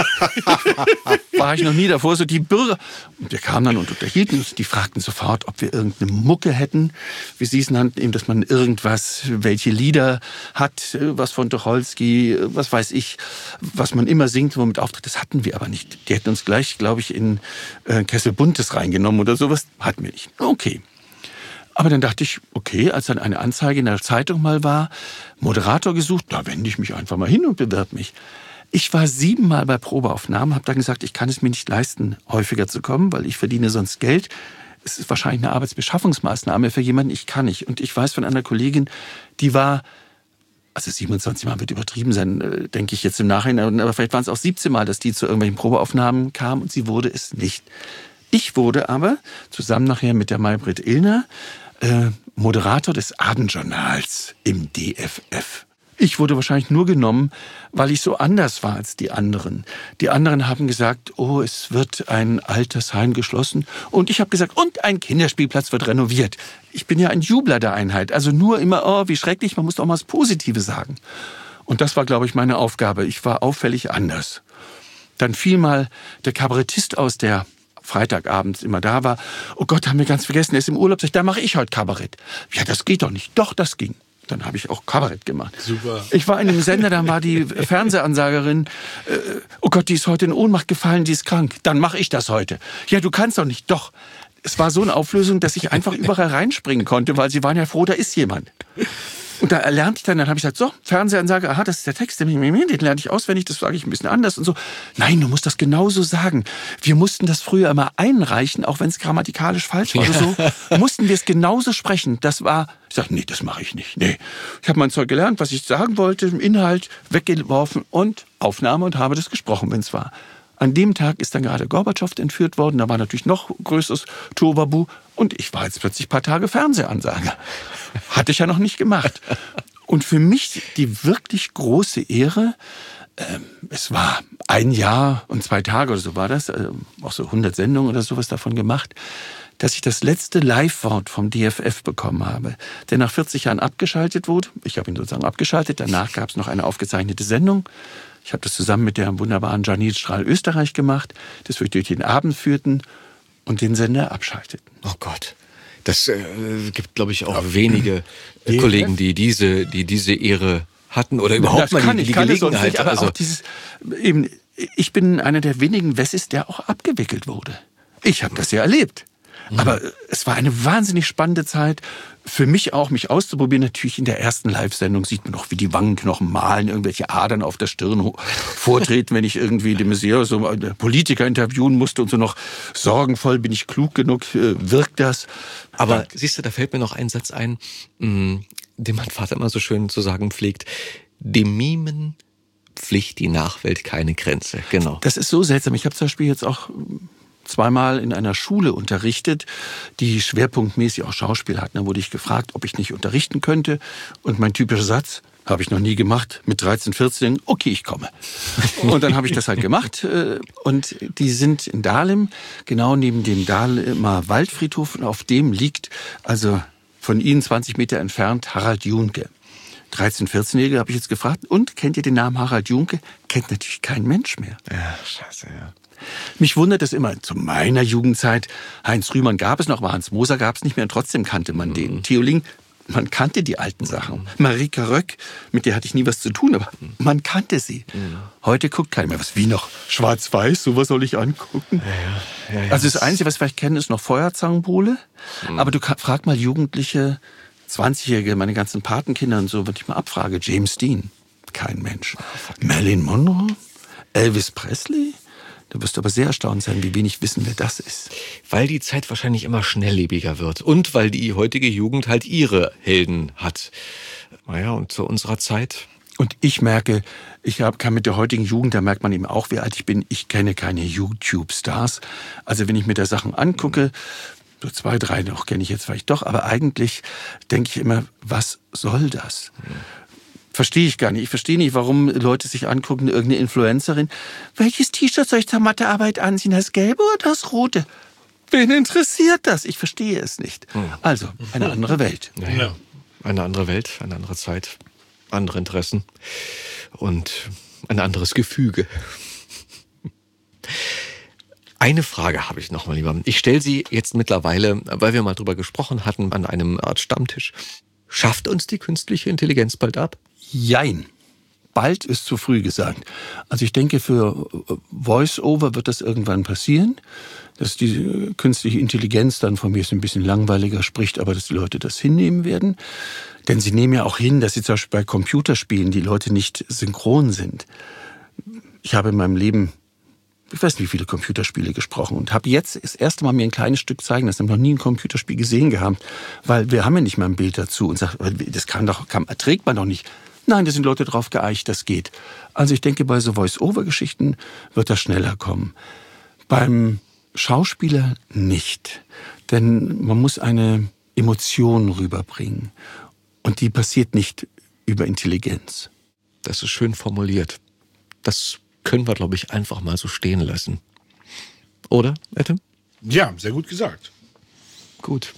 War ich noch nie davor, so die Bürger. Und wir kamen dann und unterhielten uns, die fragten sofort, ob wir irgendeine Mucke hätten, wie sie es nannten, eben, dass man irgendwas, welche Lieder hat, was von Tucholsky, was weiß ich, was man immer singt, womit auftritt, das hatten wir aber nicht. Die hätten uns gleich, glaube ich, in äh, Kessel Buntes reingenommen oder sowas. Hatten wir nicht. Okay. Aber dann dachte ich, okay, als dann eine Anzeige in der Zeitung mal war, Moderator gesucht, da wende ich mich einfach mal hin und bewerbe mich. Ich war siebenmal bei Probeaufnahmen, habe dann gesagt, ich kann es mir nicht leisten, häufiger zu kommen, weil ich verdiene sonst Geld. Es ist wahrscheinlich eine Arbeitsbeschaffungsmaßnahme für jemanden, ich kann nicht. Und ich weiß von einer Kollegin, die war... Also siebenundzwanzig Mal wird übertrieben sein, denke ich jetzt im Nachhinein. Aber vielleicht waren es auch siebzehn Mal, dass die zu irgendwelchen Probeaufnahmen kam und sie wurde es nicht. Ich wurde aber, zusammen nachher mit der Maybrit Illner, äh, Moderator des Abendjournals im D F F. Ich wurde wahrscheinlich nur genommen, weil ich so anders war als die anderen. Die anderen haben gesagt, oh, es wird ein Altersheim geschlossen. Und ich habe gesagt, und ein Kinderspielplatz wird renoviert. Ich bin ja ein Jubler der Einheit. Also nur immer, oh, wie schrecklich, man muss doch mal das Positive sagen. Und das war, glaube ich, meine Aufgabe. Ich war auffällig anders. Dann fiel mal der Kabarettist aus, der Freitagabends immer da war. Oh Gott, haben wir ganz vergessen, er ist im Urlaub. Sag ich, da mache ich heute Kabarett. Ja, das geht doch nicht. Doch, das ging. Dann habe ich auch Kabarett gemacht. Super. Ich war in einem Sender, da war die Fernsehansagerin, äh, oh Gott, die ist heute in Ohnmacht gefallen, die ist krank. Dann mache ich das heute. Ja, du kannst doch nicht. Doch. Es war so eine Auflösung, dass ich einfach überall reinspringen konnte, weil sie waren ja froh, da ist jemand. Und da lernte ich dann, dann habe ich gesagt, so, Fernsehansage, aha, das ist der Text, den lerne ich auswendig, das sage ich ein bisschen anders und so. Nein, du musst das genauso sagen. Wir mussten das früher immer einreichen, auch wenn es grammatikalisch falsch war oder so, mussten wir es genauso sprechen. Das war, ich sage, nee, das mache ich nicht. Nee. Ich habe mein Zeug gelernt, was ich sagen wollte, im Inhalt weggeworfen und Aufnahme und habe das gesprochen, wenn es war. An dem Tag ist dann gerade Gorbatschow entführt worden, da war natürlich noch größeres Tohuwabohu und ich war jetzt plötzlich ein paar Tage Fernsehansager. Hatte ich ja noch nicht gemacht. Und für mich die wirklich große Ehre, äh, es war ein Jahr und zwei Tage oder so war das, äh, auch so hundert Sendungen oder sowas davon gemacht, dass ich das letzte Live-Wort vom D F F bekommen habe, der nach vierzig Jahren abgeschaltet wurde. Ich habe ihn sozusagen abgeschaltet, danach gab es noch eine aufgezeichnete Sendung. Ich habe das zusammen mit der wunderbaren Janine Strahl Österreich gemacht, das wir durch den Abend führten und den Sender abschalteten. Oh Gott. Das äh, gibt, glaube ich, auch ja. wenige äh, Kollegen, die diese, die diese Ehre hatten oder überhaupt das mal kann die, ich, die kann Gelegenheit. Nicht, aber also auch dieses, eben, ich bin einer der wenigen Wessis, der auch abgewickelt wurde. Ich habe das ja erlebt. Mhm. Aber es war eine wahnsinnig spannende Zeit. Für mich auch, mich auszuprobieren. Natürlich in der ersten Live-Sendung sieht man noch, wie die Wangenknochen malen, irgendwelche Adern auf der Stirn vortreten, wenn ich irgendwie die Messier so einen Politiker interviewen musste und so noch sorgenvoll, bin ich klug genug, wirkt das. Aber ja. Siehst du, da fällt mir noch ein Satz ein, den mein Vater immer so schön zu sagen pflegt. Dem Mimen pflicht die Nachwelt keine Grenze. Genau. Das ist so seltsam. Ich habe zum Beispiel jetzt auch zweimal in einer Schule unterrichtet, die schwerpunktmäßig auch Schauspiel hatten. Da wurde ich gefragt, ob ich nicht unterrichten könnte. Und mein typischer Satz, habe ich noch nie gemacht, mit dreizehn, vierzehn, okay, ich komme. Und dann habe ich das halt gemacht. Und die sind in Dahlem, genau neben dem Dahlemer Waldfriedhof. Und auf dem liegt, also von ihnen zwanzig Meter entfernt, Harald Junke. dreizehn-, vierzehnjährige habe ich jetzt gefragt, und kennt ihr den Namen Harald Junke? Kennt natürlich kein Mensch mehr. Ja, scheiße, ja. Mich wundert es immer, zu meiner Jugendzeit, Heinz Rühmann gab es noch, aber Hans Moser gab es nicht mehr und trotzdem kannte man mhm. den. Theo Ling, man kannte die alten Sachen. Mhm. Marika Röck, mit der hatte ich nie was zu tun, aber mhm. man kannte sie. Mhm. Heute guckt keiner mehr. Was, wie noch? Schwarz-Weiß, sowas soll ich angucken? Ja, ja. Ja, ja, also das Einzige, was wir vielleicht kennen, ist noch Feuerzangenbowle. Mhm. Aber du frag mal Jugendliche, zwanzigjährige, meine ganzen Patenkinder und so, wenn ich mal abfrage, James Dean, kein Mensch. Marilyn Monroe? Elvis Presley? Da wirst du aber sehr erstaunt sein, wie wenig wissen, wer das ist. Weil die Zeit wahrscheinlich immer schnelllebiger wird und weil die heutige Jugend halt ihre Helden hat. Naja, und zu unserer Zeit... Und ich merke, ich hab, kann mit der heutigen Jugend, da merkt man eben auch, wie alt ich bin, ich kenne keine YouTube-Stars. Also wenn ich mir da Sachen angucke, so zwei, drei noch kenne ich jetzt vielleicht doch, aber eigentlich denke ich immer, was soll das? Verstehe ich gar nicht. Ich verstehe nicht, warum Leute sich angucken, irgendeine Influencerin. Welches T-Shirt soll ich zur Mathearbeit anziehen? Das gelbe oder das rote? Wen interessiert das? Ich verstehe es nicht. Also, eine andere Welt. Naja, eine andere Welt, eine andere Zeit. Andere Interessen und ein anderes Gefüge. Eine Frage habe ich noch mal, lieber. Ich stelle sie jetzt mittlerweile, weil wir mal drüber gesprochen hatten, an einem Art Stammtisch. Schafft uns die künstliche Intelligenz bald ab? Jein. Bald ist zu früh gesagt. Also ich denke, für Voice-Over wird das irgendwann passieren, dass die künstliche Intelligenz dann von mir ein bisschen langweiliger spricht, aber dass die Leute das hinnehmen werden. Denn sie nehmen ja auch hin, dass sie zum Beispiel bei Computerspielen die Leute nicht synchron sind. Ich habe in meinem Leben, ich weiß nicht, wie viele Computerspiele gesprochen und habe jetzt das erste Mal mir ein kleines Stück zeigen lassen. Ich habe noch nie ein Computerspiel gesehen gehabt, weil wir haben ja nicht mal ein Bild dazu und sagt, das kann doch, kann, trägt man doch nicht. Nein, da sind Leute drauf geeicht, das geht. Also ich denke, bei so Voice-Over-Geschichten wird das schneller kommen. Beim Schauspieler nicht. Denn man muss eine Emotion rüberbringen. Und die passiert nicht über Intelligenz. Das ist schön formuliert. Das können wir, glaube ich, einfach mal so stehen lassen. Oder, Adam? Ja, sehr gut gesagt. Gut.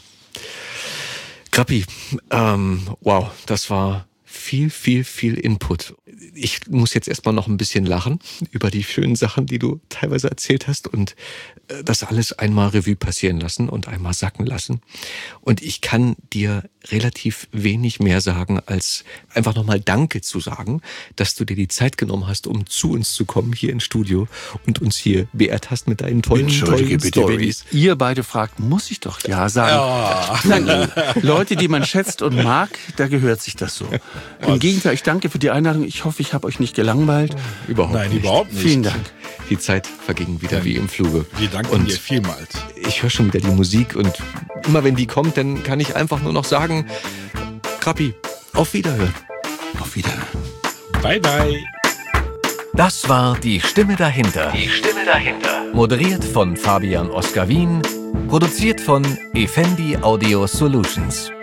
Krappi, ähm, wow, das war viel, viel, viel Input. Ich muss jetzt erstmal noch ein bisschen lachen über die schönen Sachen, die du teilweise erzählt hast und das alles einmal Revue passieren lassen und einmal sacken lassen. Und ich kann dir relativ wenig mehr sagen, als einfach nochmal Danke zu sagen, dass du dir die Zeit genommen hast, um zu uns zu kommen hier ins Studio und uns hier beehrt hast mit deinen tollen, Entschuldige tollen bitte, Stories. wenn ihr beide fragt, muss ich doch ja sagen. Nein, Leute, die man schätzt und mag, da gehört sich das so. Im Gegenteil, ich danke für die Einladung. Ich hoffe, ich habe euch nicht gelangweilt. Überhaupt Nein, nicht. überhaupt nicht. Vielen Dank. Die Zeit verging wieder wie im Fluge. Wir danken und dir vielmals. Ich höre schon wieder die Musik und immer wenn die kommt, dann kann ich einfach nur noch sagen, Krappi, auf Wiederhören. Auf Wiederhören. Bye, bye. Das war Die Stimme dahinter. Die Stimme dahinter. Moderiert von Fabian Oskar Wien. Produziert von Effendi Audio Solutions.